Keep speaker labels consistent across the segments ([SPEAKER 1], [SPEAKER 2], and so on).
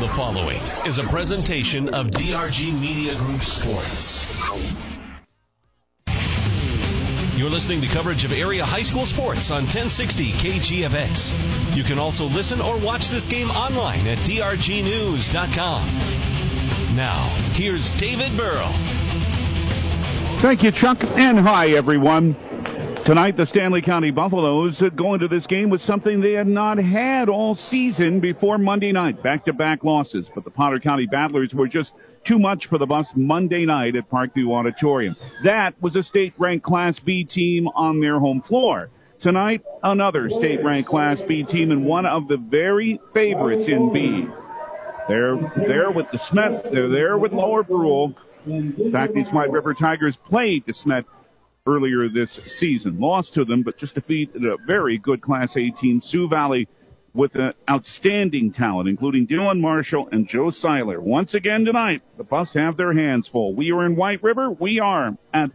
[SPEAKER 1] The following is a presentation of DRG Media Group Sports. You're listening to coverage of area high school sports on 1060 KGFX. You can also listen or watch this game online at drgnews.com. Now, here's David Burrow.
[SPEAKER 2] Thank you, Chuck, and hi, everyone. Tonight, the Stanley County Buffaloes go into this game with something they had not had all season before Monday night, back-to-back losses. But the Potter County Battlers were just too much for the Buffs Monday night at Parkview Auditorium. That was a state-ranked Class B team on their home floor. Tonight, another state-ranked Class B team and one of the very favorites in B. They're there with DeSmet. They're there with Lower Brule. In fact, these White River Tigers played DeSmet earlier this season. Lost to them, but just defeated a very good Class A team, Sioux Valley, with an outstanding talent, including Dylan Marshall and Joe Seiler. Once again tonight, the Buffs have their hands full. We are in White River. We are at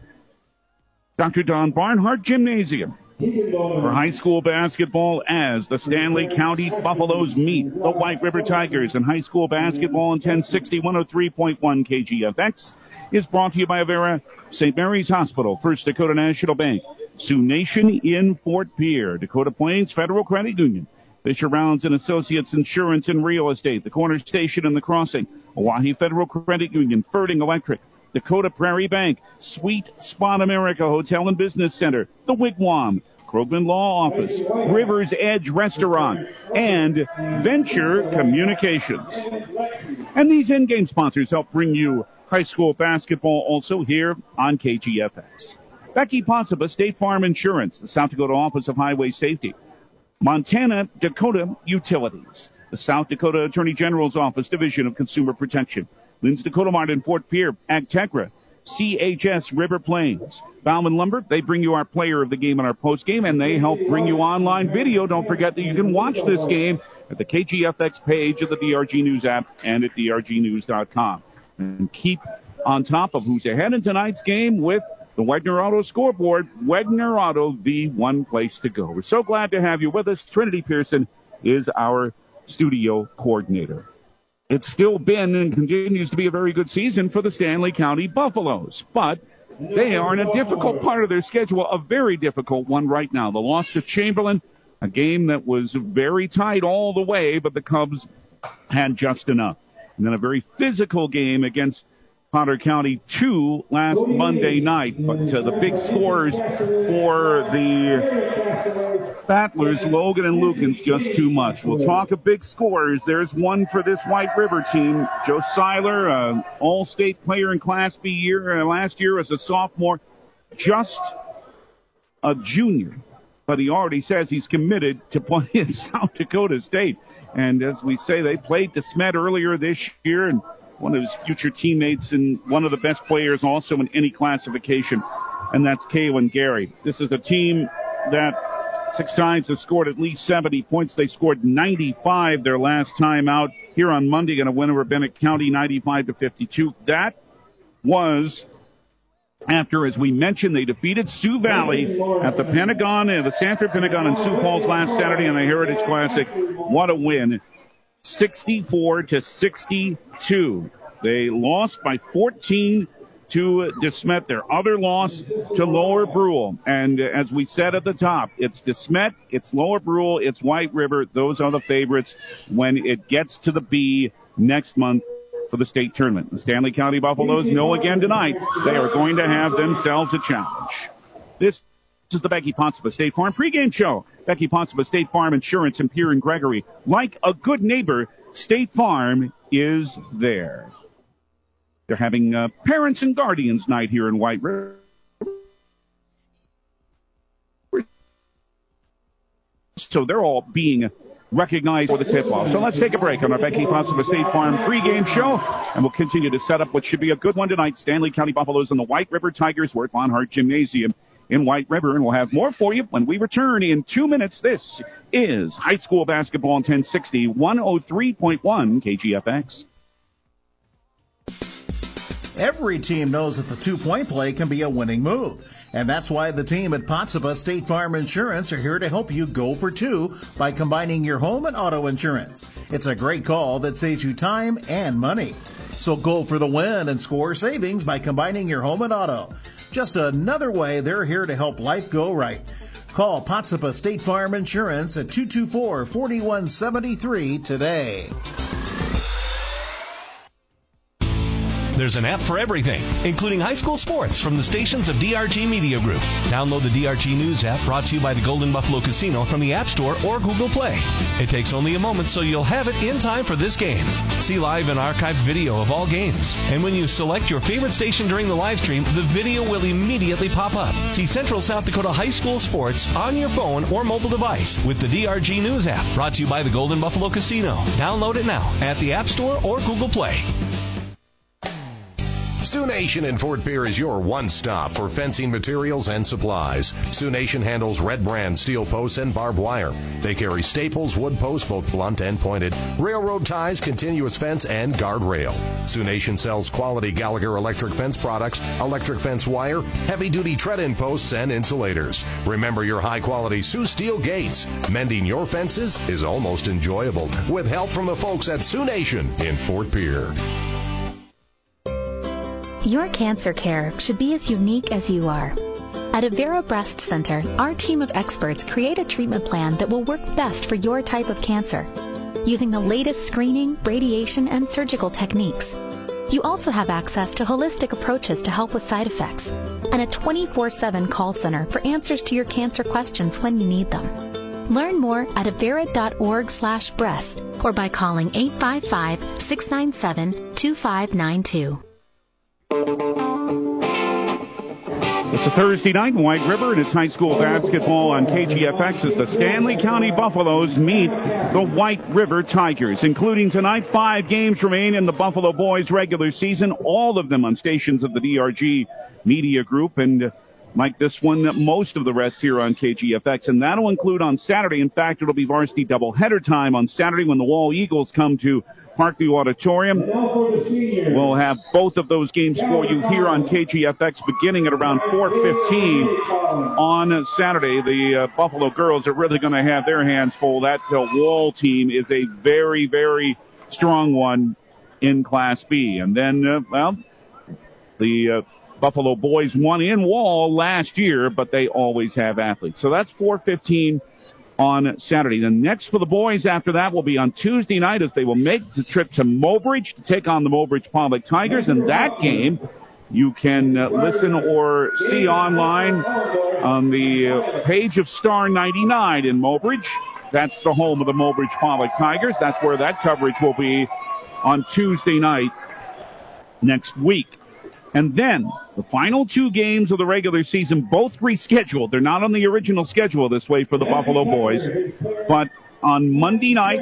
[SPEAKER 2] Dr. Don Barnhart Gymnasium for high school basketball as the Stanley County Buffaloes meet the White River Tigers in high school basketball on 1060, 103.1 KGFX. Is brought to you by Avera, St. Mary's Hospital, First Dakota National Bank, Sioux Nation in Fort Pierre, Dakota Plains Federal Credit Union, Fisher Rounds and Associates Insurance and Real Estate, the Corner Station and the Crossing, Oahe Federal Credit Union, Ferding Electric, Dakota Prairie Bank, Sweet Spot America Hotel and Business Center, the Wigwam, Krogman Law Office, River's Edge Restaurant, and Venture Communications. And these in-game sponsors help bring you high school basketball also here on KGFX. Becky Possiba, State Farm Insurance, the South Dakota Office of Highway Safety. Montana Dakota Utilities, the South Dakota Attorney General's Office, Division of Consumer Protection. Lynn's Dakota Mart in Fort Pierre, Agtegra, CHS River Plains. Bauman Lumber, they bring you our player of the game and our post game, and they help bring you online video. Don't forget that you can watch this game at the KGFX page of the DRG News app and at drgnews.com. And keep on top of who's ahead in tonight's game with the Wegner Auto scoreboard. Wegner Auto, the one place to go. We're so glad to have you with us. Trinity Pearson is our studio coordinator. It's still been and continues to be a very good season for the Stanley County Buffaloes, but they are in a difficult part of their schedule, a very difficult one right now. The loss to Chamberlain, a game that was very tight all the way, but the Cubs had just enough. And then a very physical game against Potter County 2 last Monday night. But the big scores for the Battlers, Logan and Lukens, just too much. We'll talk of big scores. There's one for this White River team. Joe Seiler, all-state player in Class B last year as a sophomore, just a junior. But he already says he's committed to play in South Dakota State. And as we say, they played DeSmet earlier this year, and one of his future teammates and one of the best players also in any classification, and that's Kaylin Gary. This is a team that 6 times has scored at least 70 points. They scored 95 their last time out here on Monday, going to win over Bennett County 95-52. That was after, as we mentioned, they defeated Sioux Valley at the Pentagon and the Sanford Pentagon in Sioux Falls last Saturday in the Heritage Classic. What a win. 64-62. They lost by 14 to DeSmet. Their other loss to Lower Brule. And as we said at the top, it's DeSmet, it's Lower Brule, it's White River. Those are the favorites when it gets to the B next month for the state tournament. The Stanley County Buffaloes know again tonight they are going to have themselves a challenge. This is the Becky Possiba State Farm pregame show. Becky Possiba State Farm Insurance in Pierre and Gregory. Like a good neighbor, State Farm is there. They're having Parents and Guardians Night here in White River. So they're all being recognized for the tip-off. So let's take a break on our Becky Possiba State Farm pregame show, and we'll continue to set up what should be a good one tonight. Stanley County Buffaloes and the White River Tigers. We're at Barnhart Gymnasium in White River, and we'll have more for you when we return in 2 minutes. This is high school basketball on 1060, 103.1 KGFX.
[SPEAKER 3] Every team knows that the two-point play can be a winning move. And that's why the team at Potsdam State Farm Insurance are here to help you go for two by combining your home and auto insurance. It's a great call that saves you time and money. So go for the win and score savings by combining your home and auto. Just another way they're here to help life go right. Call Potsdam State Farm Insurance at 224-4173 today.
[SPEAKER 1] There's an app for everything, including high school sports from the stations of DRG Media Group. Download the DRG News app brought to you by the Golden Buffalo Casino from the App Store or Google Play. It takes only a moment, so you'll have it in time for this game. See live and archived video of all games. And when you select your favorite station during the live stream, the video will immediately pop up. See Central South Dakota high school sports on your phone or mobile device with the DRG News app brought to you by the Golden Buffalo Casino. Download it now at the App Store or Google Play.
[SPEAKER 4] Sioux Nation in Fort Pierre is your one-stop for fencing materials and supplies. Sioux Nation handles Red Brand steel posts and barbed wire. They carry staples, wood posts, both blunt and pointed, railroad ties, continuous fence, and guardrail. Sioux Nation sells quality Gallagher electric fence products, electric fence wire, heavy-duty tread-in posts, and insulators. Remember your high-quality Sioux steel gates. Mending your fences is almost enjoyable with help from the folks at Sioux Nation in Fort Pierre.
[SPEAKER 5] Your cancer care should be as unique as you are. At Avera Breast Center, our team of experts create a treatment plan that will work best for your type of cancer, using the latest screening, radiation, and surgical techniques. You also have access to holistic approaches to help with side effects, and a 24/7 call center for answers to your cancer questions when you need them. Learn more at avera.org/breast or by calling 855-697-2592.
[SPEAKER 2] It's a Thursday night in White River, and it's high school basketball on KGFX as the Stanley County Buffaloes meet the White River Tigers. Including tonight, 5 games remain in the Buffalo Boys regular season, all of them on stations of the DRG Media Group, and like this one, most of the rest here on KGFX, and that'll include on Saturday. In fact, it'll be varsity doubleheader time on Saturday when the Wall Eagles come to Parkview Auditorium. We'll have both of those games for you here on KGFX beginning at around 4:15 on Saturday. The Buffalo girls are really going to have their hands full. That Wall team is a very, very strong one in Class B. And then, the Buffalo boys won in Wall last year, but they always have athletes. So that's 4:15 on Saturday. The next for the boys after that will be on Tuesday night as they will make the trip to Mobridge to take on the Mobridge Pollock Tigers. And that game you can listen or see online on the page of Star 99 in Mobridge. That's the home of the Mobridge Pollock Tigers. That's where that coverage will be on Tuesday night next week. And then the final 2 games of the regular season, both rescheduled. They're not on the original schedule this way for the Buffalo boys. But on Monday night,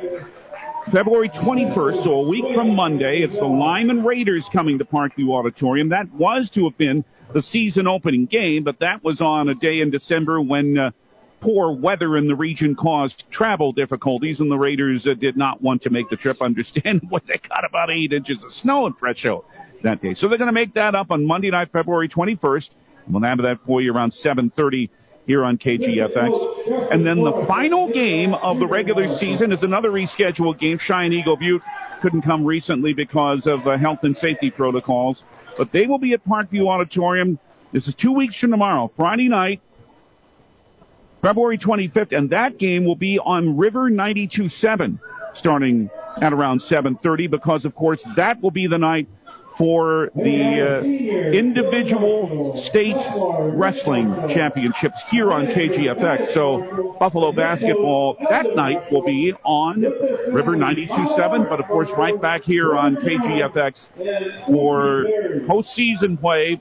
[SPEAKER 2] February 21st, so a week from Monday, it's the Lyman Raiders coming to Parkview Auditorium. That was to have been the season opening game, but that was on a day in December when poor weather in the region caused travel difficulties, and the Raiders did not want to make the trip. Understand what they got about 8 inches of snow in Fresno that day. So they're going to make that up on Monday night, February 21st. We'll have that for you around 7:30 here on KGFX. And then the final game of the regular season is another rescheduled game. Cheyenne Eagle Butte couldn't come recently because of health and safety protocols, but they will be at Parkview Auditorium. This is 2 weeks from tomorrow, Friday night, February 25th, and that game will be on River 92.7 starting at around 7:30 because, of course, that will be the night for the individual state wrestling championships here on KGFX. So Buffalo basketball that night will be on River 92.7, but of course right back here on KGFX for postseason play.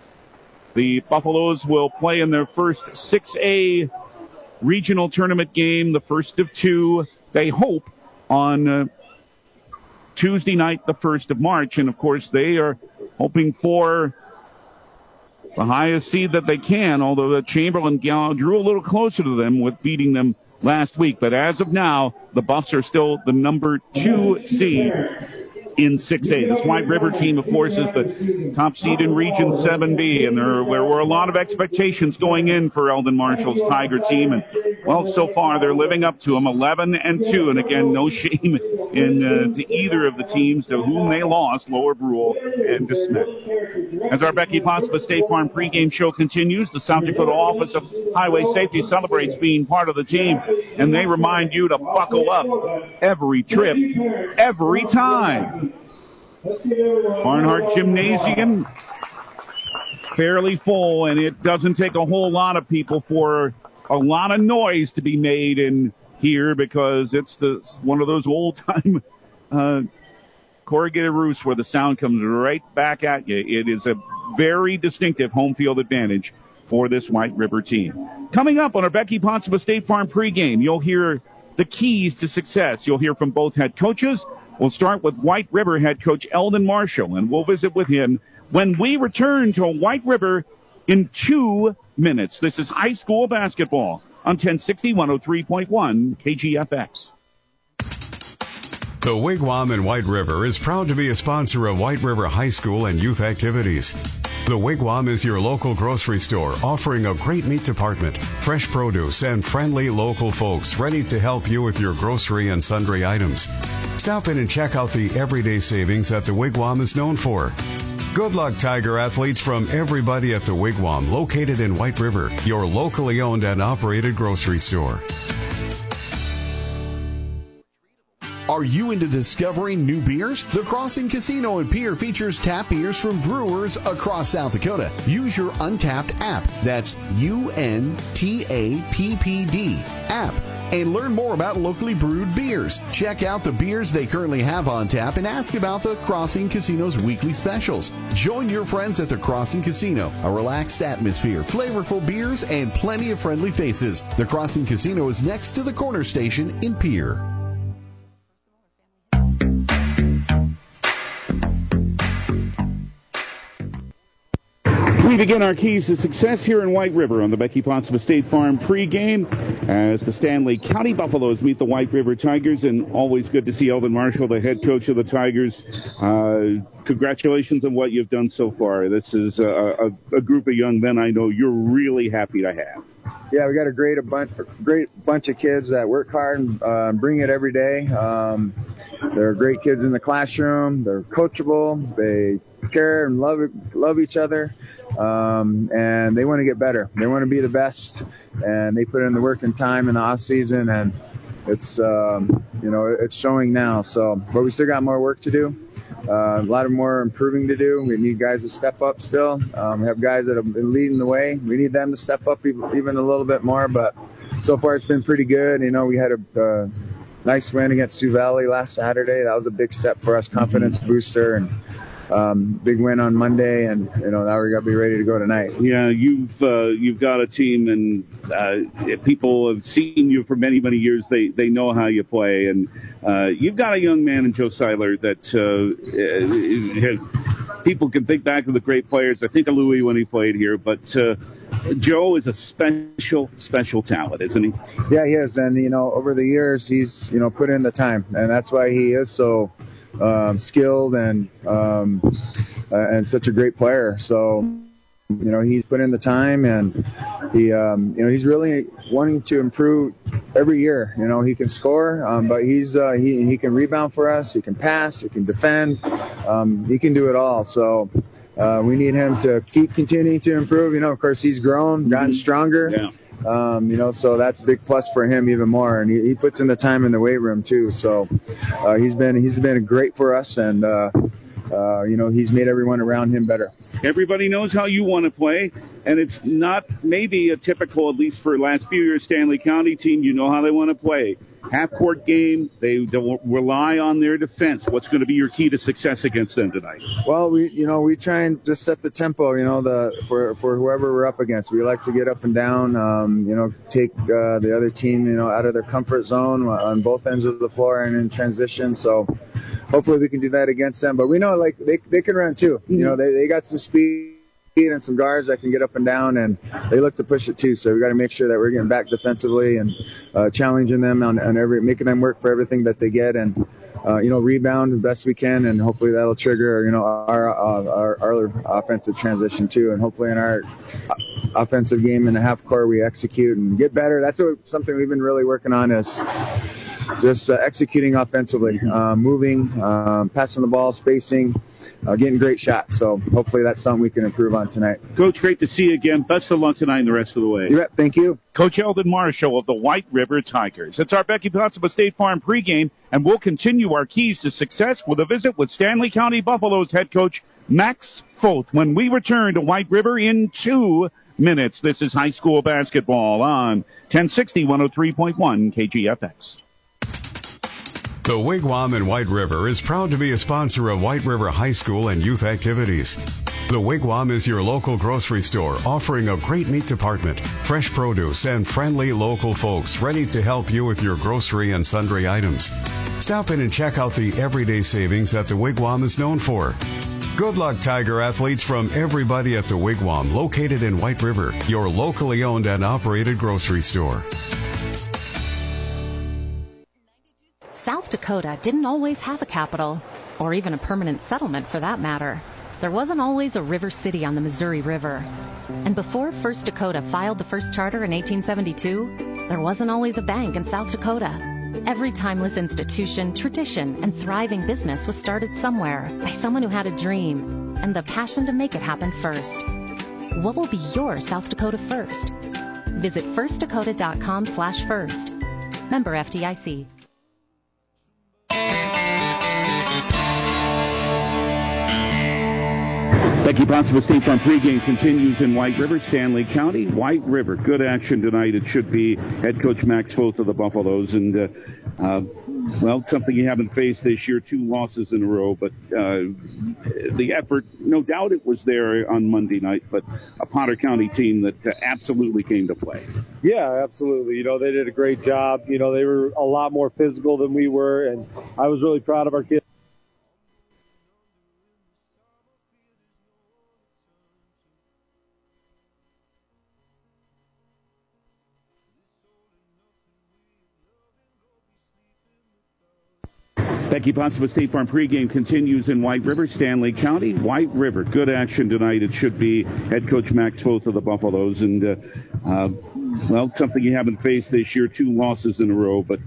[SPEAKER 2] The Buffaloes will play in their first 6A regional tournament game, the first of 2, they hope, on Tuesday night, the 1st of March. And, of course, they are hoping for the highest seed that they can, although the Chamberlain Gal drew a little closer to them with beating them last week. But as of now, the Buffs are still the number 2 seed in 6A. This White River team, of course, is the top seed in Region 7B, and there were a lot of expectations going in for Eldon Marshall's Tiger team, and, well, so far they're living up to them, 11-2, and again, no shame in to either of the teams to whom they lost, Lower Brule and DeSmet. As our Becky Pottsville State Farm pregame show continues, the South Dakota Office of Highway Safety celebrates being part of the team, and they remind you to buckle up every trip, every time. Barnhart Gymnasium, fairly full, and it doesn't take a whole lot of people for a lot of noise to be made in here because it's one of those old-time corrugated roofs where the sound comes right back at you. It is a very distinctive home field advantage for this White River team. Coming up on our Becky Pottsville State Farm pregame, you'll hear the keys to success. You'll hear from both head coaches. We'll start with White River head coach Eldon Marshall, and we'll visit with him when we return to White River in 2 minutes. This is high school basketball on 1060 103.1 KGFX.
[SPEAKER 6] The Wigwam in White River is proud to be a sponsor of White River High School and youth activities. The Wigwam is your local grocery store offering a great meat department, fresh produce, and friendly local folks ready to help you with your grocery and sundry items. Stop in and check out the everyday savings that the Wigwam is known for. Good luck, Tiger athletes, from everybody at the Wigwam, located in White River, your locally owned and operated grocery store.
[SPEAKER 7] Are you into discovering new beers? The Crossing Casino in Pierre features tap beers from brewers across South Dakota. Use your Untappd app. That's UNTAPPD app. And learn more about locally brewed beers. Check out the beers they currently have on tap and ask about the Crossing Casino's weekly specials. Join your friends at the Crossing Casino. A relaxed atmosphere, flavorful beers, and plenty of friendly faces. The Crossing Casino is next to the Corner Station in Pierre.
[SPEAKER 2] We begin our keys to success here in White River on the Becky Pottsville State Farm pregame as the Stanley County Buffaloes meet the White River Tigers, and always good to see Eldon Marshall, the head coach of the Tigers. Congratulations on what you've done so far. This is a group of young men I know you're really happy to have.
[SPEAKER 8] Yeah, we got a great bunch of kids that work hard and bring it every day. They're great kids in the classroom. They're coachable. They care and love each other, and they want to get better. They want to be the best, and they put in the work and time in the off season, and it's it's showing now. So, but we still got more work to do. A lot of more improving to do. We need guys to step up still. We have guys that have been leading the way. We need them to step up even a little bit more, but so far it's been pretty good. You know, we had a nice win against Sioux Valley last Saturday. That was a big step for us, confidence booster, and big win on Monday, and now we got to be ready to go tonight.
[SPEAKER 2] Yeah, you've got a team, and people have seen you for many, many years. They know how you play, and you've got a young man in Joe Seiler that people can think back to the great players. I think of Louis when he played here, but Joe is a special talent, isn't he?
[SPEAKER 8] Yeah, he is, and over the years he's put in the time, and that's why he is so skilled and such a great player. So he's put in the time, and he's really wanting to improve every year. He can score, but he can rebound for us. He can pass. He can defend. He can do it all. So we need him to keep continuing to improve. Of course, he's grown, gotten stronger.
[SPEAKER 2] Yeah.
[SPEAKER 8] So that's a big plus for him even more, and he puts in the time in the weight room too. So he's been great for us, and he's made everyone around him better.
[SPEAKER 2] Everybody knows how you want to play, and it's not maybe a typical, at least for the last few years, Stanley County team. You know how they want to play. Half-court game, they don't rely on their defense. What's going to be your key to success against them tonight?
[SPEAKER 8] Well, we try and just set the tempo, for whoever we're up against. We like to get up and down, take the other team, out of their comfort zone on both ends of the floor and in transition. So hopefully we can do that against them. But we know, they can run too.
[SPEAKER 2] Mm-hmm.
[SPEAKER 8] They got some speed and some guards that can get up and down, and they look to push it too. So we got to make sure that we're getting back defensively and challenging them on making them work for everything that they get. And rebound the best we can, and hopefully that'll trigger, our offensive transition too. And hopefully in our offensive game in the half court, we execute and get better. That's something we've been really working on, is just executing offensively, moving, passing the ball, spacing, getting great shots. So hopefully that's something we can improve on tonight.
[SPEAKER 2] Coach, great to see you again. Best of luck tonight and the rest of the way.
[SPEAKER 8] Yeah, thank you.
[SPEAKER 2] Coach Eldon Marshall of the White River Tigers. It's our Becky Pottsville State Farm pregame, and we'll continue our keys to success with a visit with Stanley County Buffaloes head coach Max Foth when we return to White River in 2 minutes. This is high school basketball on 1060 103.1 KGFX.
[SPEAKER 6] The Wigwam in White River is proud to be a sponsor of White River High School and youth activities. The Wigwam is your local grocery store offering a great meat department, fresh produce, and friendly local folks ready to help you with your grocery and sundry items. Stop in and check out the everyday savings that the Wigwam is known for. Good luck, Tiger athletes, from everybody at the Wigwam, located in White River, your locally owned and operated grocery store.
[SPEAKER 9] South Dakota didn't always have a capital, or even a permanent settlement for that matter. There wasn't always a river city on the Missouri River. And before First Dakota filed the first charter in 1872, there wasn't always a bank in South Dakota. Every timeless institution, tradition, and thriving business was started somewhere by someone who had a dream and the passion to make it happen first. What will be your South Dakota first? Visit firstdakota.com/first. Member FDIC.
[SPEAKER 2] Becky Pottsville State Farm pregame continues in White River, Stanley County. White River, good action tonight. It should be head coach Max Foth of the Buffaloes. And, something you haven't faced this year, 2 losses in a row. But the effort, no doubt it was there on Monday night, but a Potter County team that absolutely came to play.
[SPEAKER 10] Yeah, absolutely. They did a great job. They were a lot more physical than we were, and I was really proud of our kids.
[SPEAKER 2] Becky Pottsville State Farm pregame continues in White River, Stanley County. White River, good action tonight. It should be head coach Max Foth of the Buffaloes. And, something you haven't faced this year, 2 losses in a row. But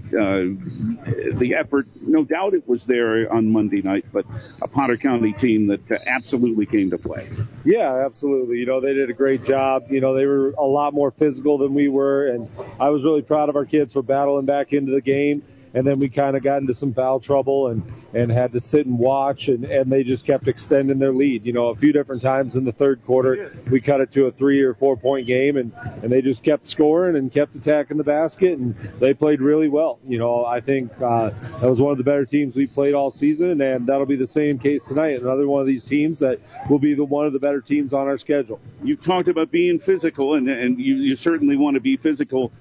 [SPEAKER 2] the effort, no doubt it was there on Monday night, but a Potter County team that absolutely came to play.
[SPEAKER 10] Yeah, absolutely. They did a great job. They were a lot more physical than we were, and I was really proud of our kids for battling back into the game. And then we kind of got into some foul trouble and had to sit and watch, and they just kept extending their lead. A few different times in the third quarter, we cut it to a 3 or 4 point game, and they just kept scoring and kept attacking the basket, and they played really well. I think that was one of the better teams we played all season, and that'll be the same case tonight. Another one of these teams that will be one of the better teams on our schedule.
[SPEAKER 2] You talked about being physical, and you certainly want to be physical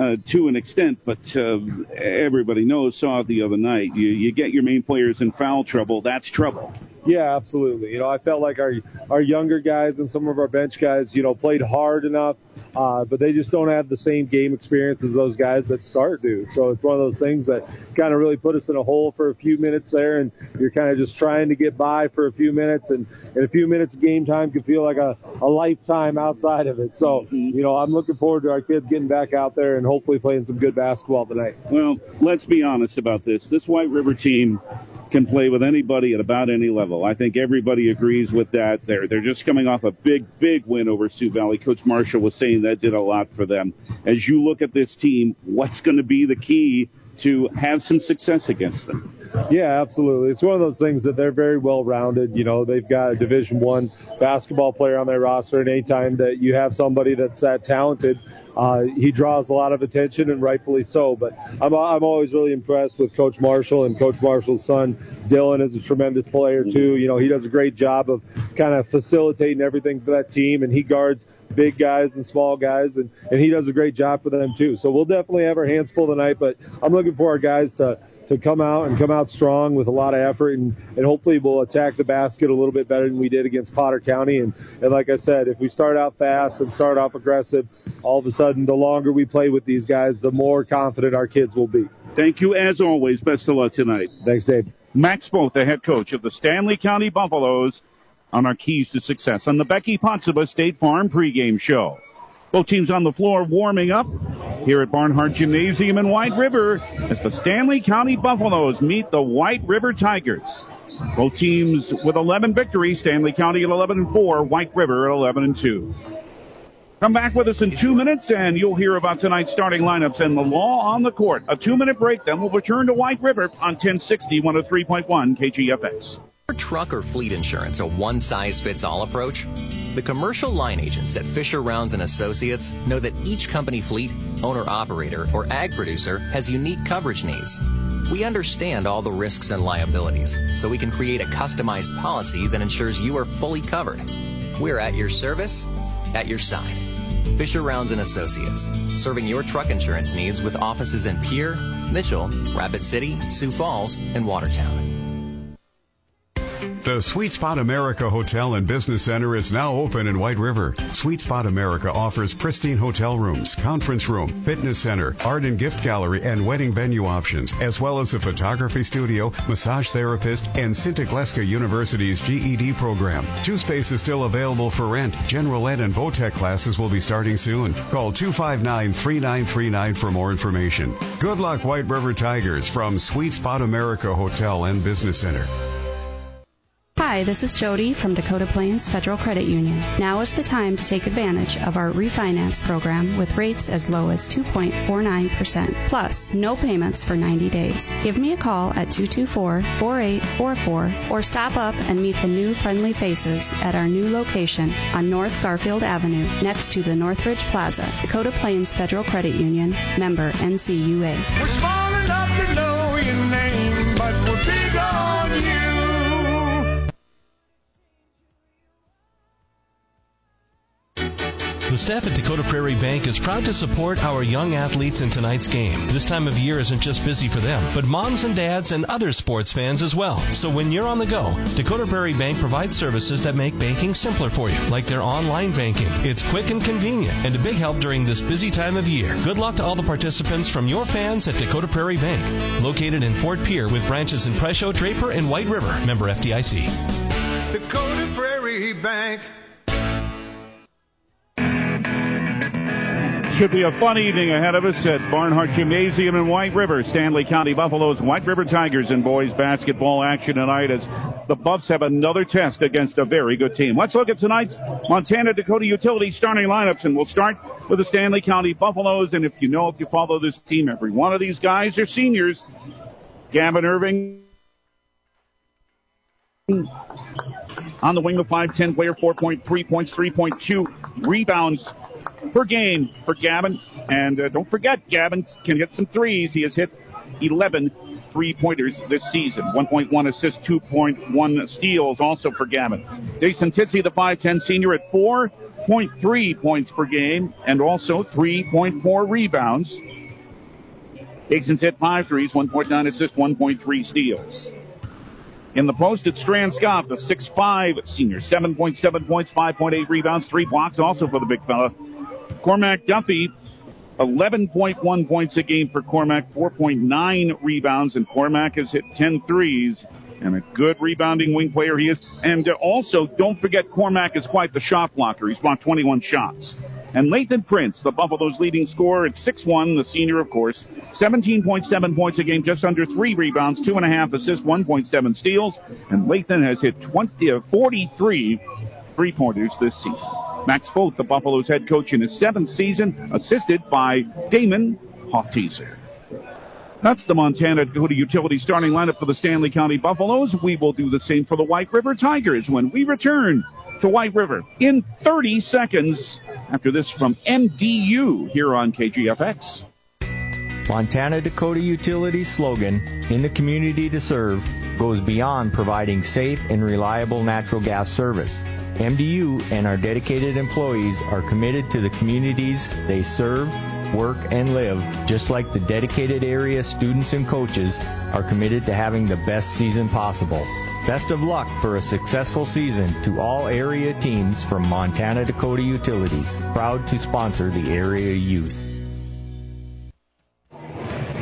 [SPEAKER 2] to an extent, but everybody saw it the other night. You get your main players in foul trouble, that's trouble.
[SPEAKER 10] Yeah, absolutely. I felt like our younger guys and some of our bench guys, played hard enough, but they just don't have the same game experience as those guys that start do. So it's one of those things that kind of really put us in a hole for a few minutes there, and you're kind of just trying to get by for a few minutes, and a few minutes of game time can feel like a lifetime outside of it. So, I'm looking forward to our kids getting back out there and hopefully playing some good basketball tonight.
[SPEAKER 2] Well, let's be honest about this. This White River team can play with anybody at about any level. I think everybody agrees with that. They're just coming off a big win over Sioux Valley. Coach Marshall was saying that did a lot for them. As you look at this team, what's going to be the key to have some success against them?
[SPEAKER 10] Yeah, absolutely. It's one of those things that they're very well-rounded. They've got a Division I basketball player on their roster, and anytime that you have somebody that's that talented, he draws a lot of attention, and rightfully so. But I'm always really impressed with Coach Marshall, and Coach Marshall's son, Dylan, is a tremendous player too. He does a great job of kind of facilitating everything for that team, and he guards big guys and small guys, and he does a great job for them too. So we'll definitely have our hands full tonight, but I'm looking for our guys to come out strong with a lot of effort, and hopefully we'll attack the basket a little bit better than we did against Potter County. And like I said, if we start out fast and start off aggressive, all of a sudden the longer we play with these guys, the more confident our kids will be.
[SPEAKER 2] Thank you, as always. Best of luck tonight.
[SPEAKER 10] Thanks, Dave.
[SPEAKER 2] Max Both, the head coach of the Stanley County Buffaloes, on our Keys to Success on the Becky Potsuba State Farm pregame show. Both teams on the floor warming up here at Barnhart Gymnasium in White River as the Stanley County Buffaloes meet the White River Tigers. Both teams with 11 victories, Stanley County at 11-4, White River at 11-2. Come back with us in 2 minutes, and you'll hear about tonight's starting lineups and the law on the court. A 2-minute break, then we'll return to White River on 1060, 103.1 KGFX.
[SPEAKER 11] Truck or fleet insurance a one-size-fits-all approach? The commercial line agents at Fisher Rounds & Associates know that each company fleet, owner-operator, or ag producer has unique coverage needs. We understand all the risks and liabilities, so we can create a customized policy that ensures you are fully covered. We're at your service, at your side. Fisher Rounds & Associates, serving your truck insurance needs with offices in Pierre, Mitchell, Rapid City, Sioux Falls, and Watertown.
[SPEAKER 6] The Sweet Spot America Hotel and Business Center is now open in White River. Sweet Spot America offers pristine hotel rooms, conference room, fitness center, art and gift gallery, and wedding venue options, as well as a photography studio, massage therapist, and Sinta Gleska University's GED program. 2 spaces still available for rent. General Ed and Votech classes will be starting soon. Call 259-3939 for more information. Good luck, White River Tigers, from Sweet Spot America Hotel and Business Center.
[SPEAKER 12] Hi, this is Jody from Dakota Plains Federal Credit Union. Now is the time to take advantage of our refinance program with rates as low as 2.49%, plus no payments for 90 days. Give me a call at 224-4844 or stop up and meet the new friendly faces at our new location on North Garfield Avenue next to the Northridge Plaza. Dakota Plains Federal Credit Union, member NCUA.
[SPEAKER 13] We're small enough to know your name, but we're big on you.
[SPEAKER 1] The staff at Dakota Prairie Bank is proud to support our young athletes in tonight's game. This time of year isn't just busy for them, but moms and dads and other sports fans as well. So when you're on the go, Dakota Prairie Bank provides services that make banking simpler for you, like their online banking. It's quick and convenient, and a big help during this busy time of year. Good luck to all the participants from your fans at Dakota Prairie Bank, located in Fort Pierre with branches in Presho, Draper, and White River. Member FDIC.
[SPEAKER 13] Dakota Prairie Bank.
[SPEAKER 2] Should be a fun evening ahead of us at Barnhart Gymnasium in White River. Stanley County Buffaloes, White River Tigers in boys basketball action tonight as the Buffs have another test against a very good team. Let's look at tonight's Montana Dakota Utility starting lineups, and we'll start with the Stanley County Buffaloes. And if you follow this team, every one of these guys are seniors. Gavin Irving on the wing, the 5'10" player, 4.3 points, 3.2 rebounds per game for Gavin. And don't forget, Gavin can hit some threes. He has hit 11 three-pointers this season. 1.1 assists, 2.1 steals also for Gavin. Jason Titsey, the 5'10" senior, at 4.3 points per game and also 3.4 rebounds. Jason's hit 5 threes, 1.9 assists, 1.3 steals. In the post, it's Strand Scott, the 6'5" senior, 7.7 points, 5.8 rebounds, 3 blocks also for the big fella. Cormac Duffy, 11.1 points a game for Cormac, 4.9 rebounds, and Cormac has hit 10 threes, and a good rebounding wing player he is. And also, don't forget, Cormac is quite the shot blocker. He's blocked 21 shots. And Lathan Prince, the Buffalo's leading scorer at 6'1", the senior, of course, 17.7 points a game, just under 3 rebounds, 2.5 assists, 1.7 steals, and Lathan has hit 43 three-pointers this season. Max Foth, the Buffalo's head coach in his 7th season, assisted by Damon Hofteaser. That's the Montana Dakota Utility starting lineup for the Stanley County Buffaloes. We will do the same for the White River Tigers when we return to White River in 30 seconds after this from MDU here on KGFX.
[SPEAKER 14] Montana Dakota Utility's slogan, "In the Community to Serve," goes beyond providing safe and reliable natural gas service. MDU and our dedicated employees are committed to the communities they serve, work, and live, just like the dedicated area students and coaches are committed to having the best season possible. Best of luck for a successful season to all area teams from Montana Dakota Utilities, proud to sponsor the area youth.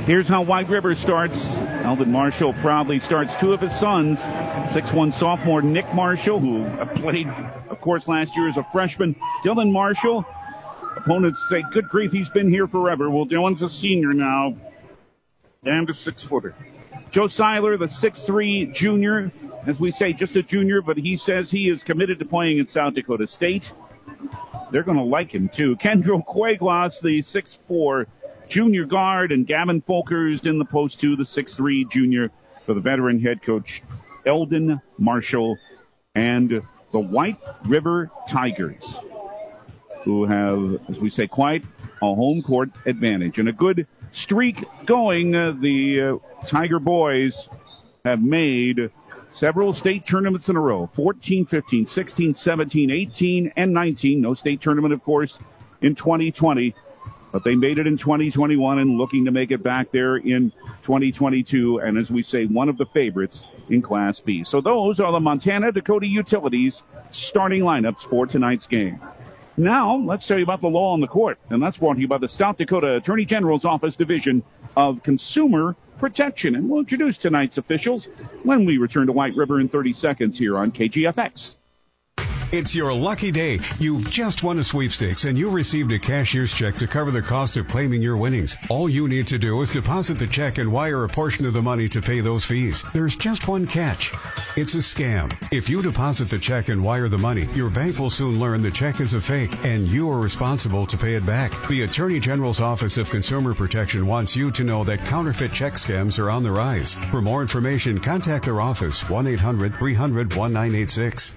[SPEAKER 2] Here's how White River starts. Eldon Marshall proudly starts two of his sons. 6'1" sophomore Nick Marshall, who played, of course, last year as a freshman. Dylan Marshall. Opponents say, good grief, he's been here forever. Well, Dylan's a senior now. And a 6-footer. Joe Seiler, the 6'3" junior. As we say, just a junior, but he says he is committed to playing at South Dakota State. They're going to like him, too. Kendro Cueglas, the 6'4" junior guard, and Gavin Folkers in the post 2, the 6'3" junior for the veteran head coach Eldon Marshall and the White River Tigers, who have, as we say, quite a home court advantage and a good streak going. The Tiger boys have made several state tournaments in a row, 14, 15, 16, 17, 18, and 19. No state tournament, of course, in 2020. But they made it in 2021 and looking to make it back there in 2022. And as we say, one of the favorites in Class B. So those are the Montana Dakota Utilities starting lineups for tonight's game. Now, let's tell you about the law on the court. And that's brought to you by the South Dakota Attorney General's Office Division of Consumer Protection. And we'll introduce tonight's officials when we return to White River in 30 seconds here on KGFX.
[SPEAKER 6] It's your lucky day. You've just won a sweepstakes and you received a cashier's check to cover the cost of claiming your winnings. All you need to do is deposit the check and wire a portion of the money to pay those fees. There's just one catch. It's a scam. If you deposit the check and wire the money, your bank will soon learn the check is a fake and you are responsible to pay it back. The Attorney General's Office of Consumer Protection wants you to know that counterfeit check scams are on the rise. For more information, contact their office, 1-800-300-1986.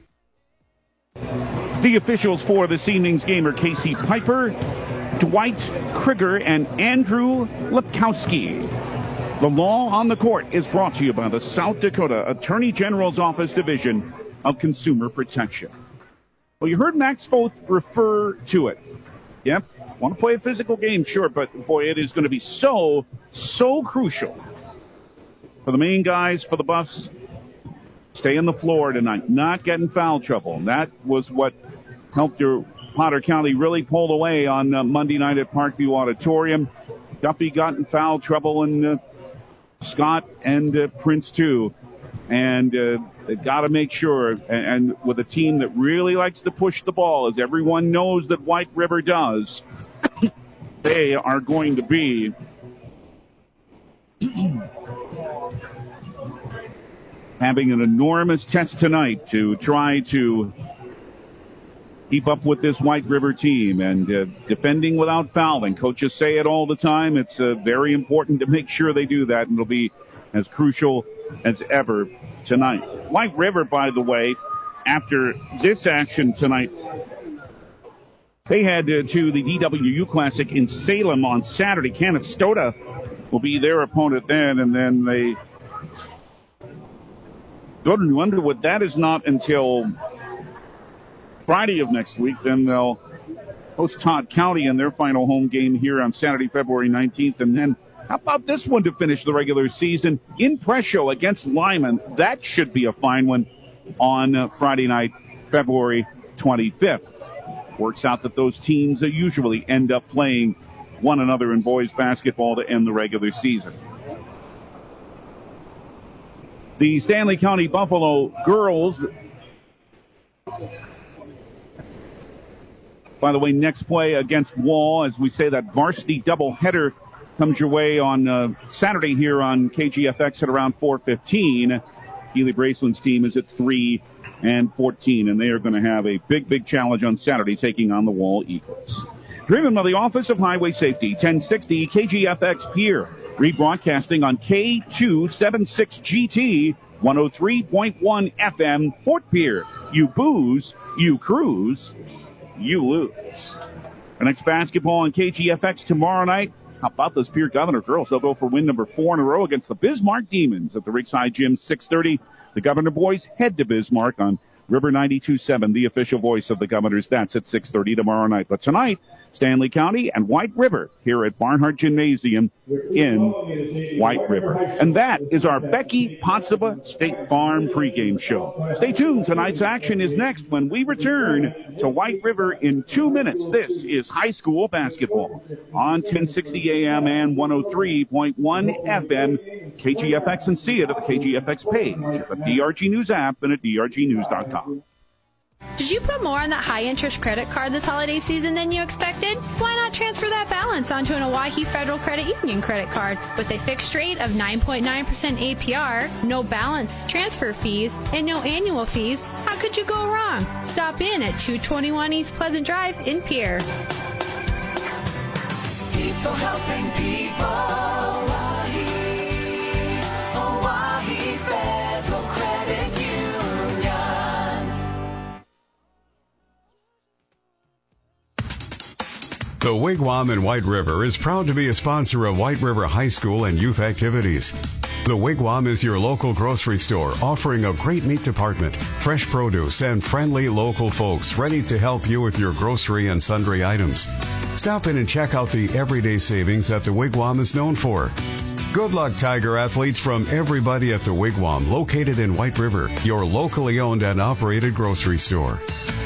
[SPEAKER 2] The officials for this evening's game are Casey Piper, Dwight Krieger, and Andrew Lepkowski. The law on the court is brought to you by the South Dakota Attorney General's Office Division of Consumer Protection. Well, you heard Max Foth refer to it. Yep, want to play a physical game, sure, but boy, it is going to be so crucial for the main guys, for the Buffs. Stay on the floor tonight, not get in foul trouble. That was what helped your Potter County really pull away on Monday night at Parkview Auditorium. Duffy got in foul trouble, and Scott and Prince too. And they've got to make sure, and with a team that really likes to push the ball, as everyone knows that White River does, they are going to be having an enormous test tonight to try to keep up with this White River team and defending without fouling. Coaches say it all the time. It's very important to make sure they do that, and it'll be as crucial as ever tonight. White River, by the way, after this action tonight, they head to the DWU Classic in Salem on Saturday. Canastota will be their opponent then, and then they go to New Underwood. That is not until Friday of next week. Then they'll host Todd County in their final home game here on Saturday, February 19th. And then how about this one to finish the regular season? In Presho against Lyman. That should be a fine one on Friday night, February 25th. Works out that those teams usually end up playing one another in boys basketball to end the regular season. The Stanley County Buffalo girls, by the way, next play against Wall, as we say, that varsity doubleheader comes your way on Saturday here on KGFX at around 4:15. Keely Braceland's team is at 3-14, and they are going to have a big challenge on Saturday taking on the Wall Eagles. Driven by the Office of Highway Safety, 1060 KGFX Pier. Rebroadcasting on K276GT, 103.1 FM, Fort Pier. You booze, you cruise, you lose. The next basketball on KGFX tomorrow night. How about those Pier Governor girls? They'll go for win number 4 in a row against the Bismarck Demons at the Ringside Gym, 6:30. The Governor boys head to Bismarck on River 92.7, the official voice of the Governors. That's at 6:30 tomorrow night. But tonight, Stanley County and White River here at Barnhart Gymnasium in White River. And that is our Becky Potsdam State Farm pregame show. Stay tuned. Tonight's action is next when we return to White River in 2 minutes. This is high school basketball on 1060 AM and 103.1 FM, KGFX, and see it at the KGFX page, the DRG News app, and at drgnews.com.
[SPEAKER 15] Did you put more on that high-interest credit card this holiday season than you expected? Why not transfer that balance onto an Owyhee Federal Credit Union credit card with a fixed rate of 9.9% APR, no balance transfer fees, and no annual fees? How could you go wrong? Stop in at 221 East Pleasant Drive in Pierre.
[SPEAKER 13] People helping people. Owyhee Federal Credit Union.
[SPEAKER 6] The Wigwam in White River is proud to be a sponsor of White River High School and youth activities. The Wigwam is your local grocery store offering a great meat department, fresh produce, and friendly local folks ready to help you with your grocery and sundry items. Stop in and check out the everyday savings that the Wigwam is known for. Good luck, Tiger athletes, from everybody at the Wigwam, located in White River, your locally owned and operated grocery store.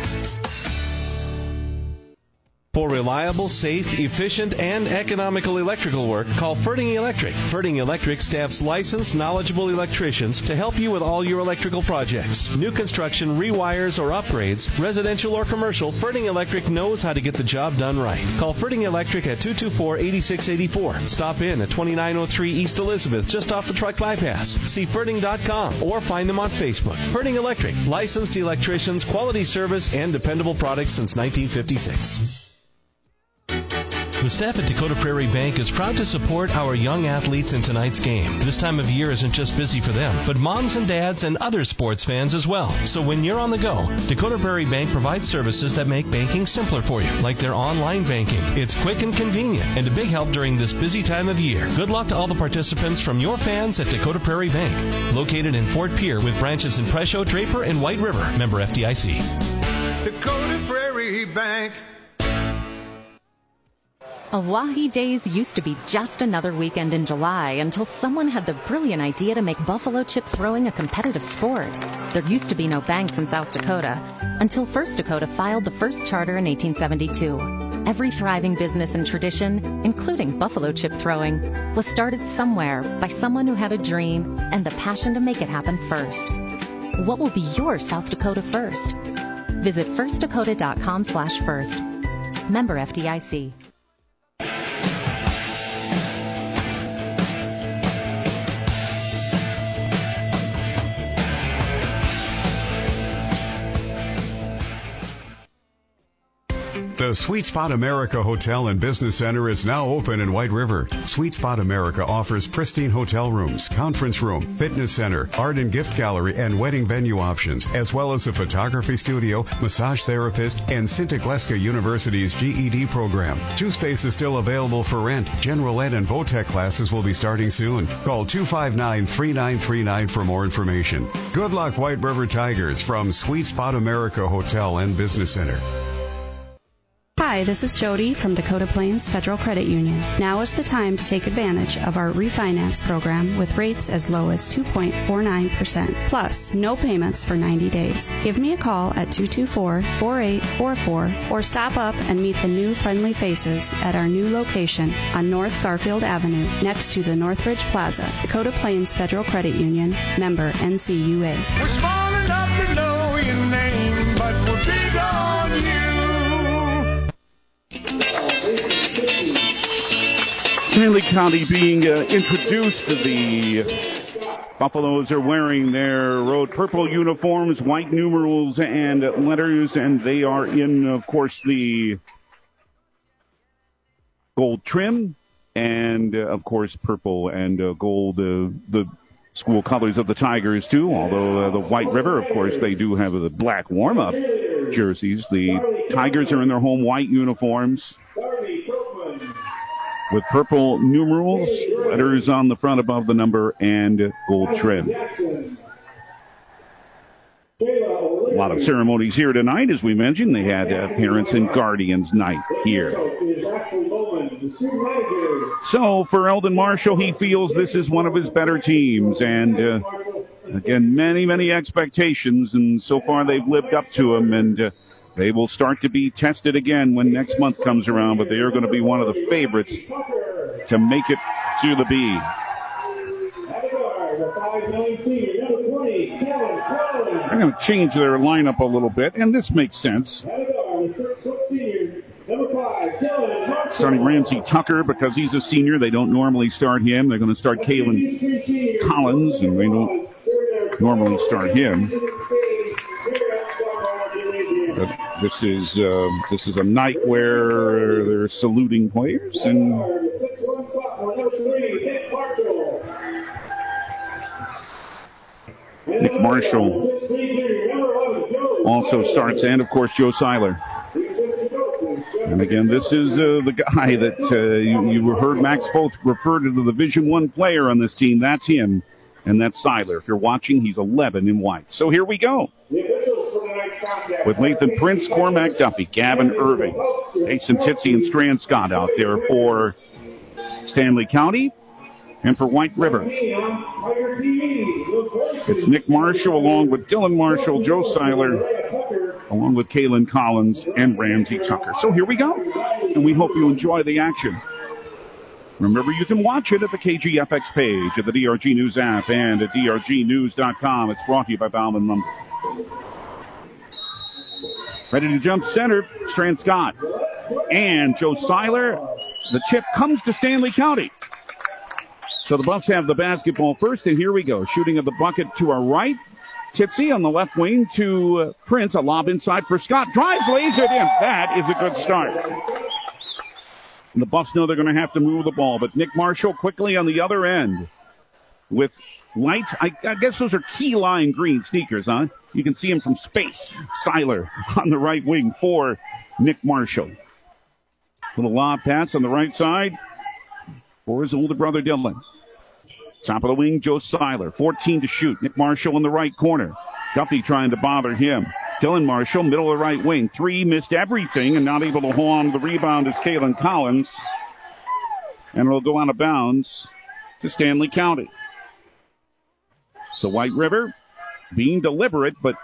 [SPEAKER 1] For reliable, safe, efficient, and economical electrical work, call Ferding Electric. Ferding Electric staffs licensed, knowledgeable electricians to help you with all your electrical projects. New construction, rewires, or upgrades, residential or commercial, Ferding Electric knows how to get the job done right. Call Ferding Electric at 224-8684. Stop in at 2903 East Elizabeth, just off the truck bypass. See Ferding.com or find them on Facebook. Ferding Electric, licensed electricians, quality service, and dependable products since 1956. The staff at Dakota Prairie Bank is proud to support our young athletes in tonight's game. This time of year isn't just busy for them, but moms and dads and other sports fans as well. So when you're on the go, Dakota Prairie Bank provides services that make banking simpler for you, like their online banking. It's quick and convenient, and a big help during this busy time of year. Good luck to all the participants from your fans at Dakota Prairie Bank, located in Fort Pierre with branches in Presho, Draper, and White River. Member FDIC.
[SPEAKER 13] Dakota Prairie Bank.
[SPEAKER 9] Owyhee Days used to be just another weekend in July until someone had the brilliant idea to make buffalo chip throwing a competitive sport. There used to be no banks in South Dakota until First Dakota filed the first charter in 1872. Every thriving business and tradition, including buffalo chip throwing, was started somewhere by someone who had a dream and the passion to make it happen first. What will be your South Dakota first? Visit firstdakota.com/first. Member FDIC.
[SPEAKER 6] The Sweet Spot America Hotel and Business Center is now open in White River. Sweet Spot America offers pristine hotel rooms, conference room, fitness center, art and gift gallery, and wedding venue options, as well as a photography studio, massage therapist, and Sinta Gleska University's GED program. 2 spaces still available for rent. General Ed and Votech classes will be starting soon. Call 259-3939 for more information. Good luck, White River Tigers, from Sweet Spot America Hotel and Business Center.
[SPEAKER 12] Hi, this is Jody from Dakota Plains Federal Credit Union. Now is the time to take advantage of our refinance program with rates as low as 2.49%, plus no payments for 90 days. Give me a call at 224-4844 or stop up and meet the new friendly faces at our new location on North Garfield Avenue next to the Northridge Plaza. Dakota Plains Federal Credit Union, member NCUA.
[SPEAKER 13] We're small enough to know your name, but we're big on you.
[SPEAKER 2] Stanley County being introduced. The Buffaloes are wearing their road purple uniforms, white numerals and letters, and they are in, of course, the gold trim and, of course, purple and gold, the school colors of the Tigers, too, although the White River, of course, they do have the black warm-up jerseys. The Tigers are in their home white uniforms with purple numerals, letters on the front above the number, and gold trim. A lot of ceremonies here tonight, as we mentioned. They had Parents and Guardians Night here. So for Eldon Marshall, he feels this is one of his better teams. And again, many expectations. And so far they've lived up to them. And they will start to be tested again when next month comes around. But they are going to be one of the favorites to make it to the B. They're going to change their lineup a little bit, and this makes sense. Starting Ramsey Tucker because he's a senior. They don't normally start him. They're going to start Kalen Collins, and they don't normally start him. But this is a night where they're saluting players, and Nick Marshall also starts, and of course Joe Seiler. And again, this is the guy that you heard Max Foth refer to, the Division I player on this team. That's him, and that's Seiler. If you're watching, he's 11 in white. So here we go. With Lathan Prince, Cormac Duffy, Gavin Irving, Jason Titsey, and Strand Scott out there for Stanley County. And for White River, it's Nick Marshall along with Dylan Marshall, Joe Seiler, along with Kalen Collins and Ramsey Tucker. So here we go, and we hope you enjoy the action. Remember, you can watch it at the KGFX page, at the DRG News app, and at drgnews.com. It's brought to you by Bauman Lumber. Ready to jump center, Strand Scott and Joe Seiler. The tip comes to Stanley County. So the Buffs have the basketball first, and here we go. Shooting of the bucket to our right. Titsey on the left wing to Prince. A lob inside for Scott. Drives, lays it in. That is a good start. And the Buffs know they're going to have to move the ball, but Nick Marshall quickly on the other end with light. I guess those are key lime green sneakers, huh? You can see him from space. Seiler on the right wing for Nick Marshall. Little lob pass on the right side for his older brother Dylan. Top of the wing, Joe Seiler, 14 to shoot. Nick Marshall in the right corner. Duffy trying to bother him. Dylan Marshall, middle of the right wing. Three, missed everything and not able to hold on to the rebound is Kalen Collins. And it'll go out of bounds to Stanley County. So White River being deliberate, but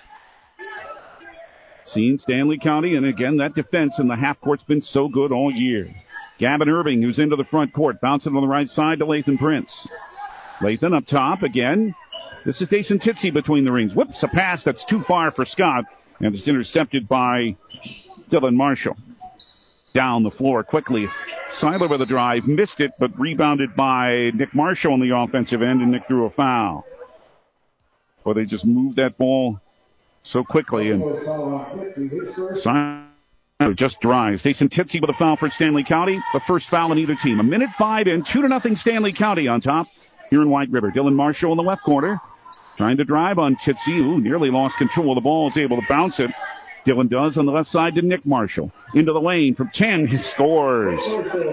[SPEAKER 2] seeing Stanley County. And again, that defense in the half court's been so good all year. Gavin Irving, who's into the front court, bouncing on the right side to Lathan Prince. Lathan up top again. This is Jason Titsey between the rings. Whoops, a pass that's too far for Scott. And it's intercepted by Dylan Marshall. Down the floor quickly. Seiler with a drive. Missed it, but rebounded by Nick Marshall on the offensive end, and Nick drew a foul. Well, they just moved that ball so quickly. And Seiler just drives. Jason Titsey with a foul for Stanley County. The first foul on either team. 1:05 in, 2-0 Stanley County on top here in White River. Dylan Marshall in the left corner. Trying to drive on Titsey. Ooh, nearly lost control of the ball. Is able to bounce it. Dylan does on the left side to Nick Marshall. Into the lane from 10. He scores.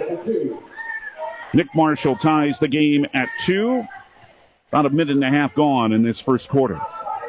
[SPEAKER 2] Nick Marshall ties the game at 2. About a minute and a half gone in this first quarter.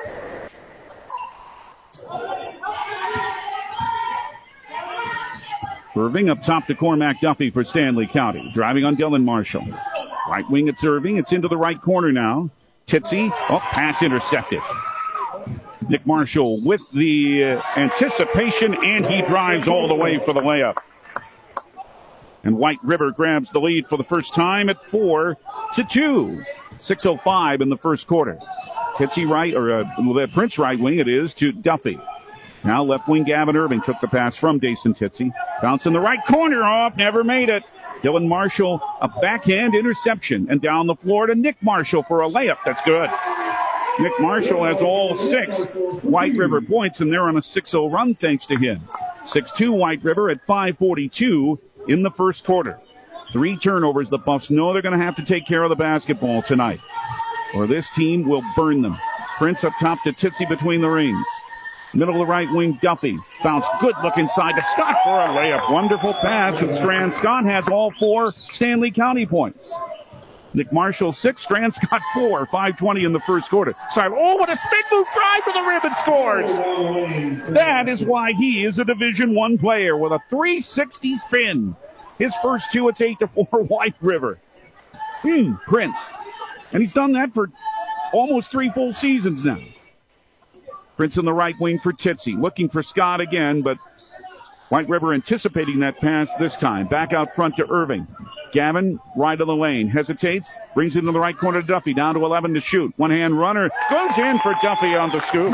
[SPEAKER 2] Irving up top to Cormac Duffy for Stanley County. Driving on Dylan Marshall. Right wing, it's Irving. It's into the right corner now. Titsey. Oh, pass intercepted. Nick Marshall with the anticipation, and he drives all the way for the layup. And White River grabs the lead for the first time at 4-2. 6:05 in the first quarter. Titsey right, or Prince right wing it is to Duffy. Now left wing Gavin Irving took the pass from Jason Titsey. Bounce in the right corner off, never made it. Dylan Marshall, a backhand interception, and down the floor to Nick Marshall for a layup. That's good. Nick Marshall has all 6 White River points, and they're on a 6-0 run thanks to him. 6-2 White River at 5:42 in the first quarter. 3 turnovers. The Buffs know they're going to have to take care of the basketball tonight, or this team will burn them. Prince up top to Titsey between the rings. Middle of the right wing, Duffy. Bounce, good look inside to Scott for a layup. Wonderful pass, and Strand Scott has all 4 Stanley County points. Nick Marshall 6, Strand Scott 4, 5:20 in the first quarter. Seiler, what a spin move drive to the rim and scores. That is why he is a Division I player with a 360 spin. His first two, it's 8-4 White River. Prince. And he's done that for almost 3 full seasons now. Prince in the right wing for Titsey. Looking for Scott again, but White River anticipating that pass this time. Back out front to Irving. Gavin, right of the lane. Hesitates. Brings it into the right corner to Duffy. Down to 11 to shoot. One-hand runner. Goes in for Duffy on the scoop.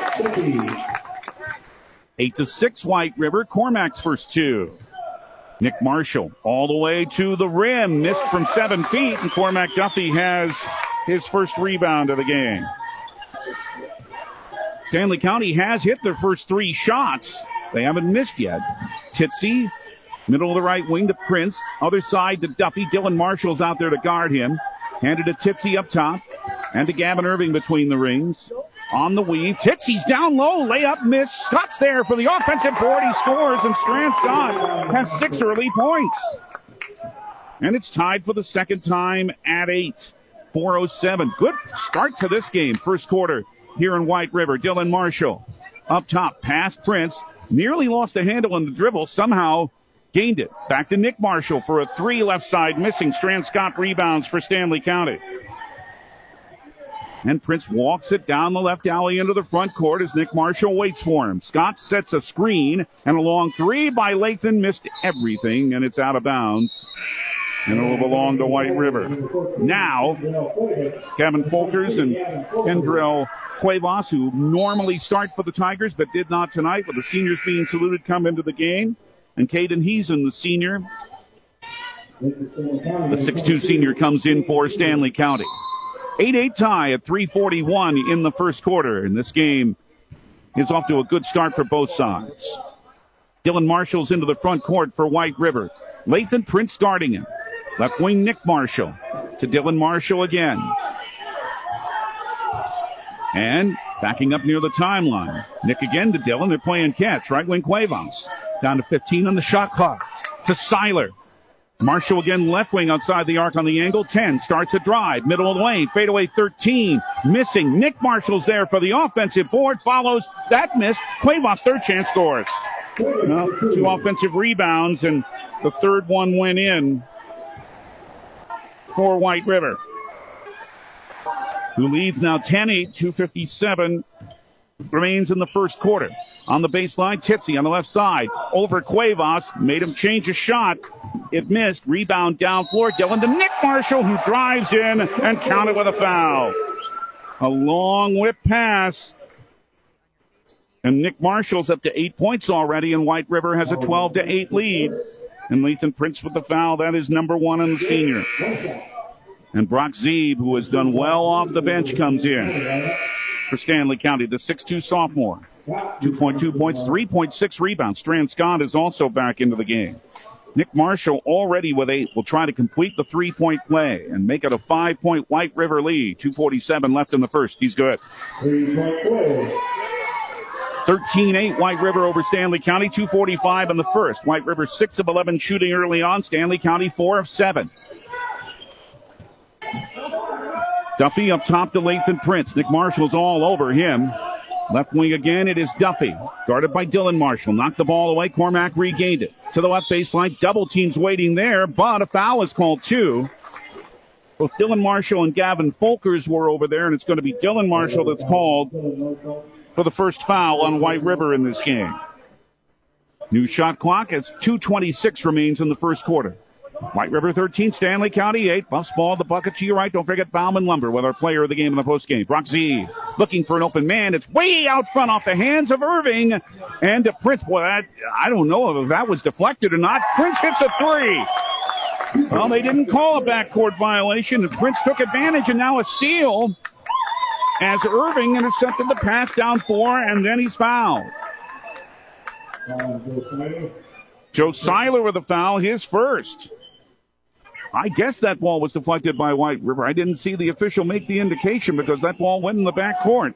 [SPEAKER 2] 8-6 White River. Cormac's first two. Nick Marshall all the way to the rim. Missed from 7 feet. And Cormac Duffy has his first rebound of the game. Stanley County has hit their first 3 shots. They haven't missed yet. Titsey, middle of the right wing to Prince. Other side to Duffy. Dylan Marshall's out there to guard him. Handed to Titsey up top. And to Gavin Irving between the rings. On the weave. Titsey's down low. Layup miss. Scott's there for the offensive board. He scores. And Strand Scott has 6 early points. And it's tied for the second time at 8. 4:07. Good start to this game. First quarter here in White River. Dylan Marshall up top. Past Prince. Nearly lost the handle on the dribble. Somehow gained it. Back to Nick Marshall for a 3 left side missing. Strand Scott rebounds for Stanley County. And Prince walks it down the left alley into the front court as Nick Marshall waits for him. Scott sets a screen, and a long 3 by Lathan missed everything, and it's out of bounds. And it will belong to White River. Now, Kevin Folkers and Kendrell Cuevas, who normally start for the Tigers but did not tonight, with the seniors being saluted, come into the game. And Caden Heason, the senior, the 6'2 senior, comes in for Stanley County. 8-8 tie at 3:41 in the first quarter. And this game is off to a good start for both sides. Dylan Marshall's into the front court for White River. Lathan Prince guarding him. Left wing Nick Marshall to Dylan Marshall again. And backing up near the timeline. Nick again to Dylan. They're playing catch. Right wing Cuevas. Down to 15 on the shot clock. To Seiler. Marshall again left wing outside the arc on the angle. 10 starts a drive. Middle of the lane. Fadeaway 13. Missing. Nick Marshall's there for the offensive board. Follows. That missed. Cuevas third chance scores. Well, 2 offensive rebounds and the third one went in for White River, who leads now 10-8, 2:57 remains in the first quarter. On the baseline, Titsey on the left side. Over Cuevas, made him change a shot. It missed. Rebound down floor. Dylan to Nick Marshall, who drives in and counted with a foul. A long whip pass. And Nick Marshall's up to 8 points already, and White River has a 12-8 lead. And Lathan Prince with the foul. That is number 1 on the senior. And Brock Zeeb, who has done well off the bench, comes in for Stanley County, the 6'2 sophomore. 2.2 points, 3.6 rebounds. Strand Scott is also back into the game. Nick Marshall already with 8 will try to complete the 3-point play and make it a 5-point White River lead. 2:47 left in the first. He's good. 13-8 White River over Stanley County. 2:45 in the first. White River 6 of 11 shooting early on. Stanley County 4 of 7. Duffy up top to Lathan Prince. Nick Marshall's all over him. Left wing again, it is Duffy. Guarded by Dylan Marshall. Knocked the ball away. Cormac regained it. To the left baseline. Double teams waiting there, but a foul is called too. Both Dylan Marshall and Gavin Folkers were over there, and it's going to be Dylan Marshall that's called for the first foul on White River in this game. New shot clock as 2:26 remains in the first quarter. White River 13, Stanley County 8. Buffs ball, the bucket to your right. Don't forget Bauman Lumber with our player of the game in the postgame. Brock Z looking for an open man. It's way out front off the hands of Irving. And to Prince. Boy, I don't know if that was deflected or not. Prince hits a 3. Well, they didn't call a backcourt violation. And Prince took advantage, and now a steal as Irving intercepted the pass down 4, and then he's fouled. Joe Seiler with a foul, his first. I guess that ball was deflected by White River. I didn't see the official make the indication because that ball went in the backcourt.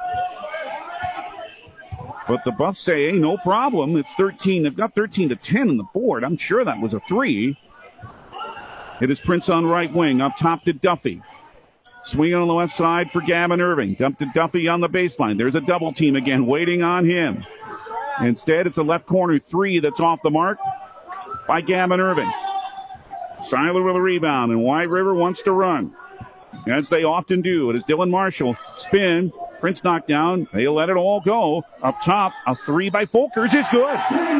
[SPEAKER 2] But the Buffs say, hey, no problem. It's 13. They've got 13-10 on the board. I'm sure that was a 3. It is Prince on right wing, up top to Duffy. Swinging on the left side for Gavin Irving. Dump to Duffy on the baseline. There's a double team again waiting on him. Instead, it's a left corner three that's off the mark by Gavin Irving. Seiler with a rebound, and White River wants to run, as they often do. It is Dylan Marshall. Spin. Prince knocked down. They let it all go. Up top, a three by Folkers is good.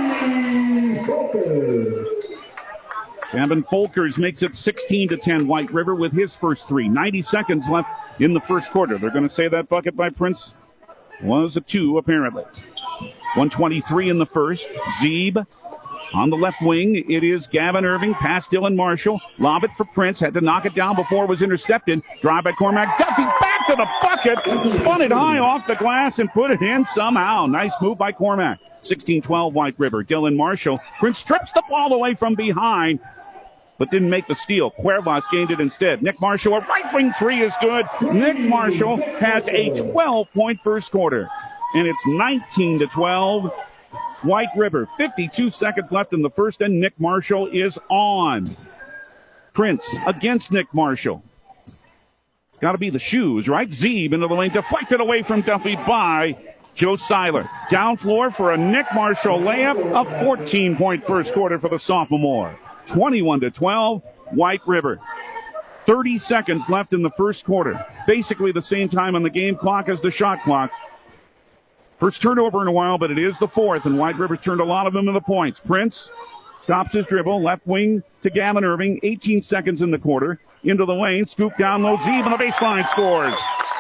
[SPEAKER 2] Gavin Folkers makes it 16-10 White River with his first three. 90 seconds left in the first quarter. They're going to say that bucket by Prince was a two, apparently. 1:23 in the first. Zeeb on the left wing. It is Gavin Irving past Dylan Marshall. Lob it for Prince. Had to knock it down before it was intercepted. Drive by Cormac. Duffy back to the bucket. Spun it high off the glass and put it in somehow. Nice move by Cormac. 16-12 White River. Dylan Marshall. Prince strips the ball away from behind, but didn't make the steal. Cuervas gained it instead. Nick Marshall, a right wing three is good. Nick Marshall has a 12-point first quarter, and it's 19-12. White River, 52 seconds left in the first, and Nick Marshall is on. Prince against Nick Marshall. It's got to be the shoes, right? Zeeb into the lane, deflected away from Duffy by Joe Seiler. Down floor for a Nick Marshall layup, a 14-point first quarter for the sophomore. 21-12, White River. 30 seconds left in the first quarter. Basically the same time on the game clock as the shot clock. First turnover in a while, but it is the fourth, and White River turned a lot of them into points. Prince stops his dribble, left wing to Gavin Irving. 18 seconds in the quarter. Into the lane, scoop down low. Zeeb on the baseline scores.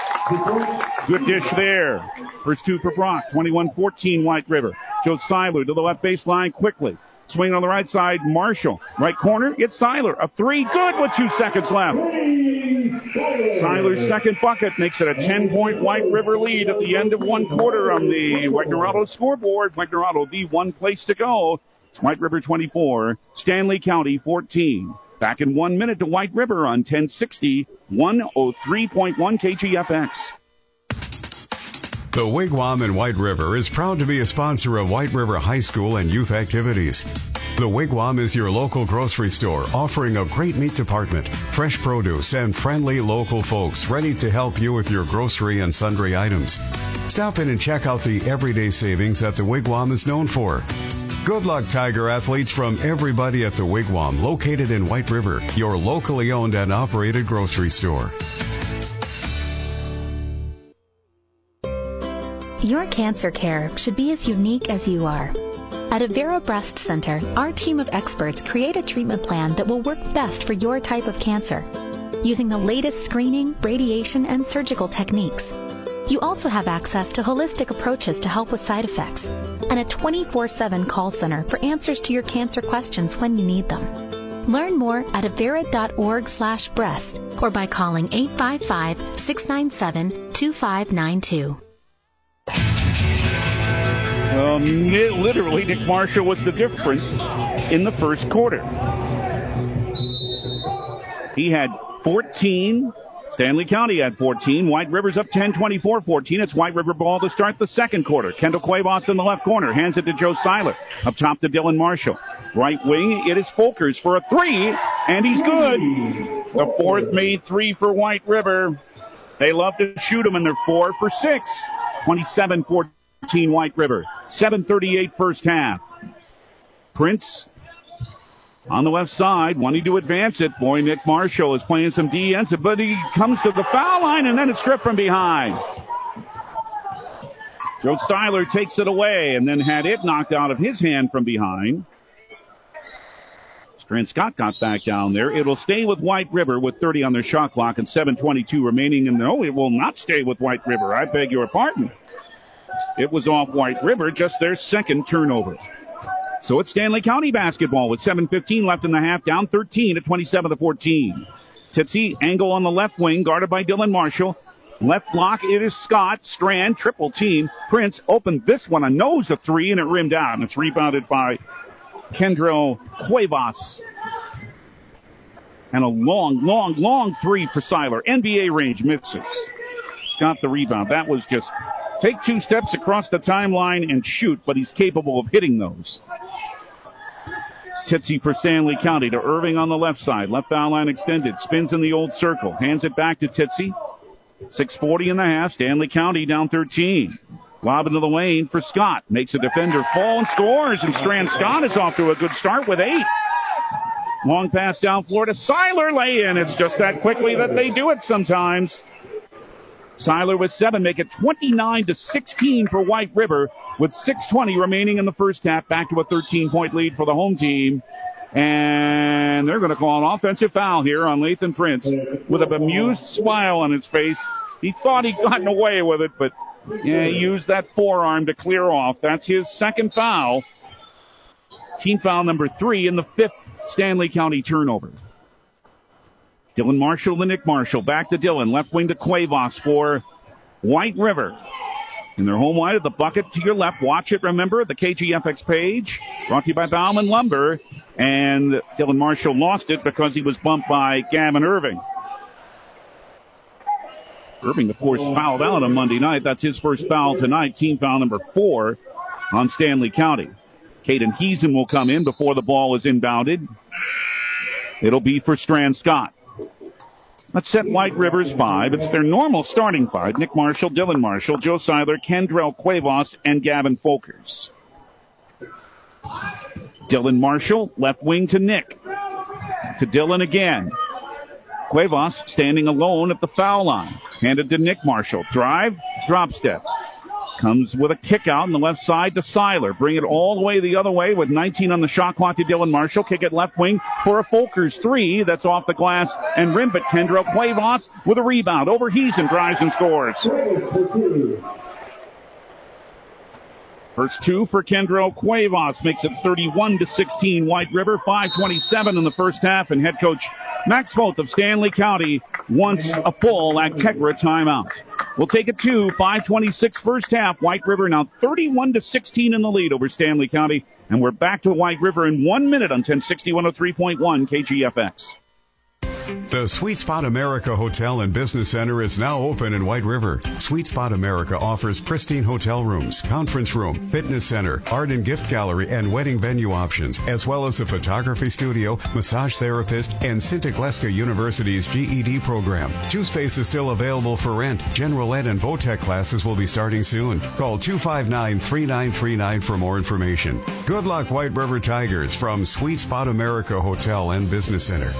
[SPEAKER 2] Good dish there. First two for Brock. 21-14 White River. Joe Seiler to the left baseline quickly. Swing on the right side, Marshall. Right corner, it's Seiler. A three, good with 2 seconds left. Seiler's second bucket makes it a 10-point White River lead at the end of one quarter on the Wagner Auto scoreboard. Wagner Auto, the one place to go. It's White River 24, Stanley County 14. Back in 1 minute to White River on 1060, 103.1 KGFX.
[SPEAKER 6] The Wigwam in White River is proud to be a sponsor of White River High School and youth activities. The Wigwam is your local grocery store offering a great meat department, fresh produce, and friendly local folks ready to help you with your grocery and sundry items. Stop in and check out the everyday savings that the Wigwam is known for. Good luck, Tiger athletes, from everybody at the Wigwam, located in White River, your locally owned and operated grocery store.
[SPEAKER 5] Your cancer care should be as unique as you are. At Avera Breast Center, our team of experts create a treatment plan that will work best for your type of cancer, using the latest screening, radiation, and surgical techniques. You also have access to holistic approaches to help with side effects, and a 24/7 call center for answers to your cancer questions when you need them. Learn more at avera.org/breast or by calling 855-697-2592.
[SPEAKER 2] Literally, Nick Marshall was the difference in the first quarter. He had 14. Stanley County had 14. White River's up 10, 24-14. It's White River ball to start the second quarter. Kendall Cuevas in the left corner. Hands it to Joe Seiler. Up top to Dylan Marshall. Right wing, it is Folkers for a three, and he's good. The fourth made three for White River. They love to shoot them, and they're 4 for 6. 27-14 White River. 7:38 first half. Prince on the left side, wanting to advance it. Boy, Nick Marshall is playing some defense, but he comes to the foul line, and then it's stripped from behind. Joe Seiler takes it away, and then had it knocked out of his hand from behind. Strand Scott got back down there. It will stay with White River with 30 on their shot clock and 7:22 remaining. And no, it will not stay with White River. I beg your pardon. It was off White River, just their second turnover. So it's Stanley County basketball with 7:15 left in the half, down 13 at 27-14. Titsy, angle on the left wing, guarded by Dylan Marshall. Left block, it is Scott. Strand, triple team. Prince opened this one, a nose of three, and it rimmed out. And it's rebounded by Kendall Cuevas. And a long three for Seiler. NBA range misses. Got the rebound. That was just take 2 steps across the timeline and shoot, but he's capable of hitting those. Titsy for Stanley County to Irving on the left side. Left foul line extended. Spins in the old circle. Hands it back to Titsy. 6:40 in the half. Stanley County down 13. Lob into the lane for Scott. Makes a defender fall and scores. And Strand Scott is off to a good start with 8. Long pass down floor to Seiler. Lay in. It's just that quickly that they do it sometimes. Seiler with 7. Make it 29-16 for White River with 6:20 remaining in the first half. Back to a 13-point lead for the home team. And they're going to call an offensive foul here on Lathan Prince with a bemused smile on his face. He thought he'd gotten away with it, but he used that forearm to clear off. That's his second foul. Team foul number 3 in the 5th Stanley County turnover. Dylan Marshall to Nick Marshall. Back to Dylan. Left wing to Cuevas for White River. And they're home wide at the bucket to your left. Watch it, remember, the KGFX page. Brought to you by Bauman Lumber. And Dylan Marshall lost it because he was bumped by Gavin Irving. Irving, of course, fouled out on Monday night. That's his first foul tonight. Team foul number 4 on Stanley County. Caden Heesen will come in before the ball is inbounded. It'll be for Strand Scott. Let's set White River's 5. It's their normal starting 5. Nick Marshall, Dylan Marshall, Joe Seiler, Kendrell Cuevas, and Gavin Folkers. Dylan Marshall, left wing to Nick. To Dylan again. Cuevas standing alone at the foul line. Handed to Nick Marshall. Drive, drop step. Comes with a kick out on the left side to Seiler. Bring it all the way the other way with 19 on the shot clock to Dylan Marshall. Kick it left wing for a Folkers 3. That's off the glass and rim, but Kendrell Cuevas with a rebound. Over Heesen, drives and scores. First 2 for Kendrell Cuevas. Makes it 31-16 White River. 5:27 in the first half, and head coach Max Voth of Stanley County wants a full Actegra timeout. We'll take it to 5:26 first half. White River now 31-16 in the lead over Stanley County. And we're back to White River in 1 minute on 1060 103.1 KGFX.
[SPEAKER 6] The Sweet Spot America Hotel and Business Center is now open in White River. Sweet Spot America offers pristine hotel rooms, conference room, fitness center, art and gift gallery, and wedding venue options, as well as a photography studio, massage therapist, and Cinta Gleska University's GED program. 2 spaces still available for rent. General Ed and Votech classes will be starting soon. Call 259-3939 for more information. Good luck, White River Tigers, from Sweet Spot America Hotel and Business Center.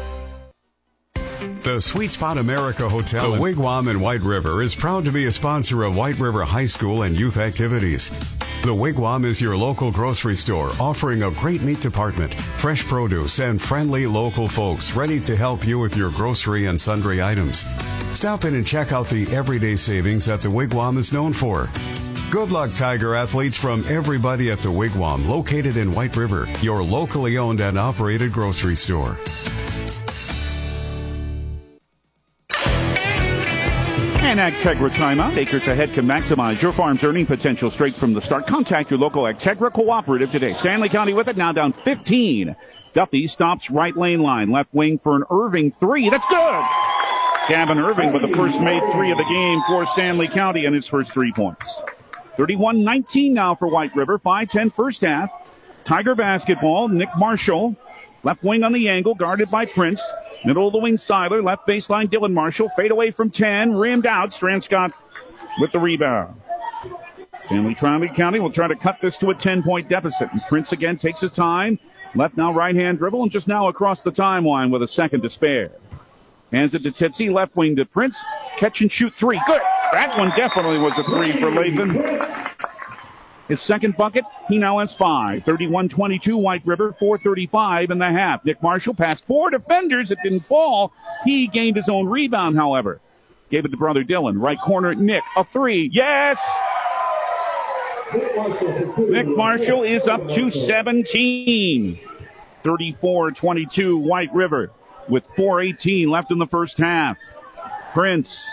[SPEAKER 6] The Sweet Spot America Hotel, the Wigwam in White River, is proud to be a sponsor of White River High School and youth activities. The Wigwam is your local grocery store offering a great meat department, fresh produce, and friendly local folks ready to help you with your grocery and sundry items. Stop in and check out the everyday savings that the Wigwam is known for. Good luck, Tiger athletes, from everybody at the Wigwam, located in White River, your locally owned and operated grocery store.
[SPEAKER 2] And Actegra timeout. Acres Ahead can maximize your farm's earning potential straight from the start. Contact your local Actegra cooperative today. Stanley County with it, now down 15. Duffy stops right lane line. Left wing for an Irving 3. That's good! Gavin Irving with the first made 3 of the game for Stanley County and his first 3 points. 31-19 now for White River. 5:10 first half. Tiger basketball. Nick Marshall. Left wing on the angle, guarded by Prince. Middle of the wing, Seiler. Left baseline, Dylan Marshall. Fade away from 10. Rimmed out. Strand Scott with the rebound. Stanley County will try to cut this to a 10-point deficit. And Prince again takes his time. Left now, right-hand dribble, and just now across the timeline with a second to spare. Hands it to Titsy. Left wing to Prince. Catch and shoot 3. Good. That one definitely was a 3 for Lathan. His second bucket, he now has 5. 31-22, White River, 4:35 in the half. Nick Marshall passed 4 defenders. It didn't fall. He gained his own rebound, however. Gave it to brother Dylan. Right corner, Nick. A 3. Yes! Nick Marshall is up to 17. 34-22, White River with 4:18 left in the first half. Prince.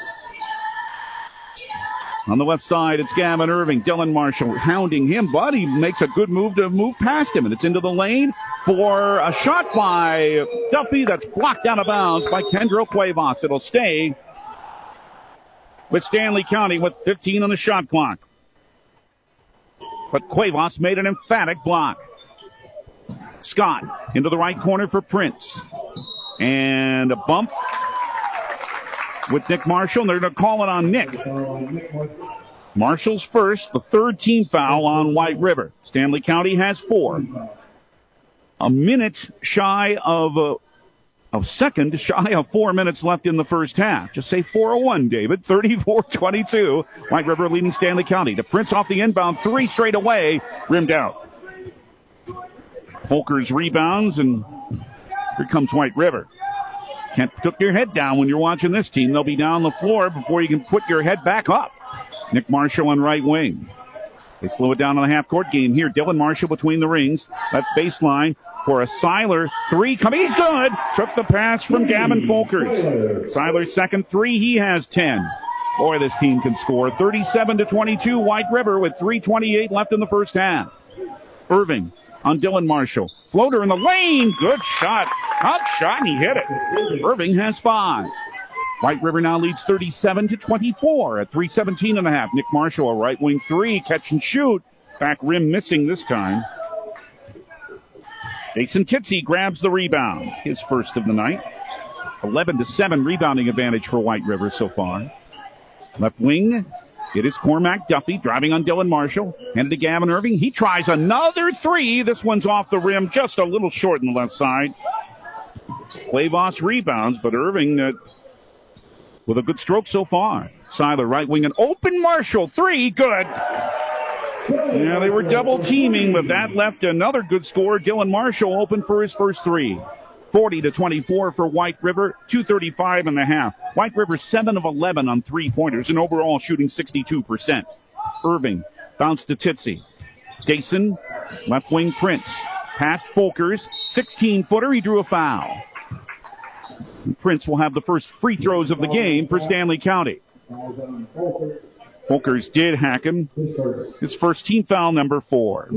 [SPEAKER 2] On the left side, it's Gavin Irving. Dylan Marshall hounding him, but he makes a good move to move past him. And it's into the lane for a shot by Duffy that's blocked out of bounds by Kendrell Cuevas. It'll stay with Stanley County with 15 on the shot clock. But Cuevas made an emphatic block. Scott into the right corner for Prince. And a bump with Nick Marshall, and they're going to call it on Nick. Marshall's first, the third team foul on White River. Stanley County has 4. A minute shy of second, shy of 4 minutes left in the first half. Just say 4:01, David. 34-22. White River leading Stanley County. To Prince off the inbound, 3 straight away, rimmed out. Folkers rebounds, and here comes White River. Can't put your head down when you're watching this team. They'll be down the floor before you can put your head back up. Nick Marshall on right wing. They slow it down on the half-court game here. Dylan Marshall between the rings. Left baseline for a Seiler. 3 coming. He's good. Took the pass from Gavin Folkers. Seiler's second 3. He has 10. Boy, this team can score. 37-22. White River with 3:28 left in the first half. Irving on Dylan Marshall. Floater in the lane. Good shot. Top shot, and he hit it. Irving has 5. White River now leads 37-24 at 3:17 and a half. Nick Marshall, a right wing 3, catch and shoot. Back rim missing this time. Jason Titsey grabs the rebound. His first of the night. 11-7 rebounding advantage for White River so far. Left wing. It is Cormac Duffy driving on Dylan Marshall. Handed to Gavin Irving. He tries another 3. This one's off the rim, just a little short on the left side. Cuevas rebounds, but Irving with a good stroke so far. Seiler right wing, an open Marshall 3. Good. Yeah, they were double teaming, but that left another good score. Dylan Marshall open for his first 3. 40-24 for White River, 2:35 and a half. White River 7 of 11 on 3-pointers and overall shooting 62%. Irving bounced to Titsey. Jason, left wing Prince. Past Folkers, 16-footer. He drew a foul. Prince will have the first free throws of the game for Stanley County. Folkers did hack him. His first team foul, number 4.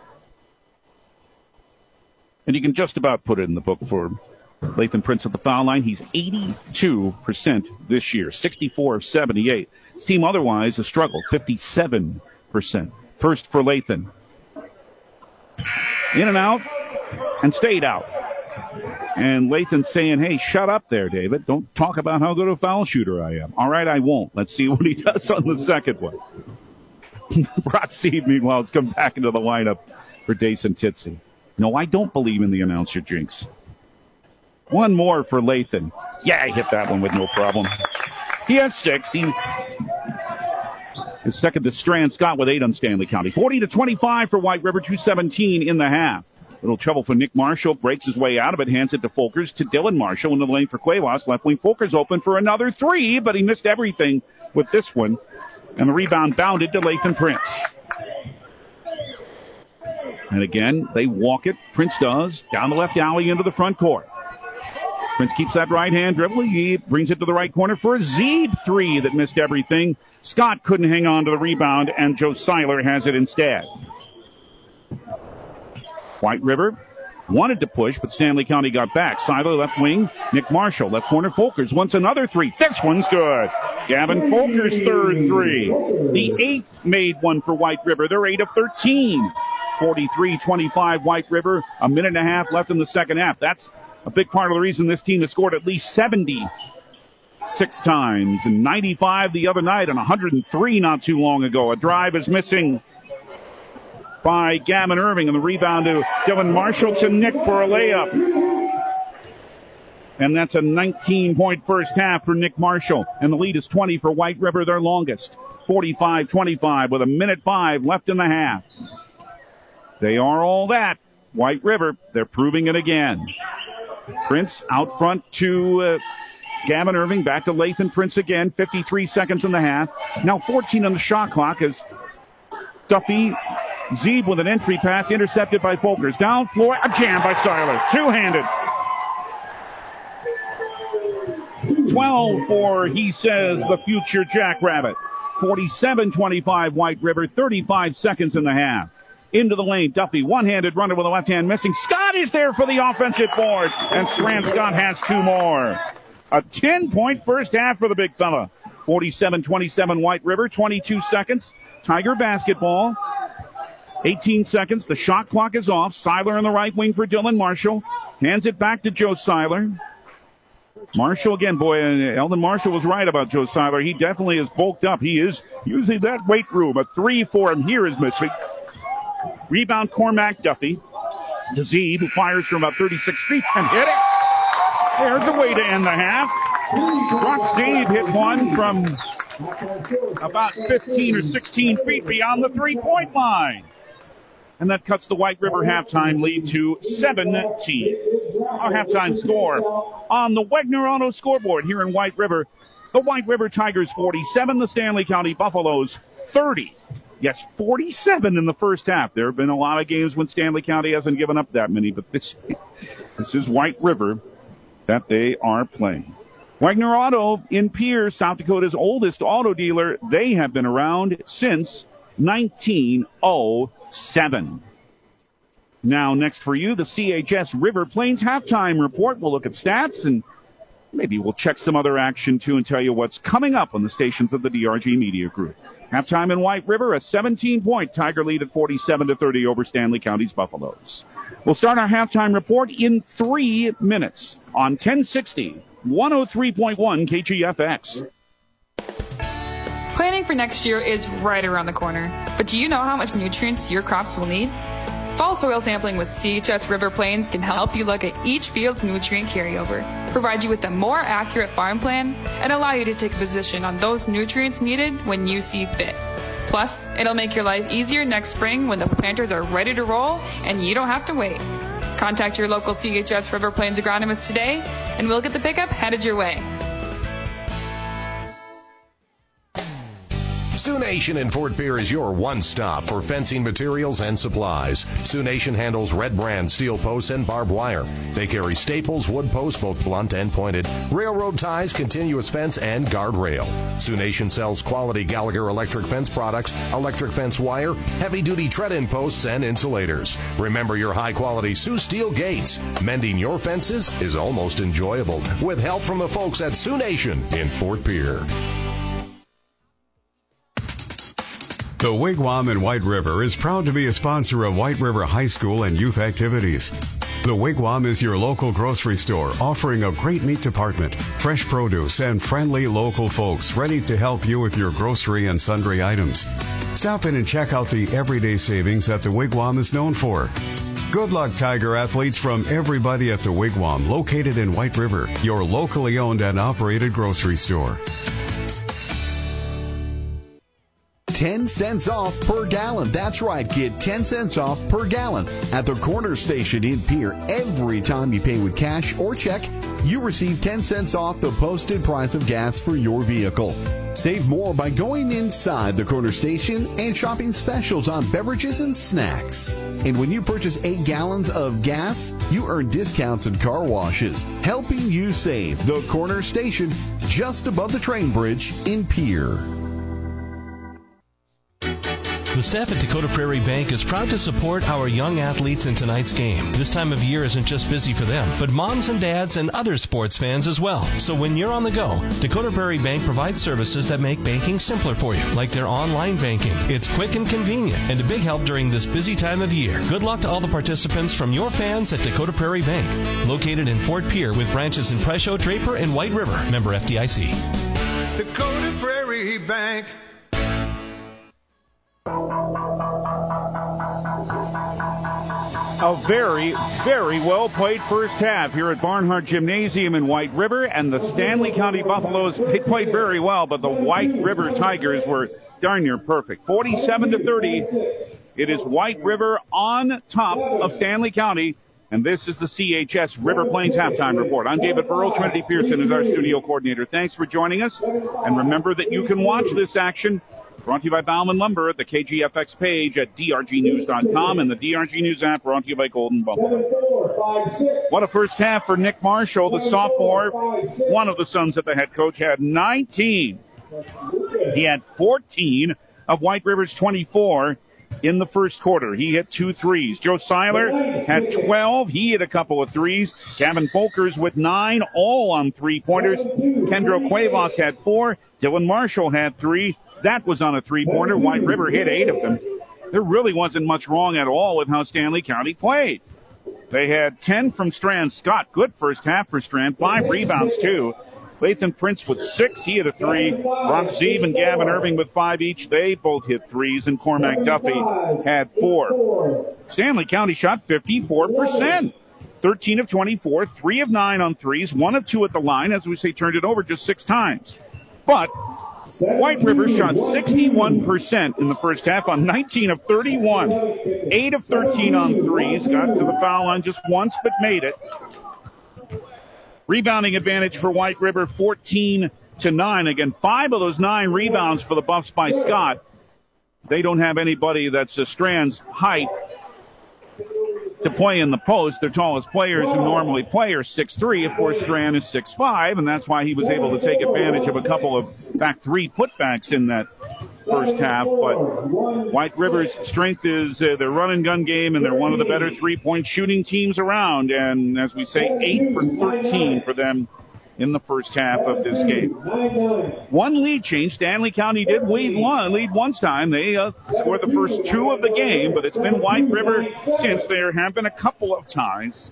[SPEAKER 2] And you can just about put it in the book for Lathan Prince at the foul line. He's 82% this year, 64 of 78. His team otherwise a struggle, 57%. First for Lathan. In and out, and stayed out. And Lathan's saying, hey, shut up there, David. Don't talk about how good a foul shooter I am. All right, I won't. Let's see what he does on the second one. Rod Seed, meanwhile, has come back into the lineup for Jason Titsey. No, I don't believe in the announcer jinx. One more for Lathan. Yeah, he hit that one with no problem. He has 6. His second to Strand Scott with 8 on Stanley County. 40-25 for White River, 2:17 in the half. Little trouble for Nick Marshall. Breaks his way out of it. Hands it to Folkers. To Dylan Marshall into the lane for Cuevas. Left wing Folkers open for another 3, but he missed everything with this one. And the rebound bounded to Lathan Prince. And again, they walk it. Prince does. Down the left alley into the front court. Prince keeps that right hand dribble. He brings it to the right corner for a Zeeb 3 that missed everything. Scott couldn't hang on to the rebound, and Joe Seiler has it instead. White River wanted to push, but Stanley County got back. Seiler left wing. Nick Marshall left corner. Folkers wants another 3. This one's good. Gavin Folkers' third 3. The 8th made one for White River. They're 8 of 13. 43-25 White River. A minute and a half left in the second half. That's a big part of the reason this team has scored at least 76 times. And 95 the other night and 103 not too long ago. A drive is missing by Gavin Irving, and the rebound to Dylan Marshall to Nick for a layup. And that's a 19-point first half for Nick Marshall. And the lead is 20 for White River, their longest. 45-25 with a minute 5 left in the half. They are all that. White River, they're proving it again. Prince out front to Gavin Irving. Back to Lathan Prince again. 53 seconds in the half. Now 14 on the shot clock as Duffy Zeeb with an entry pass intercepted by Folkers. Down floor, a jam by Seiler. Two-handed. 12 for, he says, the future Jackrabbit. 47-25 White River. 35 seconds in the half. Into the lane, Duffy, one-handed runner with a left hand missing. Scott is there for the offensive board, and Strand Scott has 2 more. A 10-point first half for the big fella. 47-27 White River, 22 seconds. Tiger basketball. 18 seconds. The shot clock is off. Seiler in the right wing for Dylan Marshall. Hands it back to Joe Seiler. Marshall again, boy, Eldon Marshall was right about Joe Seiler. He definitely is bulked up. He is using that weight room. A 3 for him here is missing. Rebound Cormac Duffy. Dazib, who fires from about 36 feet and hit it. There's a way to end the half. Brock Steve hit one from about 15 or 16 feet beyond the three-point line. And that cuts the White River halftime lead to 17. Our halftime score on the Wegner Auto scoreboard here in White River. The White River Tigers 47, the Stanley County Buffaloes 30. Yes, 47 in the first half. There have been a lot of games when Stanley County hasn't given up that many, but this is White River that they are playing. Wegner Auto in Pierre, South Dakota's oldest auto dealer. They have been around since 1907. Now, next for you, the CHS River Plains halftime report. We'll look at stats and maybe we'll check some other action too and tell you what's coming up on the stations of the DRG Media Group. Halftime in White River, a 17-point Tiger lead at 47-30 over Stanley County's Buffaloes. We'll start our halftime report in 3 minutes on 1060, 103.1 KGFX.
[SPEAKER 16] Planning for next year is right around the corner. But do you know how much nutrients your crops will need? Fall soil sampling with CHS River Plains can help you look at each field's nutrient carryover, provide you with a more accurate farm plan, and allow you to take a position on those nutrients needed when you see fit. Plus, it'll make your life easier next spring when the planters are ready to roll and you don't have to wait. Contact your local CHS River Plains agronomist today, and we'll get the pickup headed your way.
[SPEAKER 4] Sioux Nation in Fort Pierre is your one-stop for fencing materials and supplies. Sioux Nation handles Red Brand steel posts and barbed wire. They carry staples, wood posts, both blunt and pointed, railroad ties, continuous fence, and guardrail. Sioux Nation sells quality Gallagher electric fence products, electric fence wire, heavy-duty tread-in posts, and insulators. Remember your high-quality Sioux steel gates. Mending your fences is almost enjoyable with help from the folks at Sioux Nation in Fort Pierre.
[SPEAKER 6] The Wigwam in White River is proud to be a sponsor of White River High School and youth activities. The Wigwam is your local grocery store offering a great meat department, fresh produce, and friendly local folks ready to help you with your grocery and sundry items. Stop in and check out the everyday savings that the Wigwam is known for. Good luck, Tiger athletes, from everybody at the Wigwam, located in White River, your locally owned and operated grocery store.
[SPEAKER 7] 10 cents off per gallon. That's right. Get 10 cents off per gallon at the corner station in Pierre. Every time you pay with cash or check, you receive 10 cents off the posted price of gas for your vehicle. Save more by going inside the corner station and shopping specials on beverages and snacks. And when you purchase 8 gallons of gas, you earn discounts and car washes, helping you save. The corner station just above the train bridge in Pierre.
[SPEAKER 1] The staff at Dakota Prairie Bank is proud to support our young athletes in tonight's game. This time of year isn't just busy for them, but moms and dads and other sports fans as well. So when you're on the go, Dakota Prairie Bank provides services that make banking simpler for you, like their online banking. It's quick and convenient, and a big help during this busy time of year. Good luck to all the participants from your fans at Dakota Prairie Bank, located in Fort Pierre with branches in Presho, Draper, and White River. Member FDIC.
[SPEAKER 13] Dakota Prairie Bank.
[SPEAKER 2] A very, very well played first half here at Barnhart Gymnasium in White River, and the Stanley County Buffaloes, they played very well, but the White River Tigers were darn near perfect. 47-30. It is White River on top of Stanley County, and this is the CHS River Plains halftime report. I'm David Burrow. Trinity Pearson is our studio coordinator. Thanks for joining us, and remember that you can watch this action brought to you by Bauman Lumber at the KGFX page at drgnews.com and the DRG News app brought to you by Golden Buffalo. What a first half for Nick Marshall, the sophomore, one of the sons of the head coach, had 19. He had 14 of White River's 24 in the first quarter. He hit 2 threes. Joe Seiler had 12. He hit a couple of threes. Gavin Folkers with 9, all on three-pointers. Kendro Cuevas had 4. Dylan Marshall had 3. That was on a three-pointer. White River hit 8 of them. there really wasn't much wrong at all with how Stanley County played. They had 10 from Strand Scott. Good first half for Strand. 5 rebounds, too. Lathan Prince with 6. He hit a 3. Brock Zeeb and Gavin Irving with 5 each. They both hit 3s. And Cormac Duffy had 4. Stanley County shot 54%. 13 of 24. 3 of 9 on 3s. 1 of 2 at the line. As we say, turned it over just 6 times. But White River shot 61% in the first half on 19 of 31. 8 of 13 on 3s. Got to the foul line just once, but made it. Rebounding advantage for White River, 14-9. Again, 5 of those 9 rebounds for the Buffs by Scott. They don't have anybody that's a Strand's height to play in the post. Their tallest players who normally play are 6'3". Of course, Strand is 6'5", and that's why he was able to take advantage of a couple of, in fact, 3 putbacks in that first half. But White River's strength is their run-and-gun game, and they're one of the better three-point shooting teams around. And as we say, 8 for 13 for them in the first half of this game. One lead change. Stanley County did lead once time. They scored the first 2 of the game, but it's been White River since. There have been a couple of ties.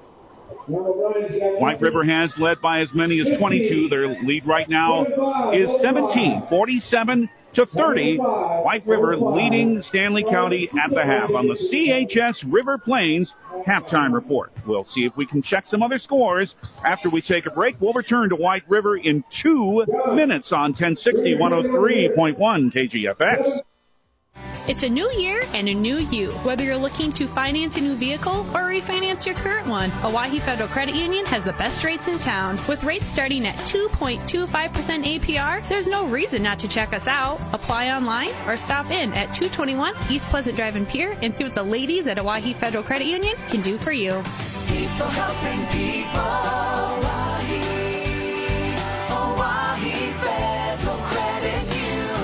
[SPEAKER 2] White River has led by as many as 22. Their lead right now is 17, 47-30. White River leading Stanley County at the half on the CHS River Plains halftime report. We'll see if we can check some other scores after we take a break. We'll return to White River in 2 minutes on 1060 103.1 KGFX.
[SPEAKER 15] It's a new year and a new you. Whether you're looking to finance a new vehicle or refinance your current one, Owyhee Federal Credit Union has the best rates in town. With rates starting at 2.25% APR, there's no reason not to check us out. Apply online or stop in at 221 East Pleasant Drive in Pierre and see what the ladies at Owyhee Federal Credit Union can do for you.
[SPEAKER 13] People helping people. Owyhee Federal Credit Union.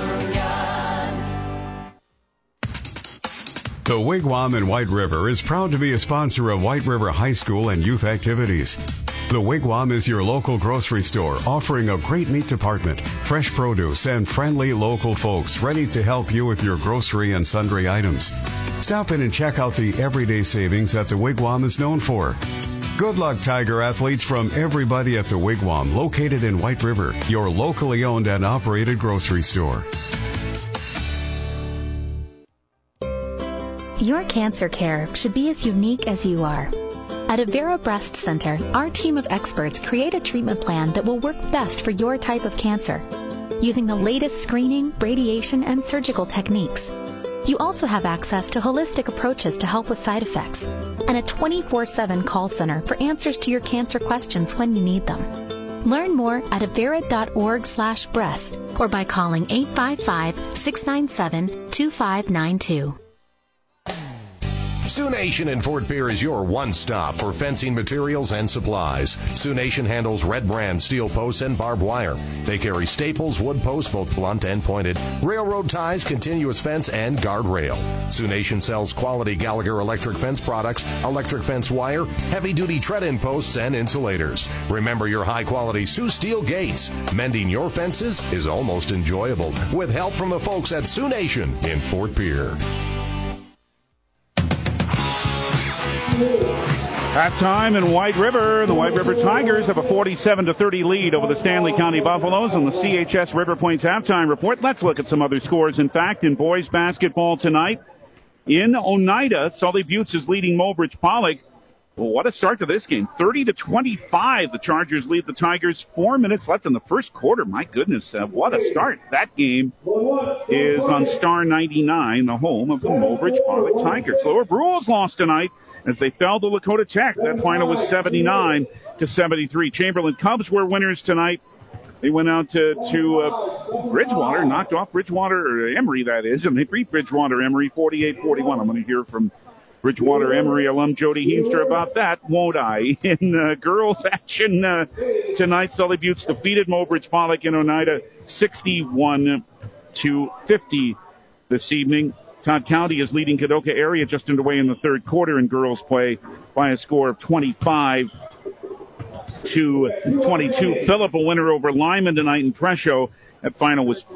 [SPEAKER 6] The Wigwam in White River is proud to be a sponsor of White River High School and youth activities. The Wigwam is your local grocery store offering a great meat department, fresh produce, and friendly local folks ready to help you with your grocery and sundry items. Stop in and check out the everyday savings that the Wigwam is known for. Good luck, Tiger athletes, from everybody at the Wigwam, located in White River, your locally owned and operated grocery store.
[SPEAKER 5] Your cancer care should be as unique as you are. At Avera Breast Center, our team of experts create a treatment plan that will work best for your type of cancer, using the latest screening, radiation, and surgical techniques. You also have access to holistic approaches to help with side effects, and a 24/7 call center for answers to your cancer questions when you need them. Learn more at avera.org/breast or by calling 855-697-2592.
[SPEAKER 4] Sioux Nation in Fort Pierre is your one-stop for fencing materials and supplies. Sioux Nation handles Red Brand steel posts and barbed wire. They carry staples, wood posts, both blunt and pointed, railroad ties, continuous fence, and guardrail. Sioux Nation sells quality Gallagher electric fence products, electric fence wire, heavy-duty tread-in posts, and insulators. Remember your high-quality Sioux steel gates. Mending your fences is almost enjoyable with help from the folks at Sioux Nation in Fort Pierre.
[SPEAKER 2] Halftime in White River. The White River Tigers have a 47-30 lead over the Stanley County Buffaloes on the CHS River Plains halftime report. Let's look at some other scores. In fact, in boys basketball tonight, in Oneida, Sully Buttes is leading Mobridge Pollock. Well, what a start to this game. 30-25. The Chargers lead the Tigers. 4 minutes left in the first quarter. My goodness, what a start. That game is on Star 99, the home of the Mobridge Pollock Tigers. Lower Brules lost tonight as they fell to Lakota Tech. That final was 79-73. Chamberlain Cubs were winners tonight. They went out to Bridgewater, knocked off Bridgewater, or Emory, that is, and they beat Bridgewater Emory 48-41. I'm going to hear from Bridgewater Emory alum Jody Heemster about that, won't I? In girls action tonight, Sully Buttes defeated Mobridge Pollock in Oneida 61-50 this evening. Todd County is leading Kadoka area just underway in the third quarter in girls play by a score of 25-22. Phillip a winner over Lyman tonight in Presho That final was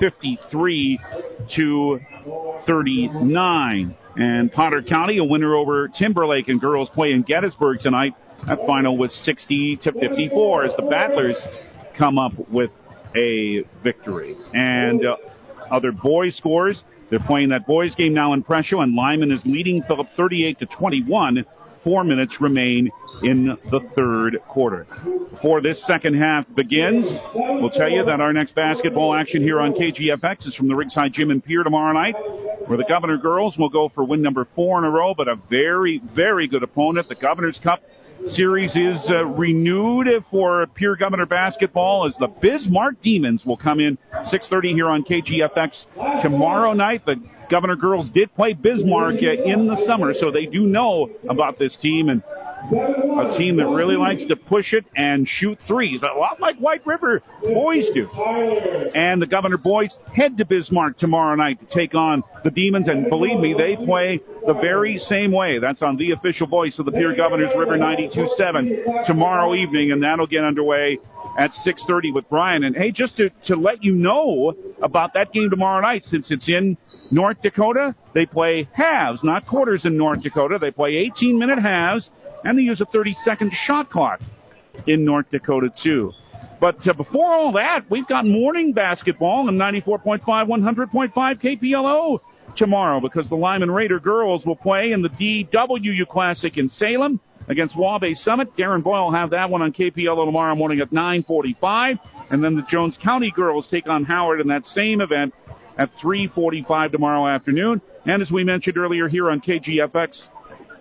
[SPEAKER 2] 53-39. And Potter County, a winner over Timberlake in girls play in Gettysburg tonight. That final was 60-54 as the Battlers come up with a victory. And other boys scores, they're playing that boys game now in Presho, and Lyman is leading Phillip 38-21. 4 minutes remain in the third quarter. Before this second half begins, we'll tell you that our next basketball action here on KGFX is from the Rigside Gym and Pier tomorrow night, where the Governor girls will go for win number 4 in a row, but a very, very good opponent. The Governor's Cup series is renewed for Pier Governor basketball as the Bismarck Demons will come in 6:30 here on KGFX tomorrow night. The Governor girls did play Bismarck in the summer, so they do know about this team, and a team that really likes to push it and shoot threes, a lot like White River boys do. And the Governor boys head to Bismarck tomorrow night to take on the Demons, and believe me, they play the very same way. That's on the official voice of the Pier Governors, River 92.7 tomorrow evening, and that'll get underway at 6:30 with Brian. And hey, just to let you know about that game tomorrow night, since it's in North Dakota, they play halves, not quarters in North Dakota. They play 18-minute halves, and they use a 30-second shot clock in North Dakota, too. But before all that, we've got morning basketball on 94.5, 100.5 KPLO tomorrow, because the Lyman Raider girls will play in the DWU Classic in Salem against Waubay Summit. Darren Boyle will have that one on KPLO tomorrow morning at 9:45. And then the Jones County girls take on Howard in that same event at 3:45 tomorrow afternoon. And as we mentioned earlier here on KGFX,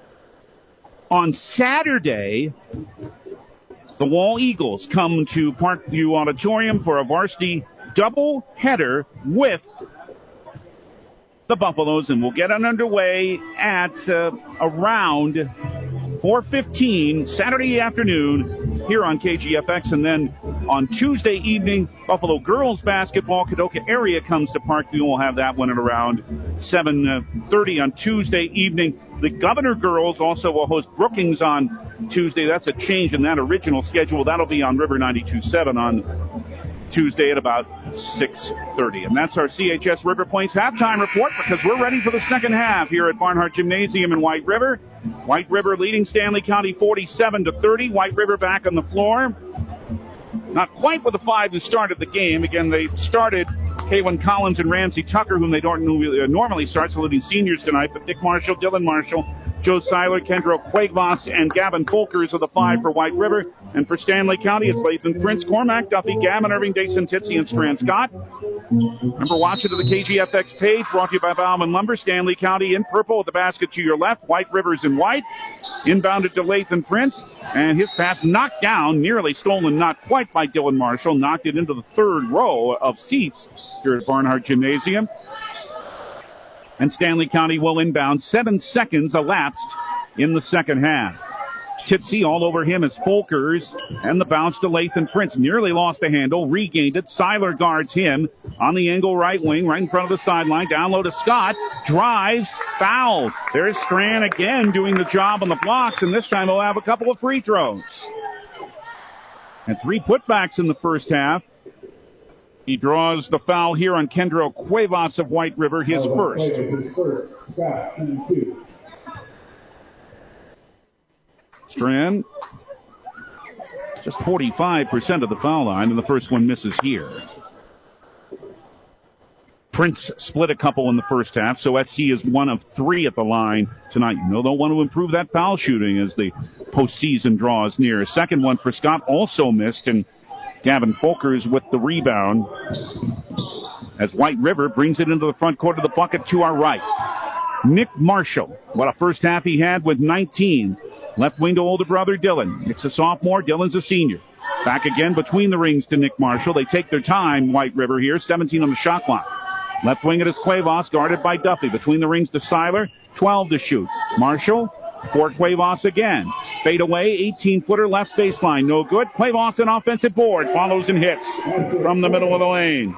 [SPEAKER 2] on Saturday, the Wall Eagles come to Parkview Auditorium for a varsity doubleheader with the Buffaloes, and we'll get it underway at around 4:15 Saturday afternoon here on KGFX. And then on Tuesday evening, Buffalo girls basketball, Kadoka area comes to Parkview. We'll have that one at around 7:30 on Tuesday evening. The Governor girls also will host Brookings on Tuesday. That's a change in that original schedule. That'll be on River 92.7 on Tuesday at about 6:30. And that's our CHS River Plains halftime report, because we're ready for the second half here at Barnhart Gymnasium in White River. White River leading Stanley County 47-30. White River back on the floor. Not quite with the 5 who started the game. Again, they started Kaylin Collins and Ramsey Tucker, whom they don't normally start, including seniors tonight, but Nick Marshall, Dylan Marshall, Joe Seiler, Kendro Quagvos, and Gavin Folkers are the 5 for White River. And for Stanley County, it's Lathan Prince, Cormac Duffy, Gavin Irving, Dason Titsey, and Strand Scott. Remember, watch it at the KGFX page, brought to you by Bauman Lumber. Stanley County in purple with the basket to your left. White River's in white. Inbounded to Lathan Prince, and his pass knocked down, nearly stolen, not quite by Dylan Marshall. Knocked it into the third row of seats here at Barnhart Gymnasium. And Stanley County will inbound. 7 seconds elapsed in the second half. Titsey all over him as Folkers, and the bounce to Lathan Prince. Nearly lost the handle, regained it. Seiler guards him on the angle right wing, right in front of the sideline. Down low to Scott. Drives, fouled. There's Strand again doing the job on the blocks, and this time he'll have a couple of free throws. And 3 putbacks in the first half. He draws the foul here on Kendro Quavos of White River, his first. Strand, just 45% of the foul line, and the first one misses here. Prince split a couple in the first half, so SC is 1 of 3 at the line tonight. You know they'll want to improve that foul shooting as the postseason draws near. Second one for Scott also missed, and Gavin Folkers with the rebound as White River brings it into the front court of the bucket to our right. Nick Marshall, what a first half he had with 19. Left wing to older brother Dylan. It's a sophomore. Dylan's a senior. Back again between the rings to Nick Marshall. They take their time, White River here. 17 on the shot clock. Left wing it is Quavos, guarded by Duffy. Between the rings to Seiler. 12 to shoot. Marshall for Quavos again. Fade away. 18-footer left baseline. No good. Quavos an offensive board. Follows and hits from the middle of the lane.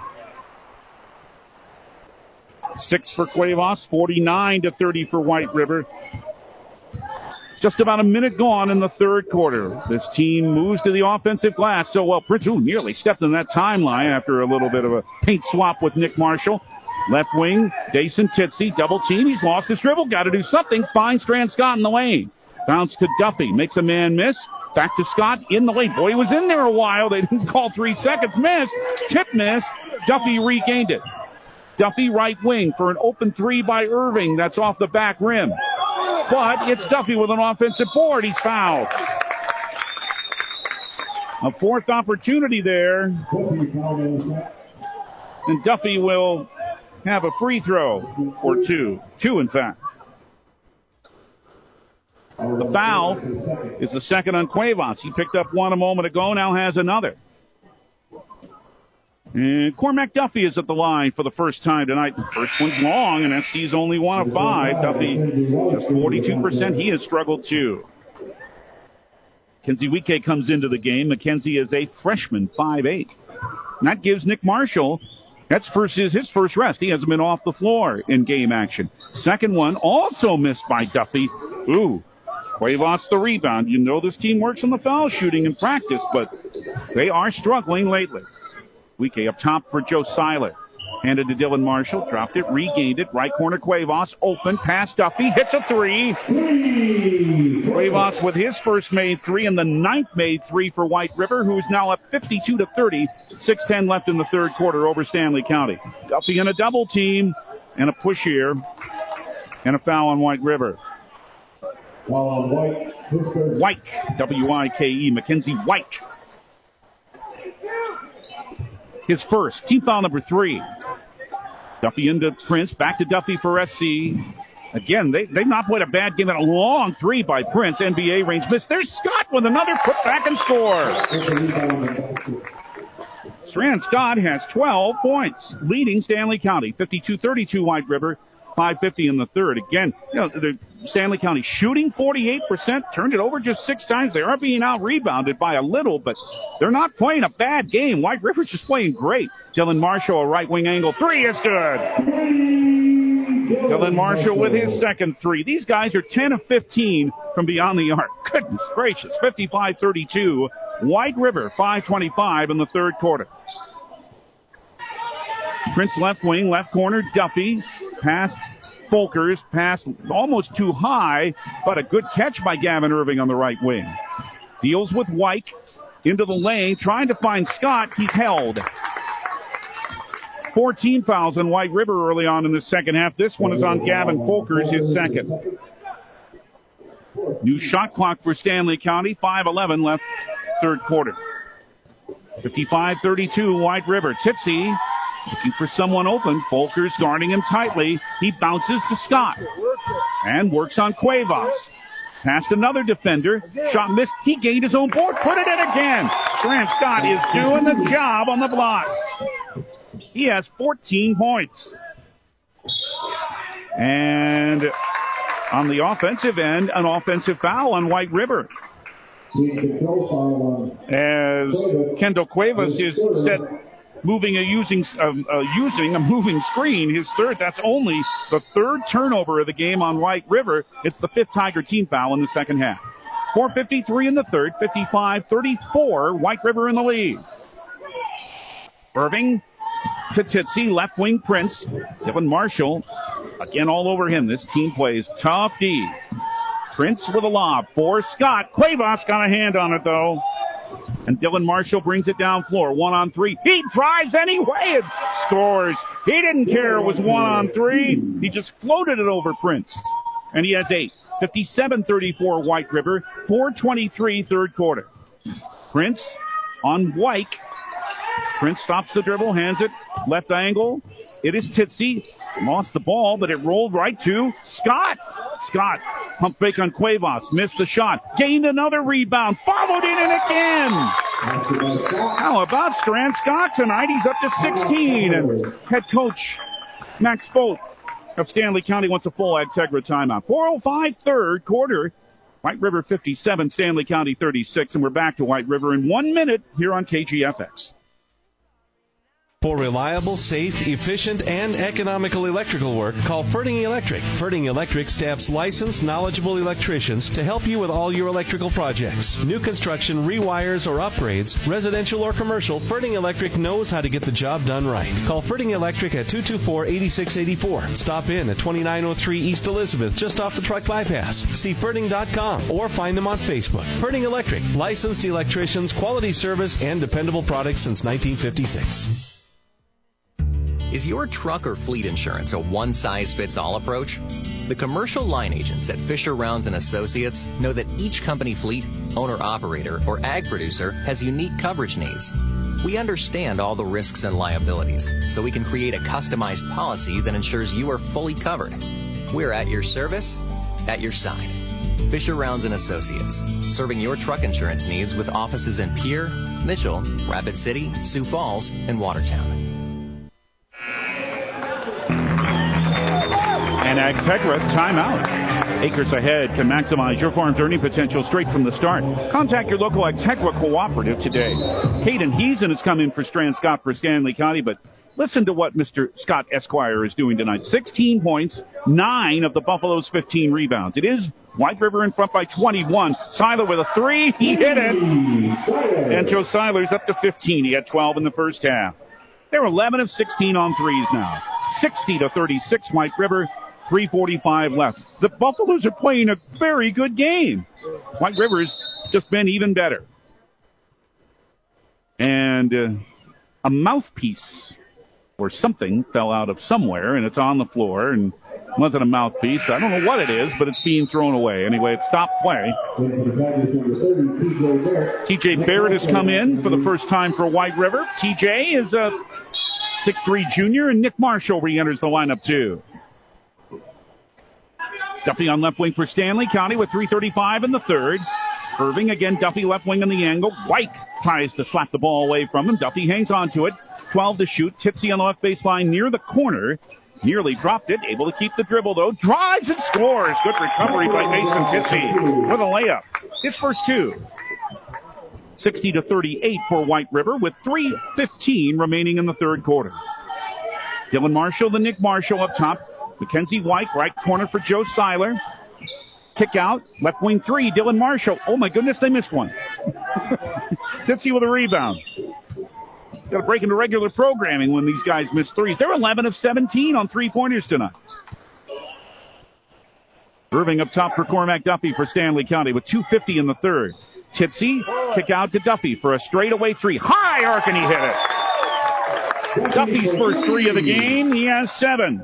[SPEAKER 2] 6 for Quavos. 49-30 for White River. Just about a minute gone in the third quarter. This team moves to the offensive glass so well. Prince nearly stepped in that timeline after a little bit of a paint swap with Nick Marshall. Left wing, Dason Titsey, double team. He's lost his dribble. Got to do something. Finds Strand Scott in the lane. Bounce to Duffy. Makes a man miss. Back to Scott in the lane. Boy, he was in there a while. They didn't call 3 seconds. Missed. Tip miss. Duffy regained it. Duffy right wing for an open three by Irving. That's off the back rim. But it's Duffy with an offensive board. He's fouled. A fourth opportunity there. And Duffy will have a free throw or two. Two, in fact. The foul is the second on Cuevas. He picked up one a moment ago, now has another. And Cormac Duffy is at the line for the first time tonight. The first one's long, and SC's only 1 of 5. Duffy just 42%. He has struggled too. Mackenzie Wike comes into the game. Mackenzie is a freshman, 5'8". And that gives Nick Marshall, that's his first rest. He hasn't been off the floor in game action. Second one also missed by Duffy. Ooh. Cuevas the rebound. You know this team works on the foul shooting in practice, but they are struggling lately. Wike up top for Joe Seiler. Handed to Dylan Marshall. Dropped it, regained it. Right corner Cuevas. Open. Pass Duffy. Hits a three. Cuevas with his first made three and the 9th made three for White River, who is now up 52-30. 6:10 left in the third quarter over Stanley County. Duffy in a double team and a push here. And a foul on White River. White, W-I-K-E, Mackenzie White. His first, team foul number 3. Duffy into Prince, back to Duffy for SC. Again, they've not played a bad game. A long three by Prince, NBA range miss. There's Scott with another put back and score. Strand Scott has 12 points, leading Stanley County, 52-32 White River. 5:50 in the third. Again, the Stanley County shooting 48%, turned it over just 6 times. They are being out-rebounded by a little, but they're not playing a bad game. White River's just playing great. Dylan Marshall, a right-wing angle. 3 is good. Dylan Marshall with his second 3. These guys are 10 of 15 from beyond the arc. Goodness gracious, 55-32. White River, 5:25 in the third quarter. Prince left wing, left corner, Duffy. Past Folkers, passed almost too high, but a good catch by Gavin Irving on the right wing. Deals with White into the lane, trying to find Scott. He's held. 14 fouls on White River early on in the second half. This one is on Gavin Folkers, his second. New shot clock for Stanley County, 5:11 left third quarter. 55-32 White River. Titsey looking for someone open. Folkers guarding him tightly. He bounces to Scott and works on Cuevas. Past another defender. Shot missed. He gained his own board. Put it in again. Strand Scott is doing the job on the blocks. He has 14 points. And on the offensive end, an offensive foul on White River. As Kendall Cuevas is set using a moving screen, his third. That's only the third turnover of the game on White River. It's the 5th Tiger team foul in the second half. 4:53 in the third, 55-34, White River in the lead. Irving to Titsey, left wing Prince. Dylan Marshall, again all over him. This team plays tough D. Prince with a lob for Scott. Cuevas got a hand on it though. And Dylan Marshall brings it down floor. 1-on-3. He drives anyway and scores. He didn't care it was 1-on-3. He just floated it over Prince. And he has 8. 57-34 White River. 4:23 third quarter. Prince on White. Prince stops the dribble, hands it. Left angle. It is Titsey. Lost the ball, but it rolled right to Scott. Scott, pump fake on Cuevas. Missed the shot. Gained another rebound. Followed in and again. How about Strand Scott tonight? He's up to 16. And head coach Max Fote of Stanley County wants a full Agtegra timeout. 4:05 third quarter. White River 57, Stanley County 36. And we're back to White River in 1 minute here on KGFX.
[SPEAKER 1] For reliable, safe, efficient, and economical electrical work, call Ferding Electric. Ferding Electric staffs licensed, knowledgeable electricians to help you with all your electrical projects. New construction, rewires, or upgrades, residential or commercial, Ferding Electric knows how to get the job done right. Call Ferding Electric at 224-8684. Stop in at 2903 East Elizabeth, just off the truck bypass. See Ferding.com or find them on Facebook. Ferding Electric, licensed electricians, quality service, and dependable products since 1956.
[SPEAKER 11] Is your truck or fleet insurance a one-size-fits-all approach? The commercial line agents at Fisher Rounds & Associates know that each company fleet, owner-operator, or ag producer has unique coverage needs. We understand all the risks and liabilities, so we can create a customized policy that ensures you are fully covered. We're at your service, at your side. Fisher Rounds & Associates, serving your truck insurance needs with offices in Pierre, Mitchell, Rapid City, Sioux Falls, and Watertown.
[SPEAKER 2] And Agtegra timeout. Acres Ahead can maximize your farm's earning potential straight from the start. Contact your local Agtegra cooperative today. Caden Heason has come in for Strand Scott for Stanley County, but listen to what Mr. Scott Esquire is doing tonight. 16 points, 9 of the Buffalo's 15 rebounds. It is White River in front by 21. Seiler with a 3. He hit it. And Joe Seiler's up to 15. He had 12 in the first half. They're 11 of 16 on threes now. 60-36 White River. 3:45 left. The Buffaloes are playing a very good game. White River's just been even better. And a mouthpiece or something fell out of somewhere, and it's on the floor, and it wasn't a mouthpiece. I don't know what it is, but it's being thrown away. Anyway, it stopped play. TJ Barrett has come in for the first time for White River. TJ is a 6'3 junior, and Nick Marshall re-enters the lineup too. Duffy on left wing for Stanley County with 3:35 in the third. Irving again, Duffy left wing on the angle. White tries to slap the ball away from him. Duffy hangs on to it. 12 to shoot. Titsy on the left baseline near the corner. Nearly dropped it. Able to keep the dribble though. Drives and scores. Good recovery by Mason Titsy with a layup. His first two. 60-38 for White River with 3:15 remaining in the third quarter. Dylan Marshall, the Nick Marshall up top. Mackenzie White, right corner for Joe Seiler. Kick out, left wing 3, Dylan Marshall. Oh my goodness, they missed one. Titsy with a rebound. Got to break into regular programming when these guys miss threes. They're 11 of 17 on three-pointers tonight. Irving up top for Cormac Duffy for Stanley County with 2:50 in the third. Titsy, kick out to Duffy for a straightaway 3. High arc, and he hit it. Duffy's first 3 of the game. He has 7.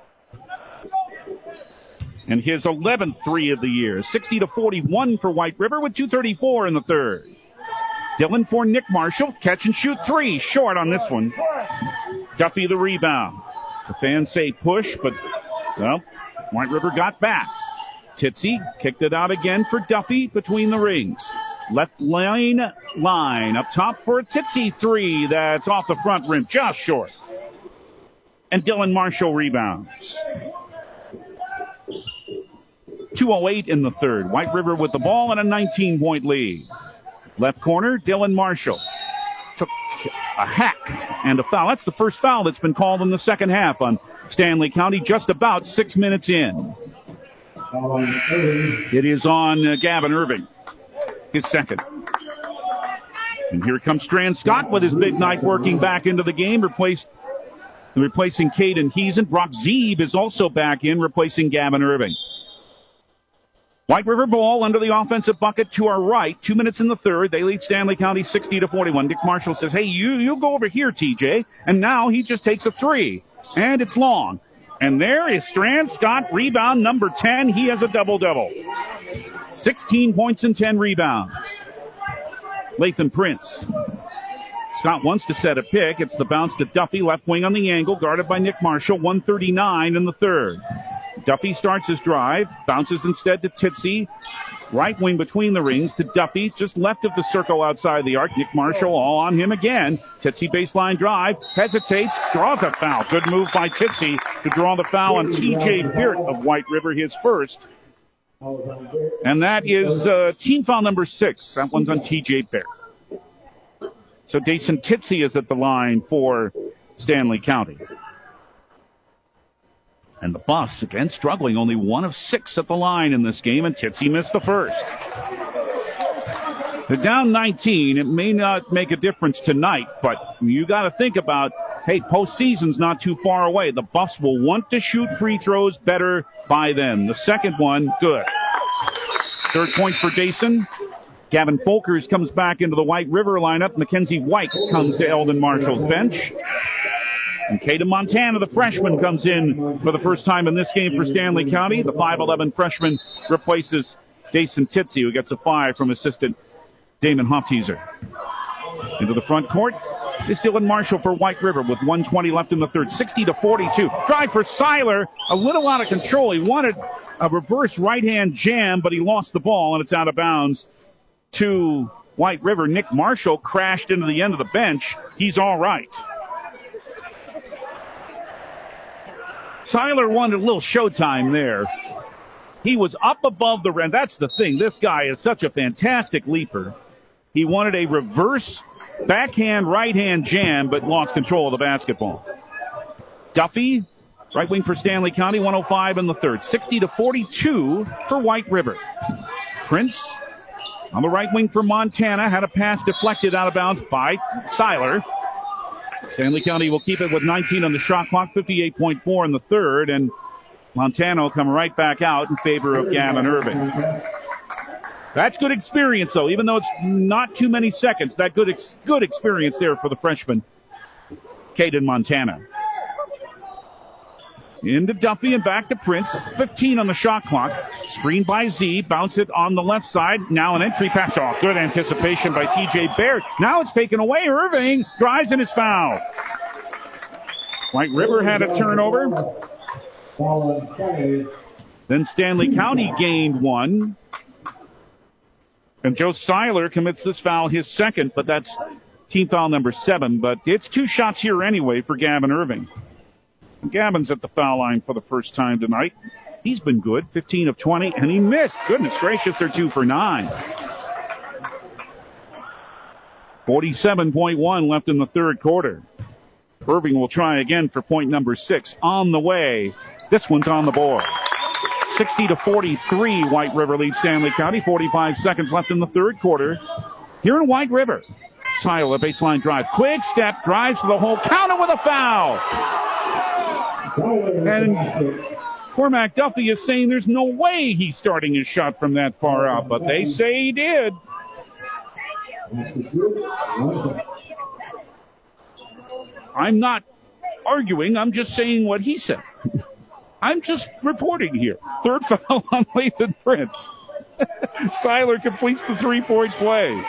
[SPEAKER 2] And his 11th 3 of the year. 60-41 for White River with 2:34 in the third. Dylan for Nick Marshall. Catch and shoot 3. Short on this one. Duffy the rebound. The fans say push, but, well, White River got back. Titsy kicked it out again for Duffy between the rings. Left lane line up top for a Titsy 3. That's off the front rim. Just short. And Dylan Marshall rebounds. 2:08 in the third. White River with the ball and a 19-point lead. Left corner, Dylan Marshall. Took a hack and a foul. That's the first foul that's been called in the second half on Stanley County, just about 6 minutes in. It is on Gavin Irving, his second. And here comes Strand Scott with his big night working back into the game, replacing Caden Heason. Brock Zeeb is also back in, replacing Gavin Irving. White River ball under the offensive bucket to our right. 2 minutes in the third. They lead Stanley County 60-41. Dick Marshall says, hey, you go over here, TJ. And now he just takes a 3. And it's long. And there is Strand Scott, rebound number 10. He has a double-double. 16 points and 10 rebounds. Lathan Prince. Scott wants to set a pick. It's the bounce to Duffy, left wing on the angle, guarded by Nick Marshall. 1:39 in the third. Duffy starts his drive, bounces instead to Titsy. Right wing between the rings to Duffy, just left of the circle outside the arc. Nick Marshall all on him again. Titsy baseline drive, hesitates, draws a foul. Good move by Titsy to draw the foul on TJ Peart of White River, his first. And that is team foul number 6. That one's on TJ Peart. So Dason Titsy is at the line for Stanley County. And the Buffs, again, struggling, only 1 of 6 at the line in this game, and Titsy missed the first. They're down 19. It may not make a difference tonight, but you got to think about, hey, postseason's not too far away. The Buffs will want to shoot free throws better by then. The second one, good. Third point for Dason. Gavin Folkers comes back into the White River lineup. Mackenzie White comes to Eldon Marshall's bench. And Caden Montana, the freshman, comes in for the first time in this game for Stanley County. The 5'11 freshman replaces Dason Titsy, who gets a 5 from assistant Damon Hofteaser. Into the front court is Dylan Marshall for White River with 1:20 left in the third. 60-42. Drive for Seiler. A little out of control. He wanted a reverse right-hand jam, but he lost the ball, and it's out of bounds to White River. Nick Marshall crashed into the end of the bench. He's all right. Seiler wanted a little showtime there. He was up above the rim. That's the thing. This guy is such a fantastic leaper. He wanted a reverse backhand, right-hand jam, but lost control of the basketball. Duffy, right wing for Stanley County, 105 in the third. 60-42 for White River. Prince on the right wing for Montana, had a pass deflected out of bounds by Seiler. Stanley County will keep it with 19 on the shot clock, 58.4 in the third, and Montana will come right back out in favor of Gavin Irving. That's good experience, though, even though it's not too many seconds. That good experience there for the freshman, Caden Montana. Into Duffy and back to Prince. 15 on the shot clock. Screen by Z. Bounce it on the left side. Now an entry pass. Oh, good anticipation by TJ Baird. Now it's taken away. Irving drives and is fouled. White River had a turnover. Then Stanley County gained one. And Joe Seiler commits this foul, his second, but that's team foul number 7. But it's 2 shots here anyway for Gavin Irving. Gavin's at the foul line for the first time tonight. He's been good, 15 of 20, and he missed. Goodness gracious, they're 2 for 9. 47.1 left in the third quarter. Irving will try again for point number 6. On the way. This one's on the board. 60-43, White River leads Stanley County. 45 seconds left in the third quarter. Here in White River. Seiler, baseline drive. Quick step, drives to the hole. Counter with a foul. And Cormac Duffy is saying there's no way he's starting his shot from that far out, but they say he did. I'm not arguing, I'm just saying what he said. I'm just reporting here. Third foul on Lathan Prince. Seiler completes the 3-point play.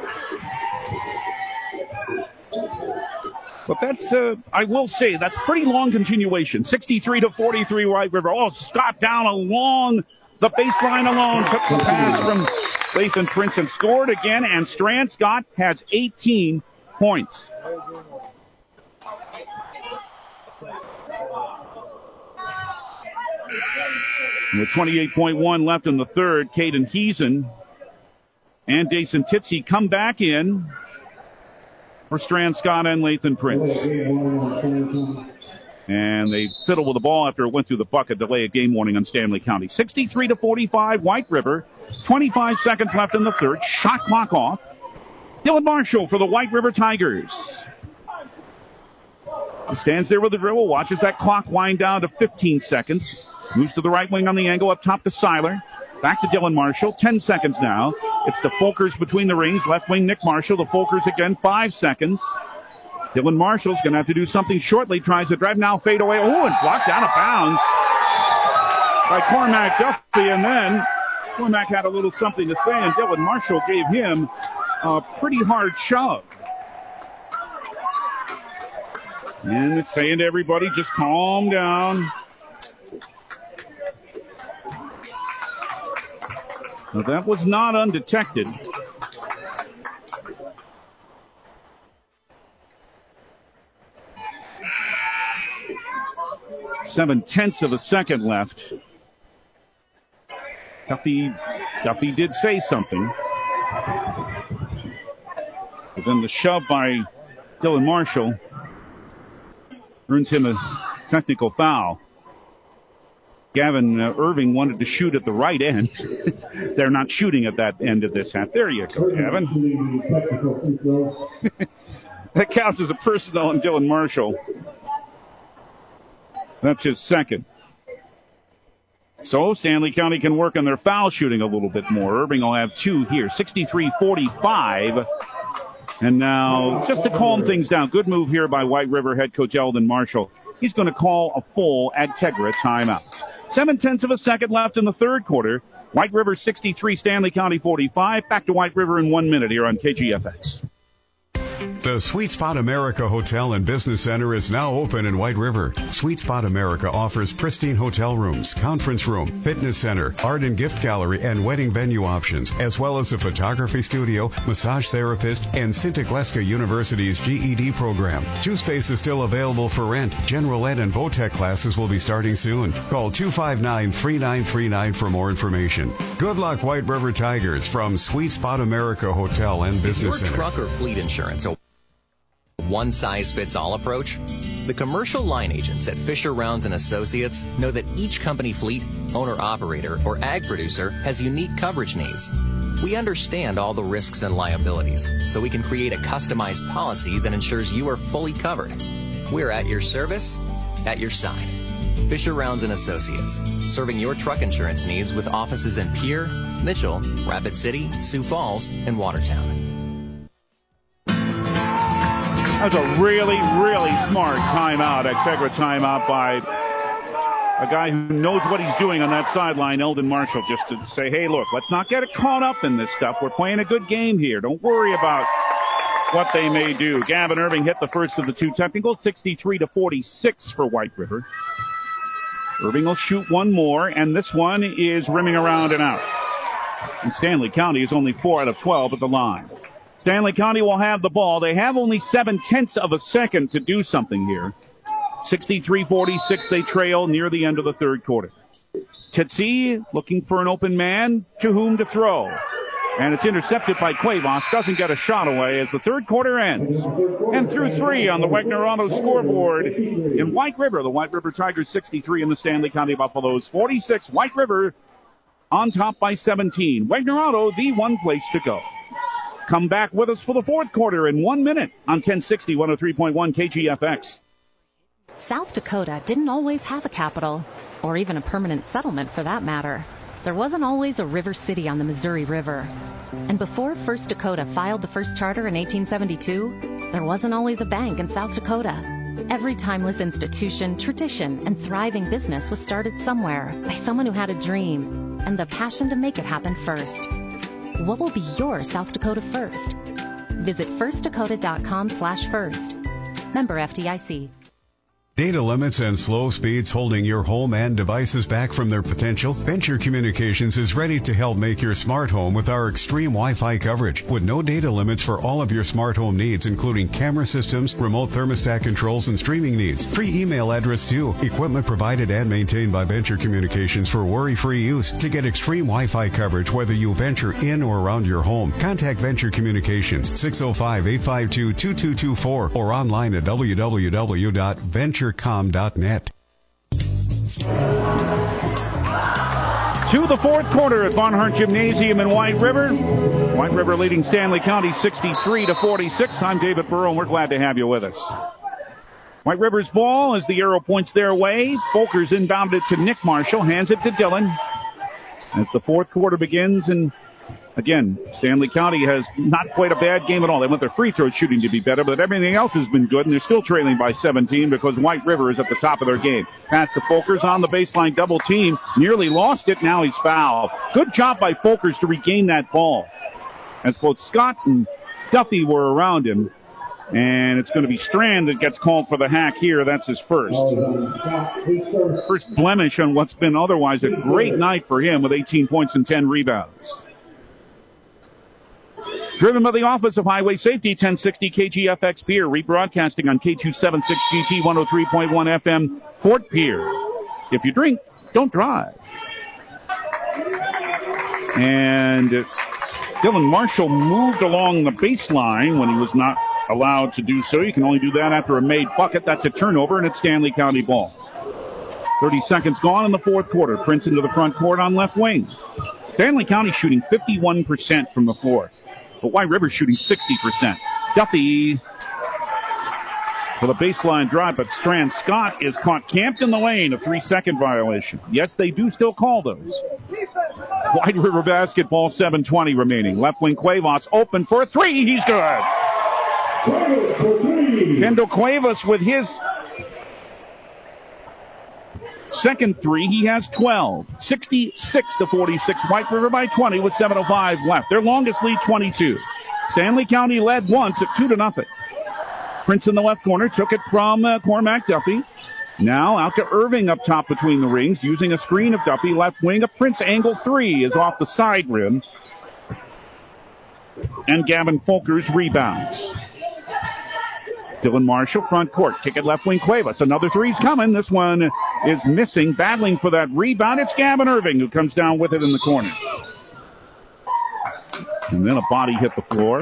[SPEAKER 2] But that's, I will say, that's pretty long continuation. 63-43 White River. Oh, Scott down along the baseline alone. Took the pass from Lathan Prince and scored again. And Strand Scott has 18 points. With 28.1 left in the third, Caden Heesen and Dason Titsy come back in for Strand Scott and Lathan Prince. And they fiddle with the ball after it went through the bucket. Delay of game warning on Stanley County. 63-45, White River. 25 seconds left in the third. Shot clock off. Dylan Marshall for the White River Tigers. He stands there with the dribble, watches that clock wind down to 15 seconds. Moves to the right wing on the angle, up top to Seiler. Back to Dylan Marshall. 10 seconds now. It's the Folkers between the rings. Left wing Nick Marshall. The Folkers again. 5 seconds. Dylan Marshall's going to have to do something shortly. Tries to drive now. Fade away. Oh, and blocked out of bounds by Cormac Duffy. And then Cormac had a little something to say, and Dylan Marshall gave him a pretty hard shove. And it's saying to everybody, just calm down. Well, that was not undetected. Seven-tenths of a second left. Duffy did say something. But then the shove by Dylan Marshall Earns him a technical foul. Gavin Irving wanted to shoot at the right end. They're not shooting at that end of this half. There you go, Gavin. That counts as a personal on Dylan Marshall. That's his second. So Stanley County can work on their foul shooting a little bit more. Irving will have 2 here, 63-45. And now, just to calm things down, good move here by White River head coach Eldon Marshall. He's going to call a full Agtegra timeout. 7/10 of a second left in the third quarter. White River 63, Stanley County 45. Back to White River in 1 minute here on KGFX.
[SPEAKER 6] The Sweet Spot America Hotel and Business Center is now open in White River. Sweet Spot America offers pristine hotel rooms, conference room, fitness center, art and gift gallery, and wedding venue options, as well as a photography studio, massage therapist, and Sinta Gleska University's GED program. 2 spaces still available for rent. General Ed and VOTEC classes will be starting soon. Call 259-3939 for more information. Good luck, White River Tigers, from Sweet Spot America Hotel and Business Center.
[SPEAKER 11] Is your truck or fleet insurance a one-size-fits-all approach? The commercial line agents at Fisher Rounds and Associates know that each company fleet, owner-operator, or ag producer has unique coverage needs. We understand all the risks and liabilities, so we can create a customized policy that ensures you are fully covered. We're at your service, at your side. Fisher Rounds and Associates, serving your truck insurance needs with offices in Pierre, Mitchell, Rapid City, Sioux Falls, and Watertown.
[SPEAKER 2] That's a really, really smart timeout, Agtegra timeout by a guy who knows what he's doing on that sideline, Eldon Marshall, just to say, hey, look, let's not get caught up in this stuff. We're playing a good game here. Don't worry about what they may do. Gavin Irving hit the first of the 2 technicals, 63-46 for White River. Irving will shoot one more, and this one is rimming around and out. And Stanley County is only 4 out of 12 at the line. Stanley County will have the ball. They have only 7/10 of a second to do something here. 63-46, they trail near the end of the third quarter. Titsi looking for an open man to whom to throw. And it's intercepted by Cuevas. Doesn't get a shot away as the third quarter ends. And through 3 on the Wegner Auto scoreboard in White River. The White River Tigers 63 and the Stanley County Buffaloes 46. White River on top by 17. Wegner Auto, the one place to go. Come back with us for the fourth quarter in 1 minute on 1060, 103.1 KGFX.
[SPEAKER 9] South Dakota didn't always have a capital, or even a permanent settlement for that matter. There wasn't always a river city on the Missouri River. And before First Dakota filed the first charter in 1872, there wasn't always a bank in South Dakota. Every timeless institution, tradition, and thriving business was started somewhere by someone who had a dream and the passion to make it happen first. What will be your South Dakota first? Visit firstdakota.com/first. Member FDIC.
[SPEAKER 6] Data limits and slow speeds holding your home and devices back from their potential? Venture Communications is ready to help make your smart home with our extreme Wi-Fi coverage with no data limits for all of your smart home needs, including camera systems, remote thermostat controls, and streaming needs. Free email address too. Equipment provided and maintained by Venture Communications for worry-free use. To get extreme Wi-Fi coverage whether you venture in or around your home, contact Venture Communications 605-852-2224 or online at www.venturecom.net.
[SPEAKER 2] To the fourth quarter at Barnhart Gymnasium in White River. White River leading Stanley County 63-46. I'm David Burrow, and we're glad to have you with us. White River's ball as the arrow points their way. Folkers inbounded to Nick Marshall, hands it to Dylan. As the fourth quarter begins, and again, Stanley County has not played a bad game at all. They want their free throw shooting to be better, but everything else has been good, and they're still trailing by 17 because White River is at the top of their game. Pass to Folkers on the baseline, double team. Nearly lost it, now he's fouled. Good job by Folkers to regain that ball. As both Scott and Duffy were around him. And it's going to be Strand that gets called for the hack here. That's his first. First blemish on what's been otherwise a great night for him with 18 points and 10 rebounds. Driven by the Office of Highway Safety, 1060 KGFX Pierre, rebroadcasting on K276 GT 103.1 FM, Fort Pierre. If you drink, don't drive. And Dylan Marshall moved along the baseline when he was not allowed to do so. You can only do that after a made bucket. That's a turnover, and it's Stanley County ball. 30 seconds gone in the fourth quarter. Prince into the front court on left wing. Stanley County shooting 51% from the floor, but White River shooting 60%. Duffy for the baseline drive, but Strand Scott is caught camped in the lane, a 3-second violation. Yes, they do still call those. White River basketball, 7:20 remaining. Left wing Cuevas open for a three. He's good. Kendall Cuevas with his second three. He has 12. 66-46. White River by 20 with 7:05 left. Their longest lead, 22. Stanley County led once at 2-0. Prince in the left corner took it from Cormac Duffy. Now out to Irving up top between the rings, using a screen of Duffy. Left wing, a Prince angle three is off the side rim. And Gavin Folkers rebounds. Dylan Marshall, front court. Kick it left wing, Cuevas. Another three's coming. This one is missing. Battling for that rebound. It's Gavin Irving who comes down with it in the corner. And then a body hit the floor.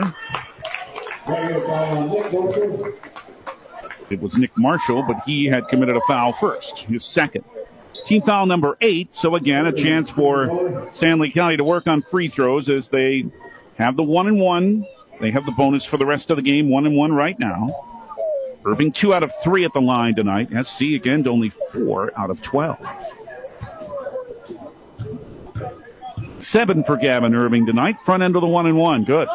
[SPEAKER 2] It was Nick Marshall, but he had committed a foul first, his second. Team foul number 8, so again, a chance for Stanley County to work on free throws as they have the 1-1. They have the bonus for the rest of the game, 1-1 right now. Irving 2 out of 3 at the line tonight. SC again to only 4 out of 12. 7 for Gavin Irving tonight. Front end of the 1-1. Good.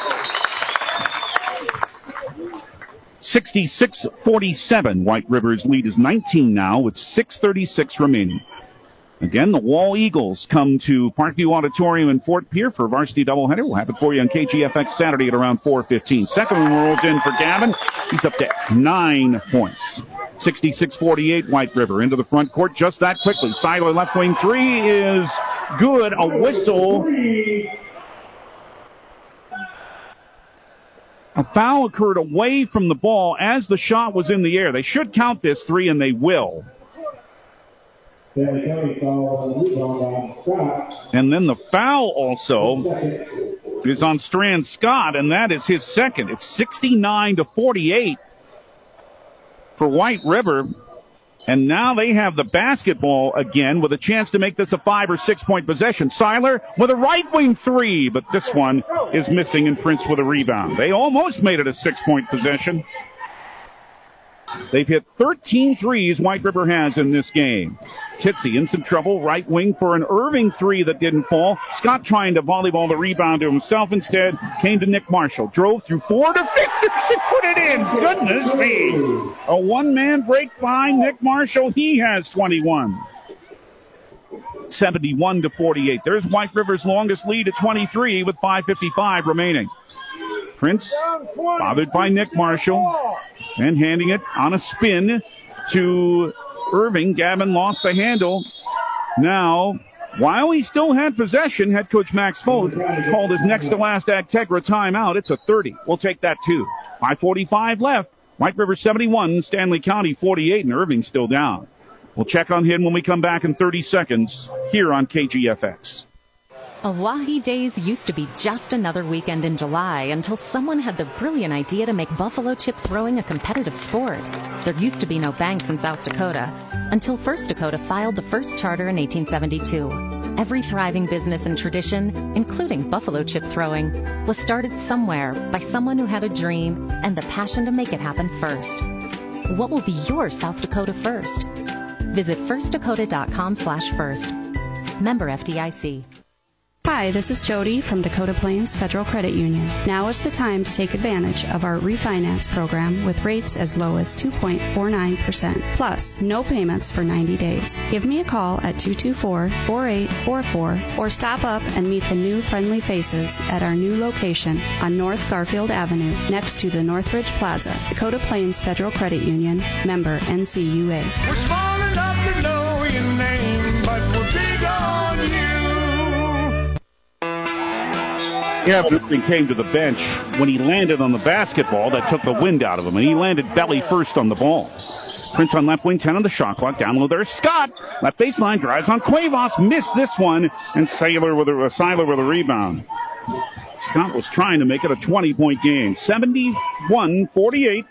[SPEAKER 2] 66-47. White River's lead is 19 now with 6:36 remaining. Again, the Wall Eagles come to Parkview Auditorium in Fort Pierre for a varsity doubleheader. We'll have it for you on KGFX Saturday at around 4:15. Second one rolls in for Gavin. He's up to 9 points. 66-48, White River into the front court just that quickly. Seiler left wing three is good. A whistle. A foul occurred away from the ball as the shot was in the air. They should count this three, and they will. And then the foul also is on Strand Scott, and that is his second. It's 69-48 for White River. And now they have the basketball again with a chance to make this a 5 or 6 point possession. Seiler with a right wing three, but this one is missing, and Prince with a rebound. They almost made it a 6 point possession. They've hit 13 threes White River has in this game. Titsey in some trouble. Right wing for an Irving three that didn't fall. Scott trying to volleyball the rebound to himself instead. Came to Nick Marshall. Drove through 4 defenders and put it in. Goodness me. A one-man break by Nick Marshall. He has 21. 71-48. There's White River's longest lead at 23 with 5:55 remaining. Prince bothered by Nick Marshall and handing it on a spin to Irving. Gavin lost the handle. Now, while he still had possession, head coach Max Foth called his next to last Agtegra timeout. It's a 30. We'll take that too. 5:45 left. White River 71, Stanley County 48, and Irving still down. We'll check on him when we come back in 30 seconds here on KGFX.
[SPEAKER 9] Oahe Days used to be just another weekend in July until someone had the brilliant idea to make buffalo chip throwing a competitive sport. There used to be no banks in South Dakota until First Dakota filed the first charter in 1872. Every thriving business and tradition, including buffalo chip throwing, was started somewhere by someone who had a dream and the passion to make it happen first. What will be your South Dakota first? Visit firstdakota.com/first. Member FDIC.
[SPEAKER 12] Hi, this is Jody from Dakota Plains Federal Credit Union. Now is the time to take advantage of our refinance program with rates as low as 2.49%, plus no payments for 90 days. Give me a call at 224-4844 or stop up and meet the new friendly faces at our new location on North Garfield Avenue next to the Northridge Plaza. Dakota Plains Federal Credit Union, member NCUA.
[SPEAKER 13] We're small enough to know your name, but we're big on you.
[SPEAKER 2] Irving came to the bench when he landed on the basketball that took the wind out of him, and he landed belly first on the ball. Prince on left wing, 10 on the shot clock. Down low there, Scott. Left baseline, drives on Cuevas. Missed this one, and Seiler with a rebound. Scott was trying to make it a 20-point game. 71-48.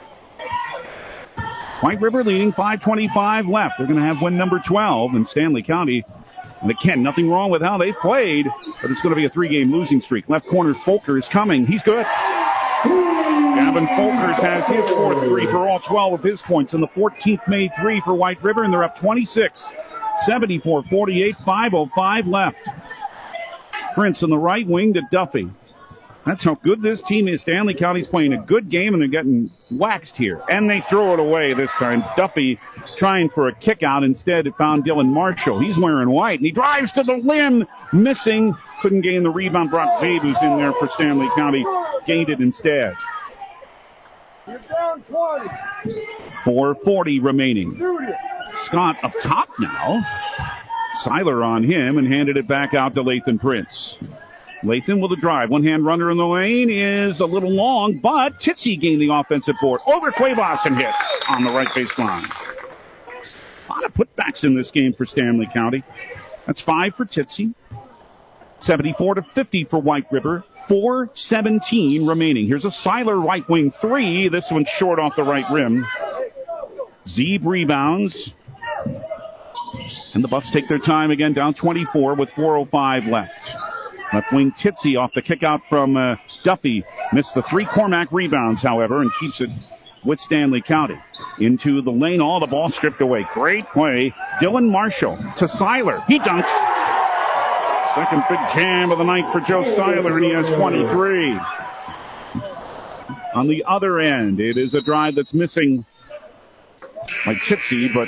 [SPEAKER 2] White River leading, 5:25 left. They're going to have win number 12 in Stanley County. And again, nothing wrong with how they played, but it's going to be a 3-game losing streak. Left corner, Folkers coming. He's good. Gavin Folkers has his fourth three for all 12 of his points, and the 14th made three for White River, and they're up 26. 74-48, 5:05 left. Prince in the right wing to Duffy. That's how good this team is. Stanley County's playing a good game, and they're getting waxed here. And they throw it away this time. Duffy trying for a kick out. Instead, it found Dylan Marshall. He's wearing white, and he drives to the lim. Missing. Couldn't gain the rebound. Brock Zabe, who's in there for Stanley County, gained it instead.
[SPEAKER 13] You're down 20.
[SPEAKER 2] 4:40 remaining. Scott up top now. Seiler on him and handed it back out to Lathan Prince. Lathan with a drive. One-hand runner in the lane is a little long, but Titsy gained the offensive board. Over Cuevas and hits on the right baseline. A lot of putbacks in this game for Stanley County. That's 5 for Titsy. 74-50 for White River. 4:17 remaining. Here's a Seiler right wing three. This one's short off the right rim. Zeeb rebounds. And the Buffs take their time again, down 24 with 4:05 left. Left wing Titsy off the kick out from Duffy. Missed the three. Cormack rebounds, however, and keeps it with Stanley County. Into the lane, all the ball stripped away. Great play. Dylan Marshall to Seiler. He dunks. Second big jam of the night for Joe Seiler, and he has 23. On the other end, it is a drive that's missing like Titsy, but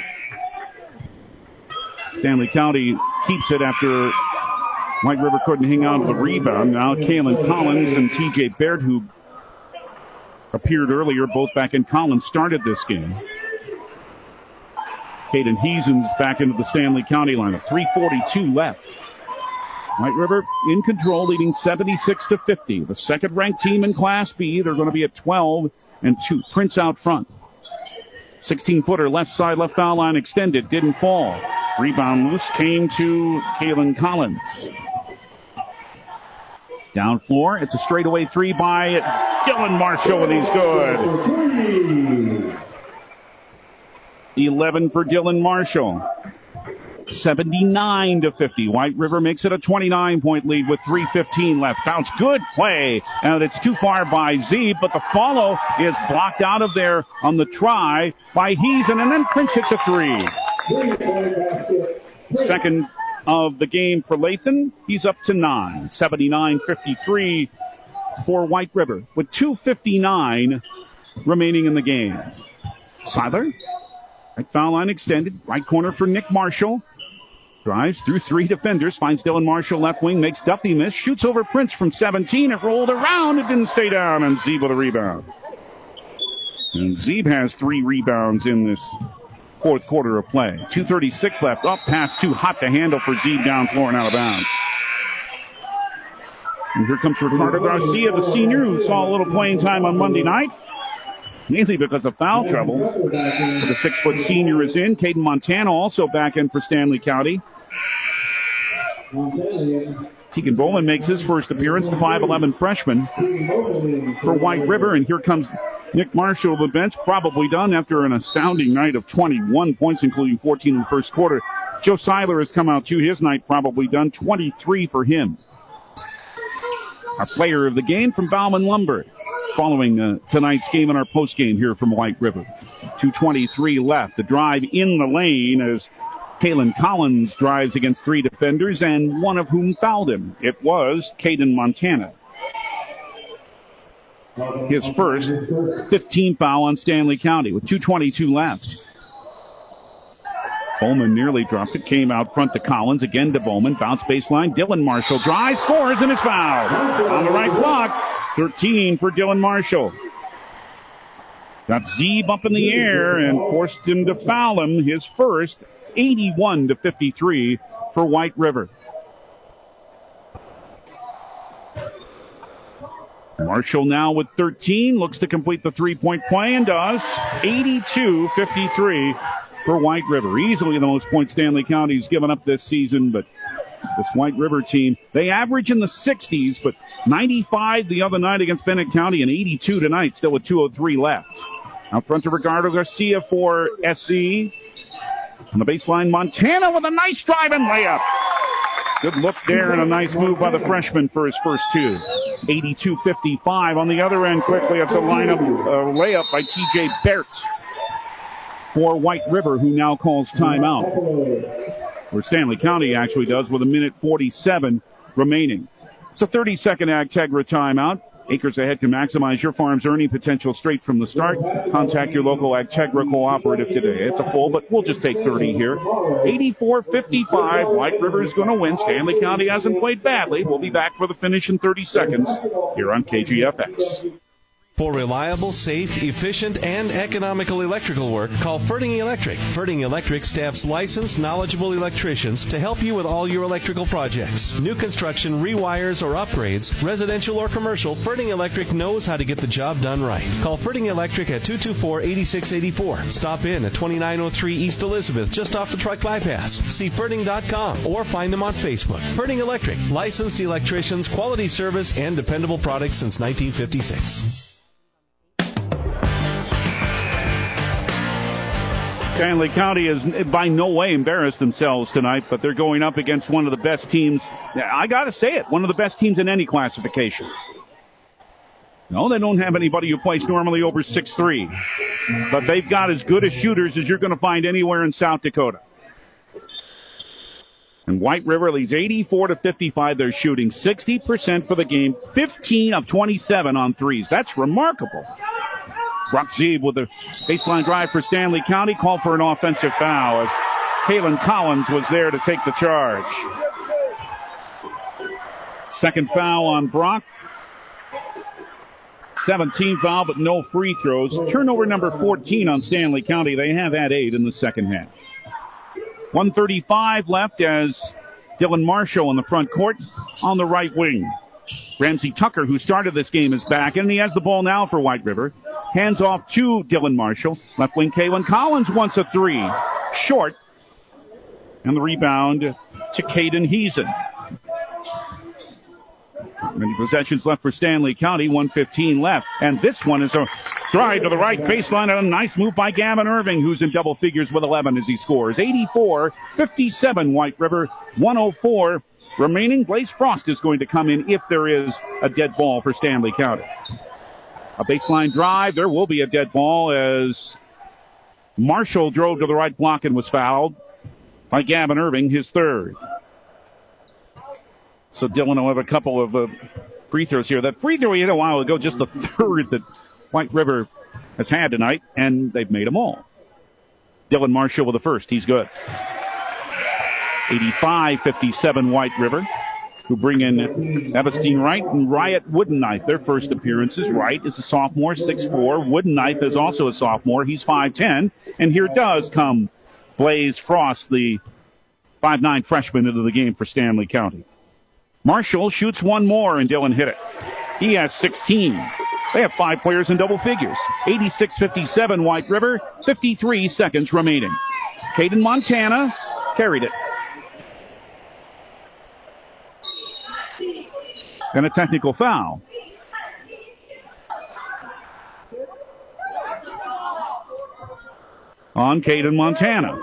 [SPEAKER 2] Stanley County keeps it after White River couldn't hang on to the rebound. Now Kalen Collins and TJ Baird, who appeared earlier, both back in Collins, started this game. Caden Heason's back into the Stanley County lineup. 3:42 left. White River in control, leading 76-50. The second-ranked team in Class B. They're going to be at 12-2. Prince out front. 16-footer left side, left foul line extended. Didn't fall. Rebound loose came to Kalen Collins. Down floor, it's a straightaway three by Dylan Marshall, and he's good. 11 for Dylan Marshall. 79-50. White River makes it a 29-point lead with 3:15 left. Bounce, good play, and it's too far by Zeeb, but the follow is blocked out of there on the try by Heason, and then Prince hits a three. Second of the game for Lathan. He's up to 9. 79-53 for White River with 2:59 remaining in the game. Seiler, right foul line extended, right corner for Nick Marshall. Drives through three defenders, finds Dylan Marshall left wing, makes Duffy miss, shoots over Prince from 17. It rolled around, it didn't stay down, and Zeeb with a rebound. And Zeeb has 3 rebounds in this fourth quarter of play. 2:36 left. Up pass too hot to handle for Zeeb down floor and out of bounds. And here comes Ricardo Garcia, the senior, who saw a little playing time on Monday night, mainly because of foul trouble. The 6-foot senior is in. Caden Montana also back in for Stanley County. Tegan Bowman makes his first appearance, the 5'11 freshman for White River. And here comes Nick Marshall to the bench, probably done after an astounding night of 21 points, including 14 in the first quarter. Joe Seiler has come out too. His night probably done, 23 for him. Our player of the game from Bauman Lumber, following tonight's game in our postgame here from White River. 2:23 left. The drive in the lane as Kalen Collins drives against 3 defenders, and one of whom fouled him. It was Caden Montana. His first 15 foul on Stanley County with 2:22 left. Bowman nearly dropped it. Came out front to Collins. Again to Bowman. Bounce baseline. Dylan Marshall drives, scores, and is fouled. On the right block. 13 for Dylan Marshall. Got Zeeb up in the air and forced him to foul him. His first, 81-53 for White River. Marshall now with 13. Looks to complete the three-point play and does. 82-53 for White River. Easily the most points Stanley County's given up this season, but This White River team, they average in the 60s, but 95 the other night against Bennett County and 82 tonight, still with 2:03 left. Out front to Ricardo Garcia for SC. On the baseline, Montana with a nice drive and layup. Good look there and a nice move by the freshman for his first two. 82-55 on the other end quickly. It's a layup by TJ Bert for White River, who now calls timeout. Or Stanley County actually does with 1:47 remaining. It's a 30-second Agtegra timeout. Acres Ahead can maximize your farm's earning potential straight from the start. Contact your local Agtegra cooperative today. It's a full, but we'll just take 30 here. 84-55. White River's going to win. Stanley County hasn't played badly. We'll be back for the finish in 30 seconds here on KGFX.
[SPEAKER 1] For reliable, safe, efficient, and economical electrical work, call Ferding Electric. Ferding Electric staffs licensed, knowledgeable electricians to help you with all your electrical projects. New construction, rewires, or upgrades, residential or commercial, Ferding Electric knows how to get the job done right. Call Ferding Electric at 224-8684. Stop in at 2903 East Elizabeth, just off the truck bypass. See Ferding.com or find them on Facebook. Ferding Electric, licensed electricians, quality service, and dependable products since 1956.
[SPEAKER 2] Stanley County has by no way embarrassed themselves tonight, but they're going up against one of the best teams. I got to say it, one of the best teams in any classification. No, they don't have anybody who plays normally over 6'3", but they've got as good as shooters as you're going to find anywhere in South Dakota. And White River leads 84-55. They're shooting 60% for the game, 15 of 27 on threes. That's remarkable. Brock Zeeb with the baseline drive for Stanley County. Called for an offensive foul as Kalen Collins was there to take the charge. Second foul on Brock. 17 foul, but no free throws. Turnover number 14 on Stanley County. They have had 8 in the second half. 1:35 left as Dylan Marshall in the front court on the right wing. Ramsey Tucker, who started this game, is back, and he has the ball now for White River. Hands off to Dylan Marshall. Left wing Kalen Collins wants a three. Short. And the rebound to Caden Heason. Many possessions left for Stanley County. 1:15 left. And this one is a drive to the right baseline and a nice move by Gavin Irving, who's in double figures with 11 as he scores. 84-57 White River. 1:04 remaining. Blaze Frost is going to come in if there is a dead ball for Stanley County. A baseline drive. There will be a dead ball as Marshall drove to the right block and was fouled by Gavin Irving, his third. So Dylan will have a couple of free throws here. That free throw he hit a while ago, just the third that White River has had tonight, and they've made them all. Dylan Marshall with the first. He's good. 85-57 White River, who bring in Evestein Wright and Riot Woodenknife. Their first appearances. Wright is a sophomore, 6'4". Woodenknife is also a sophomore. He's 5'10". And here does come Blaze Frost, the 5'9" freshman, into the game for Stanley County. Marshall shoots one more, and Dylan hit it. He has 16. They have 5 players in double figures. 86-57 White River, 53 seconds remaining. Caden Montana carried it. And a technical foul. On Caden Montana.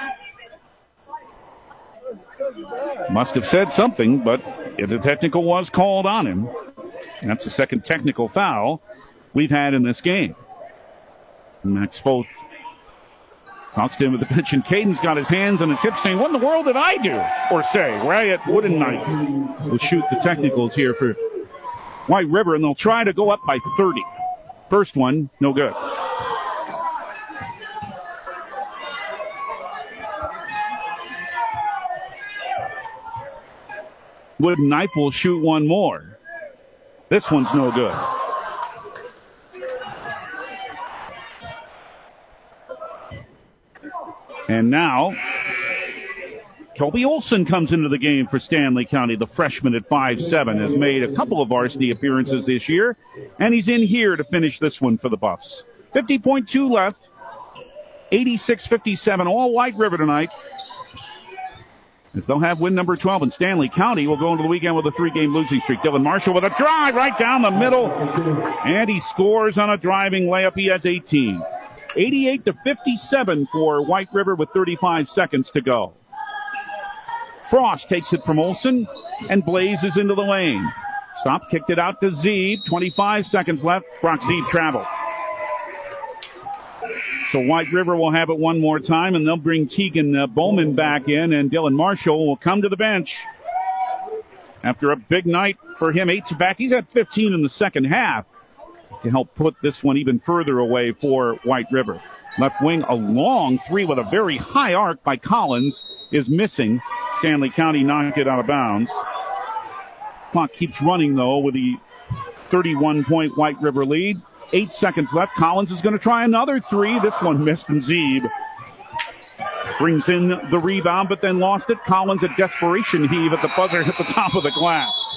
[SPEAKER 2] Must have said something, but the technical was called on him. That's the second technical foul we've had in this game. Max Foth talks to him at the bench, and Caden's got his hands on his hips saying, what in the world did I do? Or say, Riot Woodenknife will shoot the technicals here for White River, and they'll try to go up by 30. First one, no good. Woodenknife will shoot one more. This one's no good. And now, Kobe Olson comes into the game for Stanley County. The freshman at 5'7" has made a couple of varsity appearances this year, and he's in here to finish this one for the Buffs. 50.2 left. 86-57, all White River tonight. as they'll have win number 12, and Stanley County will go into the weekend with a 3-game losing streak. Dylan Marshall with a drive right down the middle, and he scores on a driving layup. He has 18. 88-57 for White River with 35 seconds to go. Frost takes it from Olson and blazes into the lane. Stop, kicked it out to Zeeb. 25 seconds left. Brock Zeeb traveled. So White River will have it one more time, and they'll bring Tegan Bowman back in, and Dylan Marshall will come to the bench. After a big night for him, 8 back. He's at 15 in the second half to help put this one even further away for White River. Left wing, a long three with a very high arc by Collins is missing. Stanley County knocked it out of bounds. Clock keeps running, though, with the 31-point White River lead. 8 seconds left. Collins is going to try another three. This one missed from Zeeb. Brings in the rebound, but then lost it. Collins, a desperation heave at the buzzer, hit the top of the glass.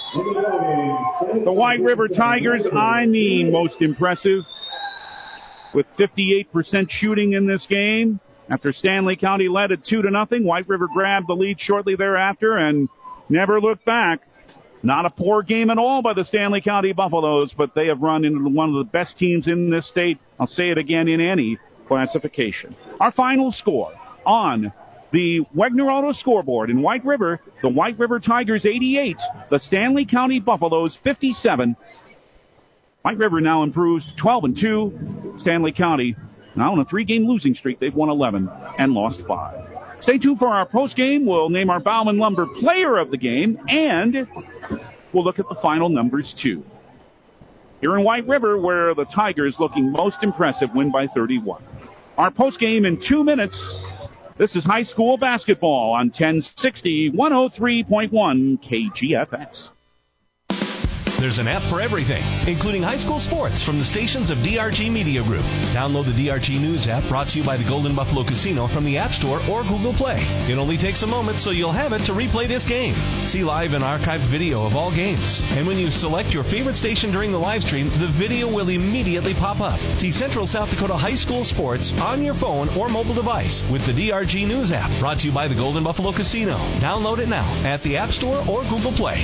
[SPEAKER 2] The White River Tigers, most impressive. With 58% shooting in this game. After Stanley County led it 2-0, White River grabbed the lead shortly thereafter and never looked back. Not a poor game at all by the Stanley County Buffaloes, but they have run into one of the best teams in this state. I'll say it again, in any classification. Our final score on the Wegner Auto scoreboard in White River, the White River Tigers 88, the Stanley County Buffaloes 57. White River now improves to 12-2. Stanley County now on a 3-game losing streak. They've won 11 and lost 5. Stay tuned for our post-game. We'll name our Bauman Lumber player of the game, and we'll look at the final numbers, too. Here in White River, where the Tigers looking most impressive, win by 31. Our post-game in 2 minutes. This is high school basketball on 1060, 103.1 KGFX.
[SPEAKER 1] There's an app for everything, including high school sports from the stations of DRG Media Group. Download the DRG News app, brought to you by the Golden Buffalo Casino, from the App Store or Google Play. It only takes a moment, so you'll have it to replay this game. See live and archived video of all games. And when you select your favorite station during the live stream, the video will immediately pop up. See Central South Dakota high school sports on your phone or mobile device with the DRG News app, brought to you by the Golden Buffalo Casino. Download it now at the App Store or Google Play.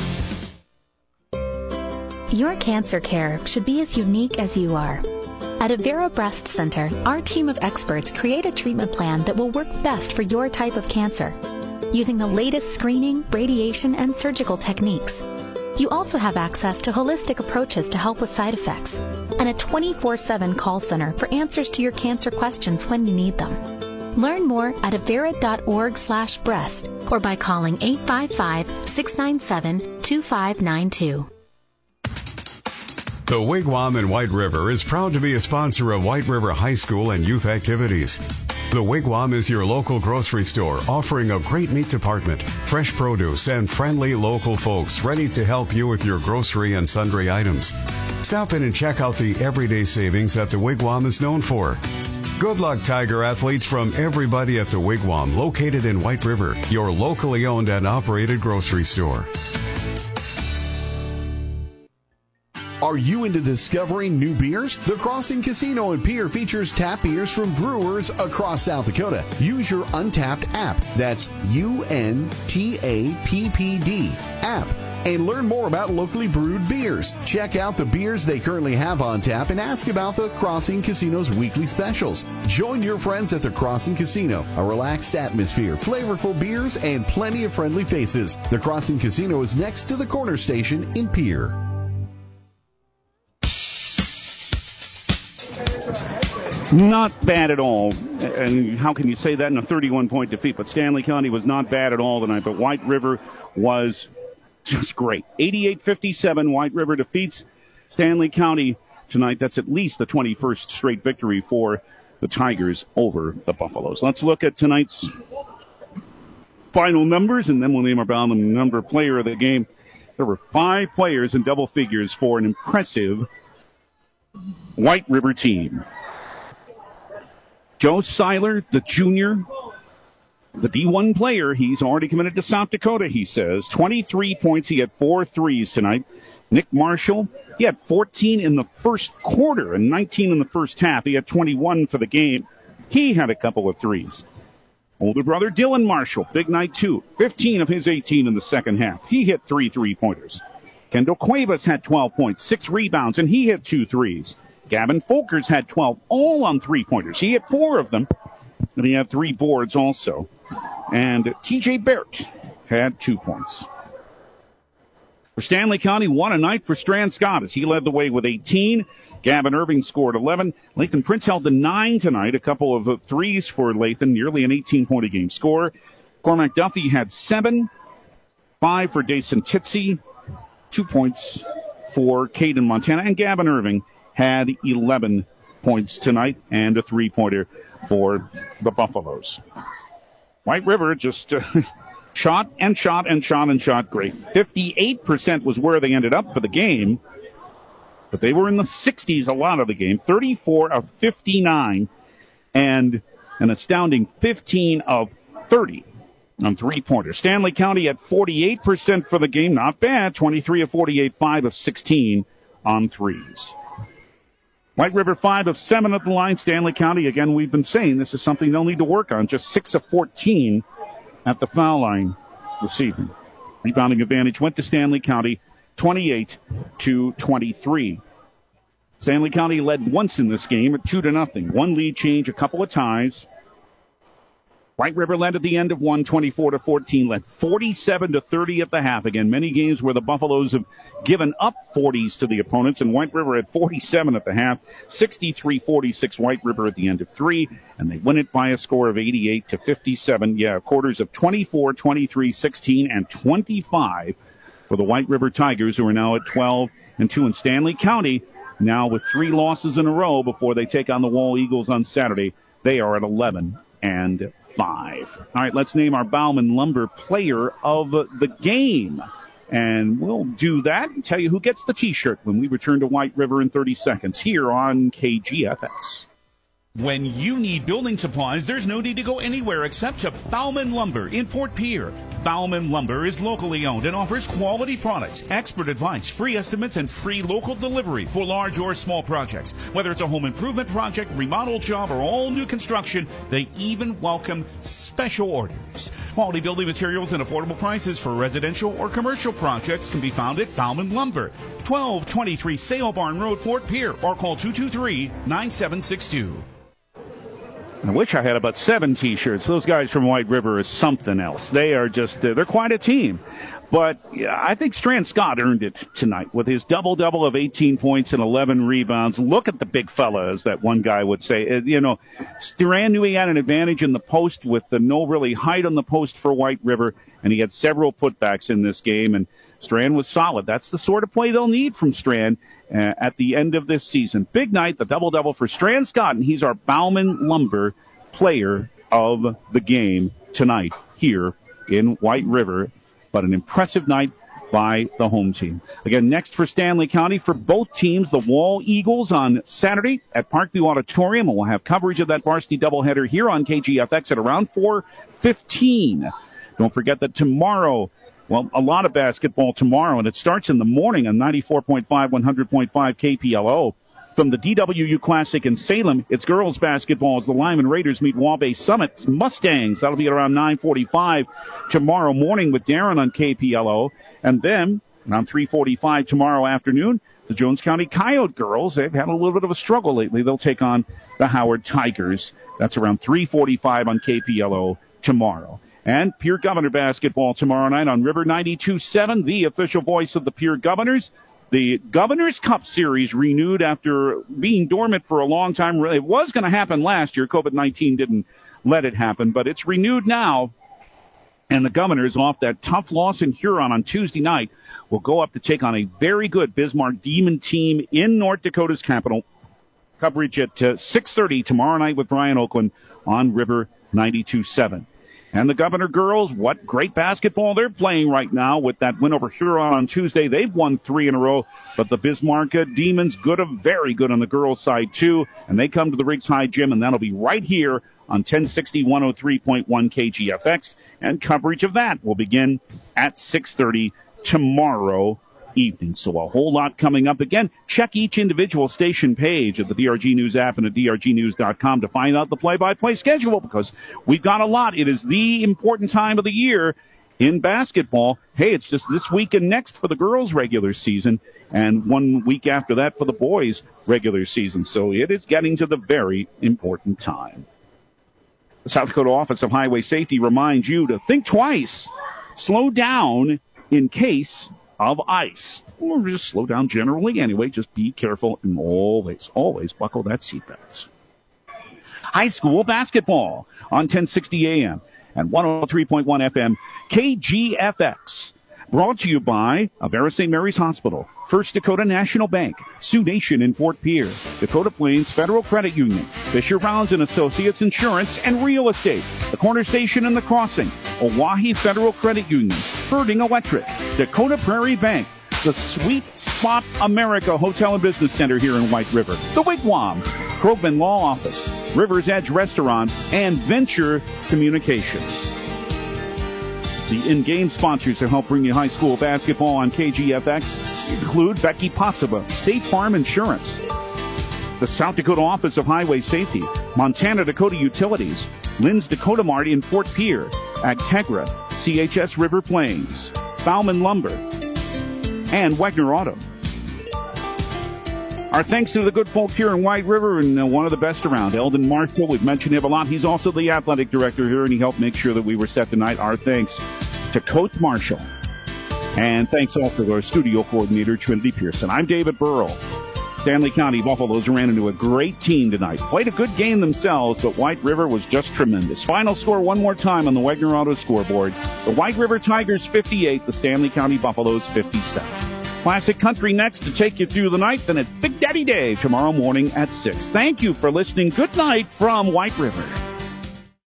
[SPEAKER 5] Your cancer care should be as unique as you are. At Avera Breast Center, our team of experts create a treatment plan that will work best for your type of cancer, using the latest screening, radiation, and surgical techniques. You also have access to holistic approaches to help with side effects, and a 24/7 call center for answers to your cancer questions when you need them. Learn more at avera.org/breast or by calling 855-697-2592.
[SPEAKER 6] The Wigwam in White River is proud to be a sponsor of White River High School and youth activities. The Wigwam is your local grocery store offering a great meat department, fresh produce, and friendly local folks ready to help you with your grocery and sundry items. Stop in and check out the everyday savings that the Wigwam is known for. Good luck, Tiger athletes, from everybody at the Wigwam, located in White River, your locally owned and operated grocery store.
[SPEAKER 7] Are you into discovering new beers? The Crossing Casino and Pier features tap beers from brewers across South Dakota. Use your Untapped app. That's UNTAPPD app. And learn more about locally brewed beers. Check out the beers they currently have on tap and ask about the Crossing Casino's weekly specials. Join your friends at the Crossing Casino. A relaxed atmosphere, flavorful beers, and plenty of friendly faces. The Crossing Casino is next to the corner station in Pier.
[SPEAKER 2] Not bad at all. And how can you say that in a 31-point defeat? But Stanley County was not bad at all tonight. But White River was just great. 88-57, White River defeats Stanley County tonight. That's at least the 21st straight victory for the Tigers over the Buffaloes. Let's look at tonight's final numbers, and then we'll name our Bauman number player of the game. There were 5 players in double figures for an impressive White River team. Joe Seiler, the junior, the D1 player, he's already committed to South Dakota, he says. 23 points. He had 4 threes tonight. Nick Marshall, he had 14 in the first quarter and 19 in the first half. He had 21 for the game. He had a couple of threes. Older brother Dylan Marshall, big night too. 15 of his 18 in the second half. He hit 3 3-pointers. Kendall Cuevas had 12 points, 6 rebounds, and he hit 2 threes. Gavin Folkers had 12, all on 3-pointers. He hit 4 of them, and he had 3 boards also. And T.J. Barrett had 2 points. For Stanley County, one a night for Strand Scott as he led the way with 18. Gavin Irving scored 11. Lathan Prince held the 9 tonight. A couple of threes for Lathan, nearly an 18-point-a-game score. Cormac Duffy had 7. 5 for Dason Titsey. 2 points for Caden Montana. And Gavin Irving had 11 points tonight and a 3-pointer for the Buffaloes. White River just shot and shot and shot and shot great. 58% was where they ended up for the game. But they were in the 60s a lot of the game. 34 of 59 and an astounding 15 of 30 on 3-pointers. Stanley County at 48% for the game. Not bad. 23 of 48, 5 of 16 on threes. White River 5 of 7 at the line. Stanley County, again, we've been saying this is something they'll need to work on. Just 6 of 14 at the foul line this evening. Rebounding advantage went to Stanley County. 28-23. Stanley County led once in this game at 2-0. One lead change, a couple of ties. White River led at the end of one, 24-14, led 47-30 at the half. Again, many games where the Buffaloes have given up 40s to the opponents, and White River at 47 at the half, 63-46 White River at the end of 3, and they win it by a score of 88-57. Yeah, quarters of 24, 23, 16, and 25 for the White River Tigers, who are now at 12-2. In Stanley County, now with 3 losses in a row before they take on the Wall Eagles on Saturday, they are at 11-5. All right, let's name our Bauman Lumber player of the game. And we'll do that and tell you who gets the T-shirt when we return to White River in 30 seconds here on KGFX.
[SPEAKER 17] When you need building supplies, there's no need to go anywhere except to Bauman Lumber in Fort Pierre. Bauman Lumber is locally owned and offers quality products, expert advice, free estimates, and free local delivery for large or small projects. Whether it's a home improvement project, remodel job, or all new construction, they even welcome special orders. Quality building materials and affordable prices for residential or commercial projects can be found at Bauman Lumber, 1223 Sale Barn Road, Fort Pierre, or call 223-9762.
[SPEAKER 2] I wish I had about 7 T-shirts. Those guys from White River is something else. They are just, they're quite a team. But yeah, I think Strand Scott earned it tonight with his double-double of 18 points and 11 rebounds. Look at the big fella, as that one guy would say. Strand knew he had an advantage in the post with the no really height on the post for White River, and he had several putbacks in this game, and Strand was solid. That's the sort of play they'll need from Strand at the end of this season. Big night, the double-double for Strand Scott, and he's our Bauman Lumber player of the game tonight here in White River. But an impressive night by the home team. Again, next for Stanley County for both teams, the Wall Eagles on Saturday at Parkview Auditorium, and we'll have coverage of that varsity doubleheader here on KGFX at around 4:15. Don't forget that tomorrow, well, a lot of basketball tomorrow, and it starts in the morning on 94.5, 100.5 KPLO. From the DWU Classic in Salem, it's girls basketball as the Lyman Raiders meet Waubay Summit Mustangs. That'll be at around 9:45 tomorrow morning with Darren on KPLO. And then around 3:45 tomorrow afternoon, the Jones County Coyote girls, they've had a little bit of a struggle lately. They'll take on the Howard Tigers. That's around 3:45 on KPLO tomorrow. And Pierre Governor basketball tomorrow night on River 92.7, the official voice of the Pierre Governors. The Governor's Cup Series renewed after being dormant for a long time. It was going to happen last year. COVID-19 didn't let it happen, but it's renewed now. And the Governors, off that tough loss in Huron on Tuesday night, will go up to take on a very good Bismarck Demon team in North Dakota's capital. Coverage at 6:30 tomorrow night with Brian Oakland on River 92.7. And the Governor girls, what great basketball they're playing right now with that win over Huron on Tuesday. They've won 3 in a row, but the Bismarck Demons very good on the girls' side too. And they come to the Riggs High Gym, and that'll be right here on 1060 103.1 KGFX. And coverage of that will begin at 6:30 tomorrow evening. So a whole lot coming up. Again, check each individual station page at the DRG News app and at drgnews.com to find out the play-by-play schedule, because we've got a lot. It is the important time of the year in basketball. Hey, it's just this week and next for the girls' regular season, and 1 week after that for the boys' regular season. So it is getting to the very important time. The South Dakota Office of Highway Safety reminds you to think twice. Slow down in case of ice. Or just slow down generally anyway. Just be careful and always buckle that seatbelt. High school basketball on 1060 AM and 103.1 FM KGFX. Brought to you by Avera St. Mary's Hospital, First Dakota National Bank, Sioux Nation in Fort Pierre, Dakota Plains Federal Credit Union, Fisher Rounds and Associates Insurance and Real Estate, the Corner Station and the Crossing, Oahe Federal Credit Union, Birding Electric, Dakota Prairie Bank, the Sweet Spot America Hotel and Business Center here in White River, the Wigwam, Krogman Law Office, River's Edge Restaurant, and Venture Communications. The in-game sponsors to help bring you high school basketball on KGFX include Becky Pottseva, State Farm Insurance, the South Dakota Office of Highway Safety, Montana Dakota Utilities, Lynn's Dakota Mart in Fort Pierre, Agtegra, CHS River Plains, Bauman Lumber, and Wegner Auto. Our thanks to the good folk here in White River, and one of the best around, Eldon Marshall. We've mentioned him a lot. He's also the athletic director here, and he helped make sure that we were set tonight. Our thanks to Coach Marshall. And thanks also to our studio coordinator, Trinity Pearson. I'm David Burrell. Stanley County Buffaloes ran into a great team tonight. Played a good game themselves, but White River was just tremendous. Final score one more time on the Wegner Auto scoreboard. The White River Tigers 58, the Stanley County Buffaloes 57. Classic Country next to take you through the night. Then it's Big Daddy Dave tomorrow morning at 6. Thank you for listening. Good night from White River.